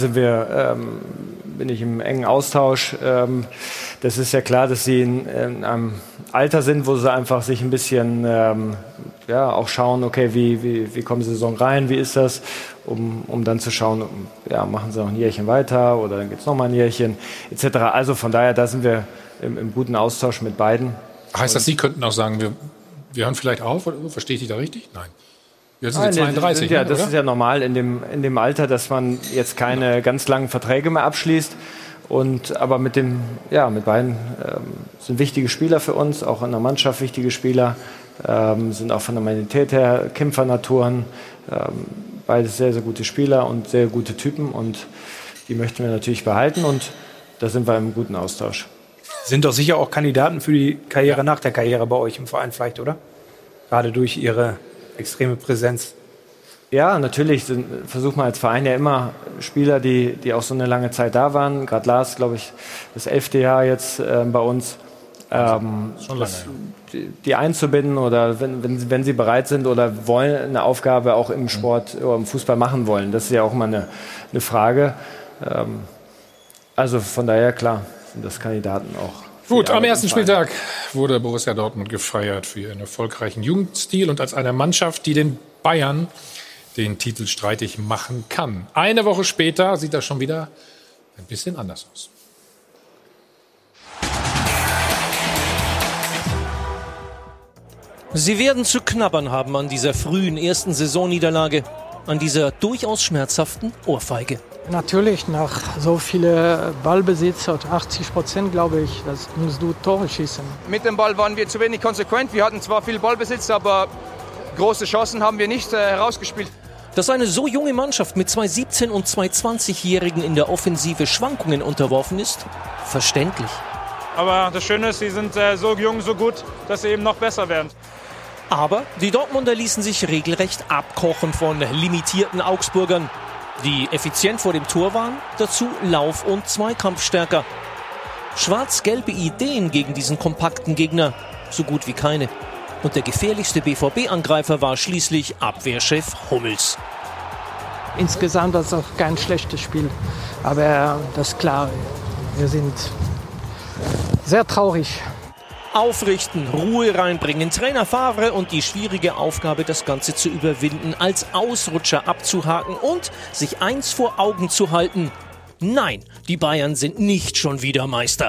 bin ich im engen Austausch. Das ist ja klar, dass sie in einem Alter sind, wo sie einfach sich ein bisschen auch schauen, okay, wie kommen sie in die Saison rein, wie ist das, um dann zu schauen, machen sie noch ein Jährchen weiter oder dann gibt es noch mal ein Jährchen etc. Also von daher, da sind wir im guten Austausch mit beiden. Heißt das, Sie könnten auch sagen, wir hören vielleicht auf? Oder verstehe ich dich da richtig? Nein. Jetzt sind Sie 32, das ist ja normal in dem Alter, dass man jetzt keine ganz langen Verträge mehr abschließt. Aber mit beiden sind wichtige Spieler für uns, auch in der Mannschaft wichtige Spieler, sind auch von der Mentalität her Kämpfernaturen, beides sehr, sehr gute Spieler und sehr gute Typen und die möchten wir natürlich behalten und da sind wir im guten Austausch. Sind doch sicher auch Kandidaten für die Karriere nach der Karriere bei euch im Verein vielleicht, oder? Gerade durch ihre extreme Präsenz. Ja, natürlich versucht man als Verein ja immer Spieler, die auch so eine lange Zeit da waren. Gerade Lars, glaube ich, das 11. Jahr jetzt bei uns. Schon lange, die einzubinden oder wenn sie bereit sind oder wollen, eine Aufgabe auch im Sport oder im Fußball machen wollen. Das ist ja auch immer eine Frage. Also von daher, klar, sind das Kandidaten auch. Gut, am ersten Spieltag wurde Borussia Dortmund gefeiert für ihren erfolgreichen Jugendstil und als eine Mannschaft, die den Bayern den Titel streitig machen kann. Eine Woche später sieht das schon wieder ein bisschen anders aus. Sie werden zu knabbern haben an dieser frühen ersten Saisonniederlage, an dieser durchaus schmerzhaften Ohrfeige. Natürlich, nach so viel Ballbesitz, 80%, glaube ich, das musst du Tore schießen. Mit dem Ball waren wir zu wenig konsequent. Wir hatten zwar viel Ballbesitz, aber große Chancen haben wir nicht herausgespielt. Dass eine so junge Mannschaft mit zwei 17- und zwei 20-Jährigen in der Offensive Schwankungen unterworfen ist, verständlich. Aber das Schöne ist, sie sind so jung, so gut, dass sie eben noch besser werden. Aber die Dortmunder ließen sich regelrecht abkochen von limitierten Augsburgern, die effizient vor dem Tor waren, dazu Lauf- und Zweikampfstärker. Schwarz-gelbe Ideen gegen diesen kompakten Gegner, so gut wie keine. Und der gefährlichste BVB-Angreifer war schließlich Abwehrchef Hummels. Insgesamt war es auch kein schlechtes Spiel, aber das ist klar, wir sind sehr traurig. Aufrichten, Ruhe reinbringen, Trainer Favre und die schwierige Aufgabe, das Ganze zu überwinden, als Ausrutscher abzuhaken und sich eins vor Augen zu halten. Nein, die Bayern sind nicht schon wieder Meister.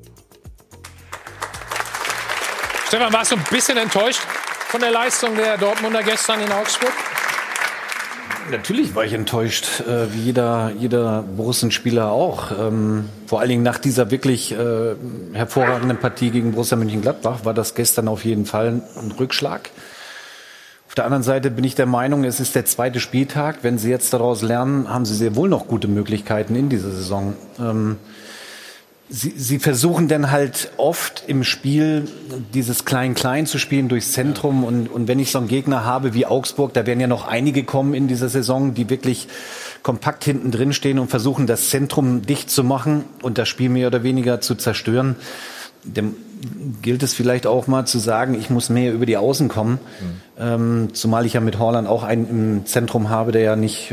Stefan, warst du ein bisschen enttäuscht von der Leistung der Dortmunder gestern in Augsburg? Natürlich war ich enttäuscht, wie jeder Borussen-Spieler auch. Vor allen Dingen nach dieser wirklich hervorragenden Partie gegen Borussia Mönchengladbach war das gestern auf jeden Fall ein Rückschlag. Auf der anderen Seite bin ich der Meinung, es ist der zweite Spieltag. Wenn sie jetzt daraus lernen, haben sie sehr wohl noch gute Möglichkeiten in dieser Saison. Sie versuchen dann halt oft im Spiel dieses Klein-Klein zu spielen durchs Zentrum. Und wenn ich so einen Gegner habe wie Augsburg, da werden ja noch einige kommen in dieser Saison, die wirklich kompakt hinten drin stehen und versuchen, das Zentrum dicht zu machen und das Spiel mehr oder weniger zu zerstören. Dem gilt es vielleicht auch mal zu sagen, ich muss mehr über die Außen kommen. Zumal ich ja mit Haaland auch einen im Zentrum habe, der ja nicht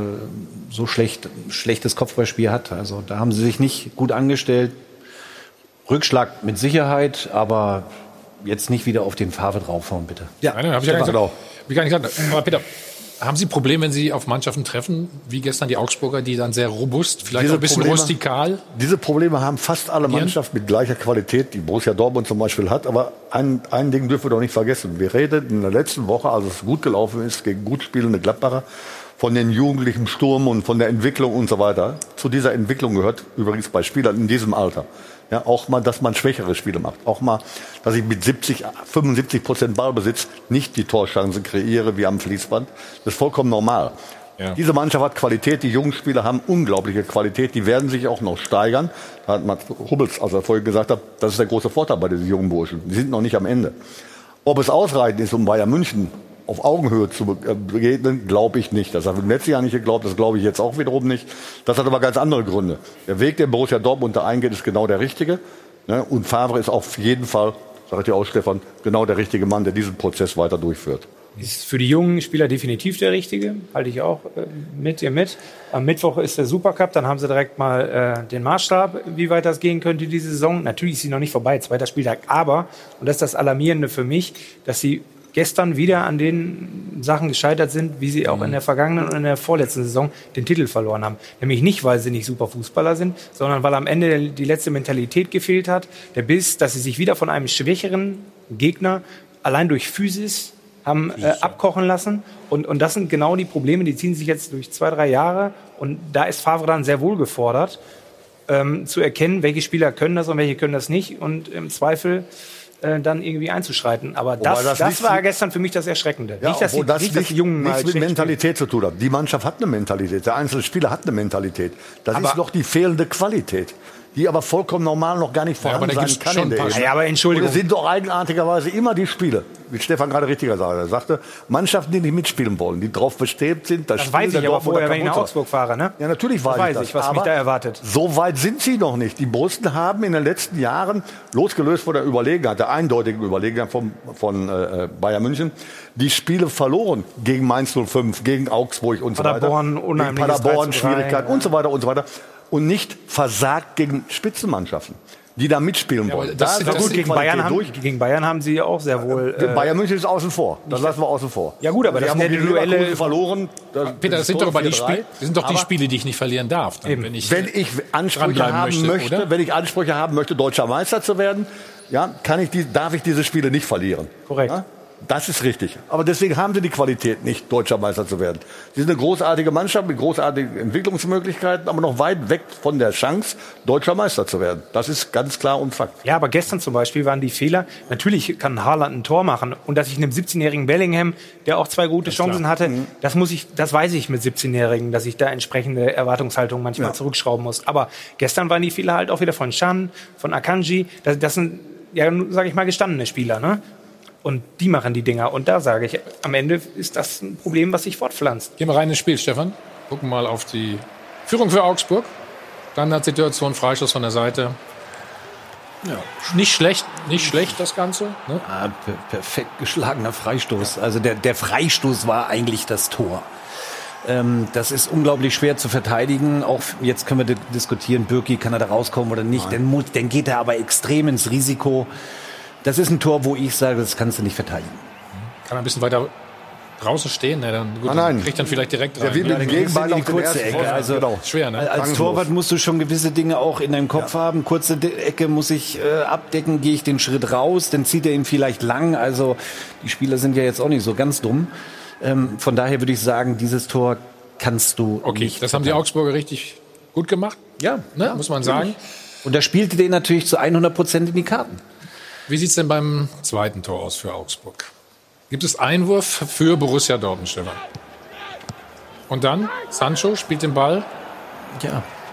so schlechtes Kopfballspiel hat. Also da haben sie sich nicht gut angestellt. Rückschlag mit Sicherheit, aber jetzt nicht wieder auf den Favre draufhauen, bitte. Ja, nein, habe ich gar nicht gesagt. Aber Peter, haben Sie Probleme, wenn Sie auf Mannschaften treffen, wie gestern die Augsburger, die dann sehr robust, vielleicht auch ein bisschen rustikal? Diese Probleme haben fast alle Mannschaften mit gleicher Qualität, die Borussia Dortmund zum Beispiel hat. Aber ein Ding dürfen wir doch nicht vergessen. Wir reden in der letzten Woche, als es gut gelaufen ist, gegen gut spielende Gladbacher, von den jugendlichen Sturm und von der Entwicklung und so weiter. Zu dieser Entwicklung gehört übrigens bei Spielern in diesem Alter. Ja, auch mal, dass man schwächere Spiele macht. Auch mal, dass ich mit 75% Ballbesitz nicht die Torchancen kreiere wie am Fließband. Das ist vollkommen normal. Ja. Diese Mannschaft hat Qualität, die jungen Spieler haben unglaubliche Qualität, die werden sich auch noch steigern. Da hat Mats Hummels, als er vorhin gesagt hat, das ist der große Vorteil bei diesen jungen Burschen. Die sind noch nicht am Ende. Ob es ausreichend ist, um Bayern München auf Augenhöhe zu begegnen, glaube ich nicht. Das habe ich im letzten Jahr nicht geglaubt, das glaube ich jetzt auch wiederum nicht. Das hat aber ganz andere Gründe. Der Weg, den Borussia Dortmund da eingeht, ist genau der richtige. Und Favre ist auf jeden Fall, sage ich dir auch, Stefan, genau der richtige Mann, der diesen Prozess weiter durchführt. Ist für die jungen Spieler definitiv der richtige, halte ich auch mit ihr mit. Am Mittwoch ist der Supercup, dann haben sie direkt mal den Maßstab, wie weit das gehen könnte diese Saison. Natürlich ist sie noch nicht vorbei, 2. Spieltag, aber, und das ist das Alarmierende für mich, dass sie gestern wieder an den Sachen gescheitert sind, wie sie auch in der vergangenen und in der vorletzten Saison den Titel verloren haben. Nämlich nicht, weil sie nicht super Fußballer sind, sondern weil am Ende die letzte Mentalität gefehlt hat, der Biss, dass sie sich wieder von einem schwächeren Gegner allein durch Physis haben abkochen lassen. Und das sind genau die Probleme, die ziehen sich jetzt durch 2-3 Jahre. Und da ist Favre dann sehr wohl gefordert, zu erkennen, welche Spieler können das und welche können das nicht. Und im Zweifel dann irgendwie einzuschreiten. Aber das war gestern für mich das Erschreckende. Ja, nichts mit Mentalität zu tun hat. Die Mannschaft hat eine Mentalität. Der einzelne Spieler hat eine Mentalität. Das ist noch die fehlende Qualität, die aber vollkommen normal noch gar nicht vorhanden sein kann in der Ebene. Ja, aber Entschuldigung. Und es sind doch eigenartigerweise immer die Spiele, wie Stefan gerade richtiger sagte, Mannschaften, die nicht mitspielen wollen, die darauf bestrebt sind, das weiß ich aber vorher, wenn ich nach Augsburg fahre, ne? Ja, natürlich weiß ich, was mich da erwartet. So weit sind sie noch nicht. Die Borussen haben in den letzten Jahren, losgelöst von der Überlegenheit, der eindeutigen Überlegenheit von Bayern München, die Spiele verloren gegen Mainz 05, gegen Augsburg und so weiter. Paderborn, Schwierigkeiten und so weiter und so weiter. Und nicht versagt gegen Spitzenmannschaften, die da mitspielen wollen. Gegen Bayern haben sie auch sehr wohl. Bayern München ist außen vor. Das lassen wir außen vor. Ja gut, aber das haben die Duelle verloren. Peter, das sind doch aber die Spiele, die ich nicht verlieren darf. Dann, wenn ich Ansprüche haben möchte, deutscher Meister zu werden, ja, darf ich diese Spiele nicht verlieren. Korrekt. Ja? Das ist richtig. Aber deswegen haben sie die Qualität nicht, deutscher Meister zu werden. Sie sind eine großartige Mannschaft mit großartigen Entwicklungsmöglichkeiten, aber noch weit weg von der Chance, deutscher Meister zu werden. Das ist ganz klar und Fakt. Ja, aber gestern zum Beispiel waren die Fehler. Natürlich kann Haaland ein Tor machen. Und dass ich einem 17-jährigen Bellingham, der auch 2 gute Chancen hatte, das weiß ich mit 17-Jährigen, dass ich da entsprechende Erwartungshaltung manchmal zurückschrauben muss. Aber gestern waren die Fehler halt auch wieder von Can, von Akanji. Das sind, ja, sage ich mal, gestandene Spieler, ne? Und die machen die Dinger. Und da sage ich, am Ende ist das ein Problem, was sich fortpflanzt. Gehen wir rein ins Spiel, Stefan. Gucken mal auf die Führung für Augsburg. Standardsituation, Freistoß von der Seite. Ja, nicht schlecht das Ganze. Ne? Perfekt geschlagener Freistoß. Also der Freistoß war eigentlich das Tor. Das ist unglaublich schwer zu verteidigen. Auch jetzt können wir diskutieren, Bürki, kann er da rauskommen oder nicht. Dann geht er aber extrem ins Risiko. Das ist ein Tor, wo ich sage, das kannst du nicht verteidigen. Kann er ein bisschen weiter draußen stehen? Ne? Dann, gut, nein. Kriegt dann vielleicht direkt rein. Der Gegenball in die kurze Ecke. Also schwer, ne? Als Torwart musst du schon gewisse Dinge auch in deinem Kopf haben. Kurze Ecke muss ich abdecken, gehe ich den Schritt raus, dann zieht er ihn vielleicht lang. Also die Spieler sind ja jetzt auch nicht so ganz dumm. Von daher würde ich sagen, dieses Tor kannst du nicht. Das haben die Augsburger richtig gut gemacht. Ja, ne? Muss man sagen. Und da spielte den natürlich zu 100% in die Karten. Wie sieht es denn beim zweiten Tor aus für Augsburg? Gibt es Einwurf für Borussia Dortmund, Stefan? Und dann, Sancho spielt den Ball. Ja,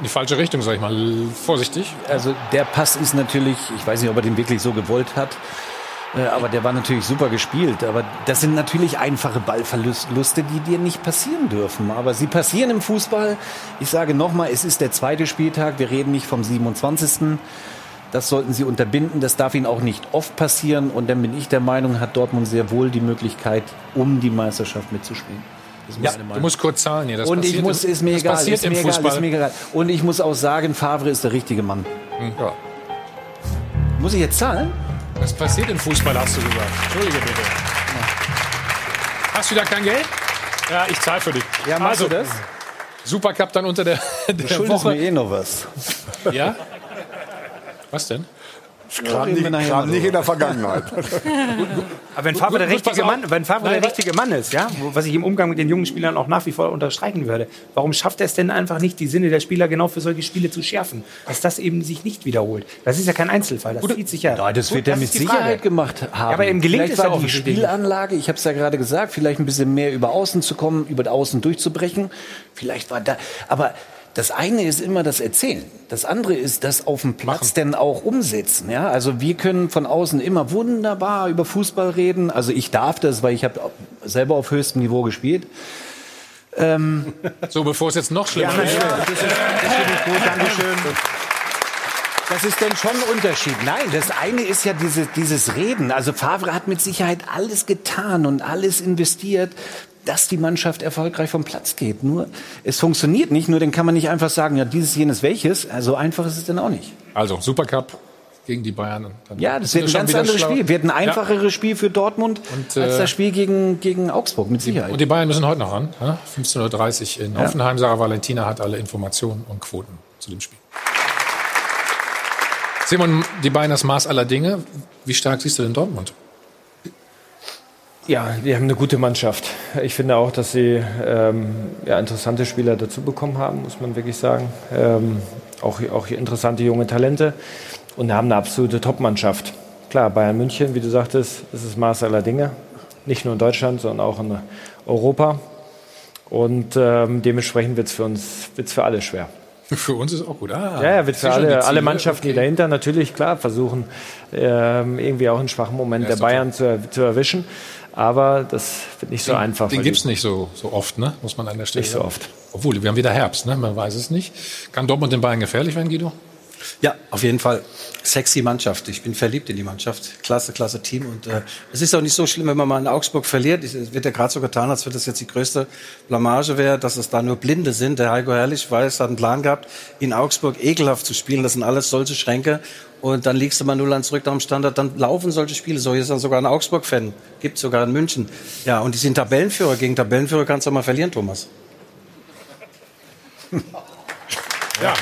in die falsche Richtung, sag ich mal, vorsichtig. Also der Pass ist natürlich, ich weiß nicht, ob er den wirklich so gewollt hat, aber der war natürlich super gespielt. Aber das sind natürlich einfache Ballverluste, die dir nicht passieren dürfen. Aber sie passieren im Fußball. Ich sage nochmal, es ist der 2. Spieltag, wir reden nicht vom 27. Das sollten sie unterbinden, das darf ihnen auch nicht oft passieren. Und dann bin ich der Meinung, hat Dortmund sehr wohl die Möglichkeit, um die Meisterschaft mitzuspielen. Ja, du musst kurz zahlen hier. Das und ich muss, ist mir egal, passiert im Fußball. Ist mir egal. Und ich muss auch sagen, Favre ist der richtige Mann. Ja. Muss ich jetzt zahlen? Das passiert im Fußball, hast du gesagt. Entschuldige bitte. Hast du da kein Geld? Ja, ich zahle für dich. Ja, machst du das? Supercup dann unter der Woche. Mir eh noch was. Ja? Was denn? Kram nicht in der Vergangenheit. Aber wenn Favre der richtige Mann ist, ja, was ich im Umgang mit den jungen Spielern auch nach wie vor unterstreichen würde, warum schafft er es denn einfach nicht, die Sinne der Spieler genau für solche Spiele zu schärfen? Dass das eben sich nicht wiederholt. Das ist ja kein Einzelfall, das zieht sich ja. Ja, das wird er mit Sicherheit gemacht haben. Ja, aber ihm gelingt es auch die Spielanlage, ich habe es ja gerade gesagt, vielleicht ein bisschen mehr über Außen zu kommen, über Außen durchzubrechen. Vielleicht war da, aber das eine ist immer das Erzählen. Das andere ist das auf dem Platz denn auch umsetzen. Ja? Also wir können von außen immer wunderbar über Fußball reden. Also ich darf das, weil ich habe selber auf höchstem Niveau gespielt. So, bevor es jetzt noch schlimmer wird. Das finde ich gut, Dankeschön. Das ist denn schon ein Unterschied. Nein, das eine ist ja dieses Reden. Also Favre hat mit Sicherheit alles getan und alles investiert, dass die Mannschaft erfolgreich vom Platz geht. Nur, es funktioniert nicht, nur dann kann man nicht einfach sagen, ja, dieses, jenes, welches. Also einfach ist es dann auch nicht. Also, Supercup gegen die Bayern. Ja, das wird ein ganz anderes Spiel. Wird ein einfacheres Spiel für Dortmund als das Spiel gegen Augsburg, mit Sicherheit. Und die Bayern müssen heute noch ran. 15:30 Uhr in Hoffenheim. Sarah Valentina hat alle Informationen und Quoten zu dem Spiel. Simon, die Bayern das Maß aller Dinge. Wie stark siehst du denn Dortmund? Ja, die haben eine gute Mannschaft. Ich finde auch, dass sie interessante Spieler dazu bekommen haben, muss man wirklich sagen. Auch interessante junge Talente und haben eine absolute Top-Mannschaft. Klar, Bayern München, wie du sagtest, ist das Maß aller Dinge. Nicht nur in Deutschland, sondern auch in Europa. Und dementsprechend wird es für alle schwer. Für uns ist auch gut. Wird für alle Mannschaften, die dahinter natürlich, klar, versuchen, irgendwie auch einen schwachen Moment der Bayern zu erwischen. Aber das wird nicht so einfach. Den gibt es nicht so oft, ne? Muss man an der Stelle sagen. Nicht so oft. Obwohl, wir haben wieder Herbst, ne? Man weiß es nicht. Kann Dortmund den Bayern gefährlich werden, Guido? Ja, auf jeden Fall. Sexy Mannschaft. Ich bin verliebt in die Mannschaft. Klasse Team. Und es ist auch nicht so schlimm, wenn man mal in Augsburg verliert. Es wird ja gerade so getan, als wenn das jetzt die größte Blamage wäre, dass es da nur Blinde sind. Der Heiko Herrlich hat einen Plan gehabt, in Augsburg ekelhaft zu spielen. Das sind alles solche Schränke. Und dann liegst du mal 0-1 zurück nach dem Standard. Dann laufen solche Spiele so. Hier ist dann sogar ein Augsburg-Fan. Gibt sogar in München. Ja, und die sind Tabellenführer. Gegen Tabellenführer kannst du auch mal verlieren, Thomas. Ja.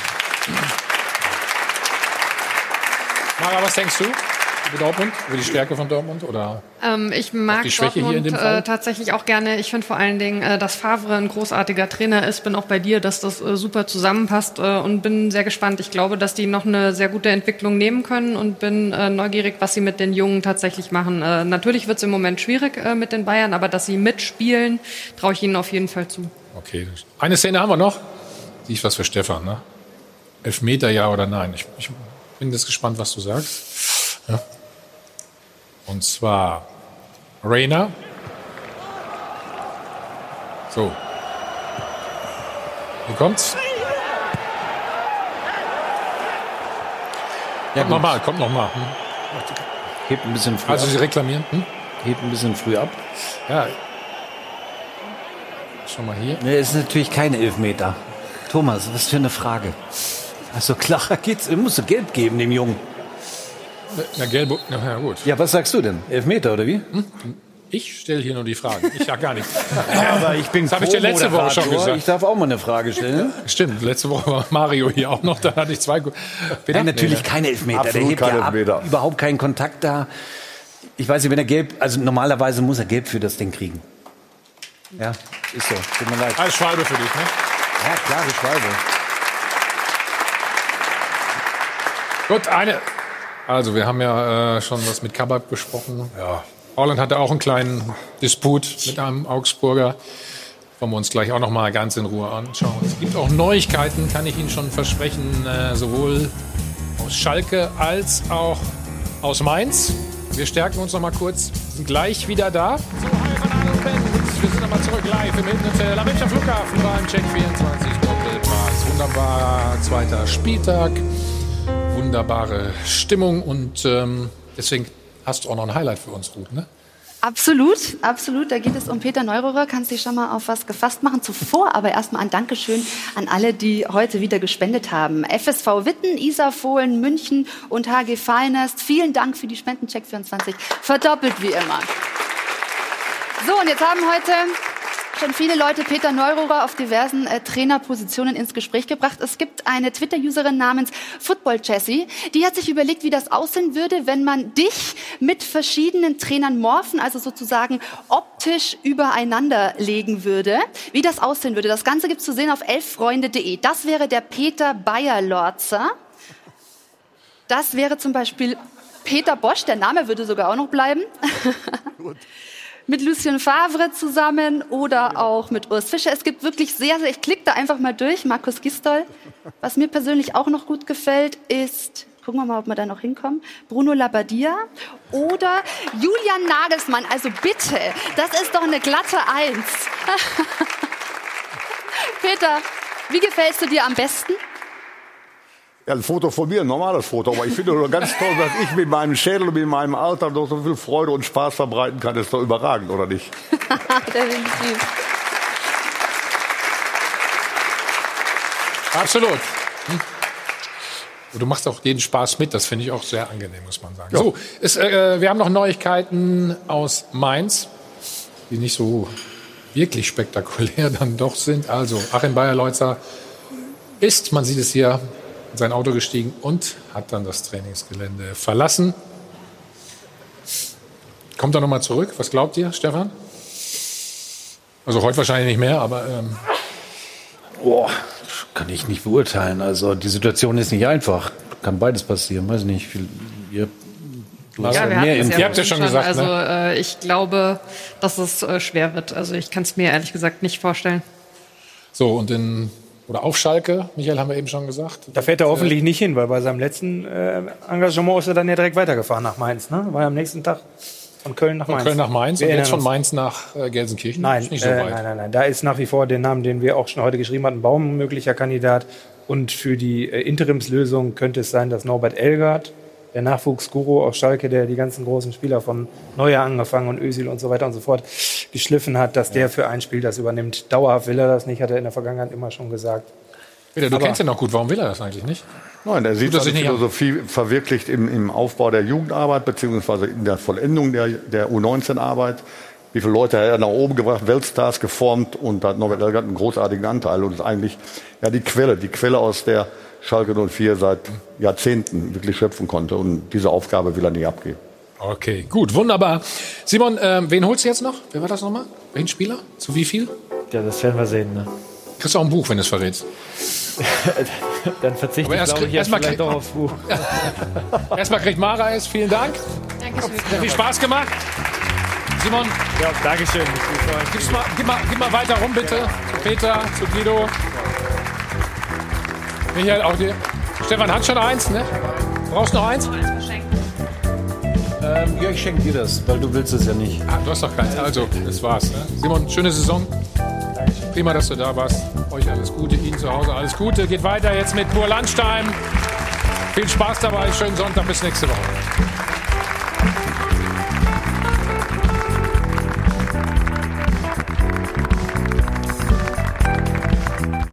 Mara, was denkst du über Dortmund, über die Stärke von Dortmund? Oder ich mag die Schwäche Dortmund hier in dem Fall? Tatsächlich auch gerne. Ich finde vor allen Dingen, dass Favre ein großartiger Trainer ist. Bin auch bei dir, dass das super zusammenpasst und bin sehr gespannt. Ich glaube, dass die noch eine sehr gute Entwicklung nehmen können und bin neugierig, was sie mit den Jungen tatsächlich machen. Natürlich wird es im Moment schwierig mit den Bayern, aber dass sie mitspielen, traue ich ihnen auf jeden Fall zu. Okay, eine Szene haben wir noch. Die ist was für Stefan, ne? Elfmeter, ja oder nein? Ich bin jetzt gespannt, was du sagst. Ja. Und zwar Reina. So. Hier kommt's. Ja, kommt noch mal. Hebt ein bisschen früh ab. Sie reklamieren? Hebt ein bisschen früh ab. Ja. Schau mal hier. Nee, ist natürlich kein Elfmeter. Thomas, was für eine Frage. Also klarer geht's, musst du Gelb geben dem Jungen. Na, gelb, na gut. Ja, was sagst du denn? Elfmeter oder wie? Ich stelle hier nur die Fragen. Ich sag gar nichts. Aber ich bin das habe ich dir letzte Woche schon gesagt. Ich darf auch mal eine Frage stellen. Stimmt, letzte Woche war Mario hier auch noch, da hatte ich 2. Nein, natürlich kein Elfmeter. Absolut der hebt Elfmeter. Ab, überhaupt keinen Kontakt da. Ich weiß nicht, wenn er gelb, also normalerweise muss er gelb für das Ding kriegen. Ja, ist so. Tut mir leid. Als Schwalbe für dich, ne? Ja, klar, die Schwalbe. Gut, Also, wir haben ja schon was mit Kabak besprochen. Ja. Holland hatte auch einen kleinen Disput mit einem Augsburger. Wollen wir uns gleich auch noch mal ganz in Ruhe anschauen. Es gibt auch Neuigkeiten, kann ich Ihnen schon versprechen, sowohl aus Schalke als auch aus Mainz. Wir stärken uns noch mal kurz, sind gleich wieder da. So, hi von Abend. Wir sind nochmal zurück live im Hilton Hotel am Münchner Flughafen beim Check 24 Doppelpass. Wunderbarer zweiter Spieltag, wunderbare Stimmung und deswegen hast du auch noch ein Highlight für uns, Ruth, ne? Absolut, absolut. Da geht es um Peter Neururer. Kannst dich schon mal auf was gefasst machen. Zuvor aber erstmal ein Dankeschön an alle, die heute wieder gespendet haben. FSV Witten, Isar Fohlen, München und HG Finest. Vielen Dank für die Spenden. Check 24. Verdoppelt wie immer. So, und jetzt haben heute schon viele Leute Peter Neururer auf diversen Trainerpositionen ins Gespräch gebracht. Es gibt eine Twitter-Userin namens Football Jessie, die hat sich überlegt, wie das aussehen würde, wenn man dich mit verschiedenen Trainern morphen, also sozusagen optisch übereinander legen würde. Wie das aussehen würde, das Ganze gibt's zu sehen auf 11freunde.de. Das wäre der Peter Bayer-Lorzer. Das wäre zum Beispiel Peter Bosch, der Name würde sogar auch noch bleiben. Gut. Mit Lucien Favre zusammen oder auch mit Urs Fischer. Es gibt wirklich sehr, ich klicke da einfach mal durch, Markus Gisdol. Was mir persönlich auch noch gut gefällt, ist, gucken wir mal, ob wir da noch hinkommen, Bruno Labbadia oder Julian Nagelsmann. Also bitte, das ist doch eine glatte 1. Peter, wie gefällst du dir am besten? Ja, ein Foto von mir, ein normales Foto. Aber ich finde doch ganz toll, dass ich mit meinem Schädel und mit meinem Alter doch so viel Freude und Spaß verbreiten kann. Das ist doch überragend, oder nicht? Definitiv. Absolut. Du machst auch jeden Spaß mit. Das finde ich auch sehr angenehm, muss man sagen. Ja. So, wir haben noch Neuigkeiten aus Mainz, die nicht so wirklich spektakulär dann doch sind. Also, Achim Bayer-Lorzer ist, man sieht es hier, in sein Auto gestiegen und hat dann das Trainingsgelände verlassen. Kommt er nochmal zurück? Was glaubt ihr, Stefan? Also heute wahrscheinlich nicht mehr, aber... Kann ich nicht beurteilen. Also die Situation ist nicht einfach. Kann beides passieren. Weiß nicht. Ihr habt ja schon gesagt. Also ich glaube, dass es schwer wird. Also ich kann es mir ehrlich gesagt nicht vorstellen. So, und oder auf Schalke, Michael, haben wir eben schon gesagt. Da fährt er hoffentlich nicht hin, weil bei seinem letzten Engagement ist er dann ja direkt weitergefahren nach Mainz. Ne? War ja am nächsten Tag von Köln nach Mainz. Von Köln nach Mainz und jetzt von Mainz nach Gelsenkirchen? Nein, ist nicht so weit. Nein. Da ist nach wie vor der Name, den wir auch schon heute geschrieben hatten, Baum möglicher Kandidat. Und für die Interimslösung könnte es sein, dass Norbert Elgard, der Nachwuchsguru aus Schalke, der die ganzen großen Spieler von Neuer angefangen und Özil und so weiter und so fort geschliffen hat, dass der für ein Spiel das übernimmt. Dauerhaft will er das nicht, hat er in der Vergangenheit immer schon gesagt. Peter, du kennst ihn noch gut. Warum will er das eigentlich nicht? Nein, er sieht seine Philosophie verwirklicht im Aufbau der Jugendarbeit beziehungsweise in der Vollendung der U19-Arbeit. Wie viele Leute er nach oben gebracht, Weltstars geformt, und da hat Norbert Elgard einen großartigen Anteil und ist eigentlich die Quelle, aus der Schalke 04 seit Jahrzehnten wirklich schöpfen konnte, und diese Aufgabe will er nicht abgeben. Okay, gut, wunderbar. Simon, wen holst du jetzt noch? Wer war das nochmal? Welchen Spieler? Zu wie viel? Ja, das werden wir sehen. Ne? Kriegst du auch ein Buch, wenn du es verrätst? Dann verzichte ich, glaube ich, jetzt vielleicht doch aufs Buch. Erstmal kriegt Marais, vielen Dank. Dankeschön. Hat viel Spaß gemacht. Simon? Ja, Dankeschön. Gib mal weiter rum, bitte. Zu Peter, zu Guido. Michael, auch dir. Stefan hat schon eins, ne? Brauchst du noch eins? Ja, ich schenke dir das, weil du willst es ja nicht. Du hast doch keins. Also, das war's. Ne? Simon, schöne Saison. Prima, dass du da warst. Euch alles Gute, Ihnen zu Hause alles Gute. Geht weiter jetzt mit Pur Landstein. Viel Spaß dabei. Schönen Sonntag. Bis nächste Woche.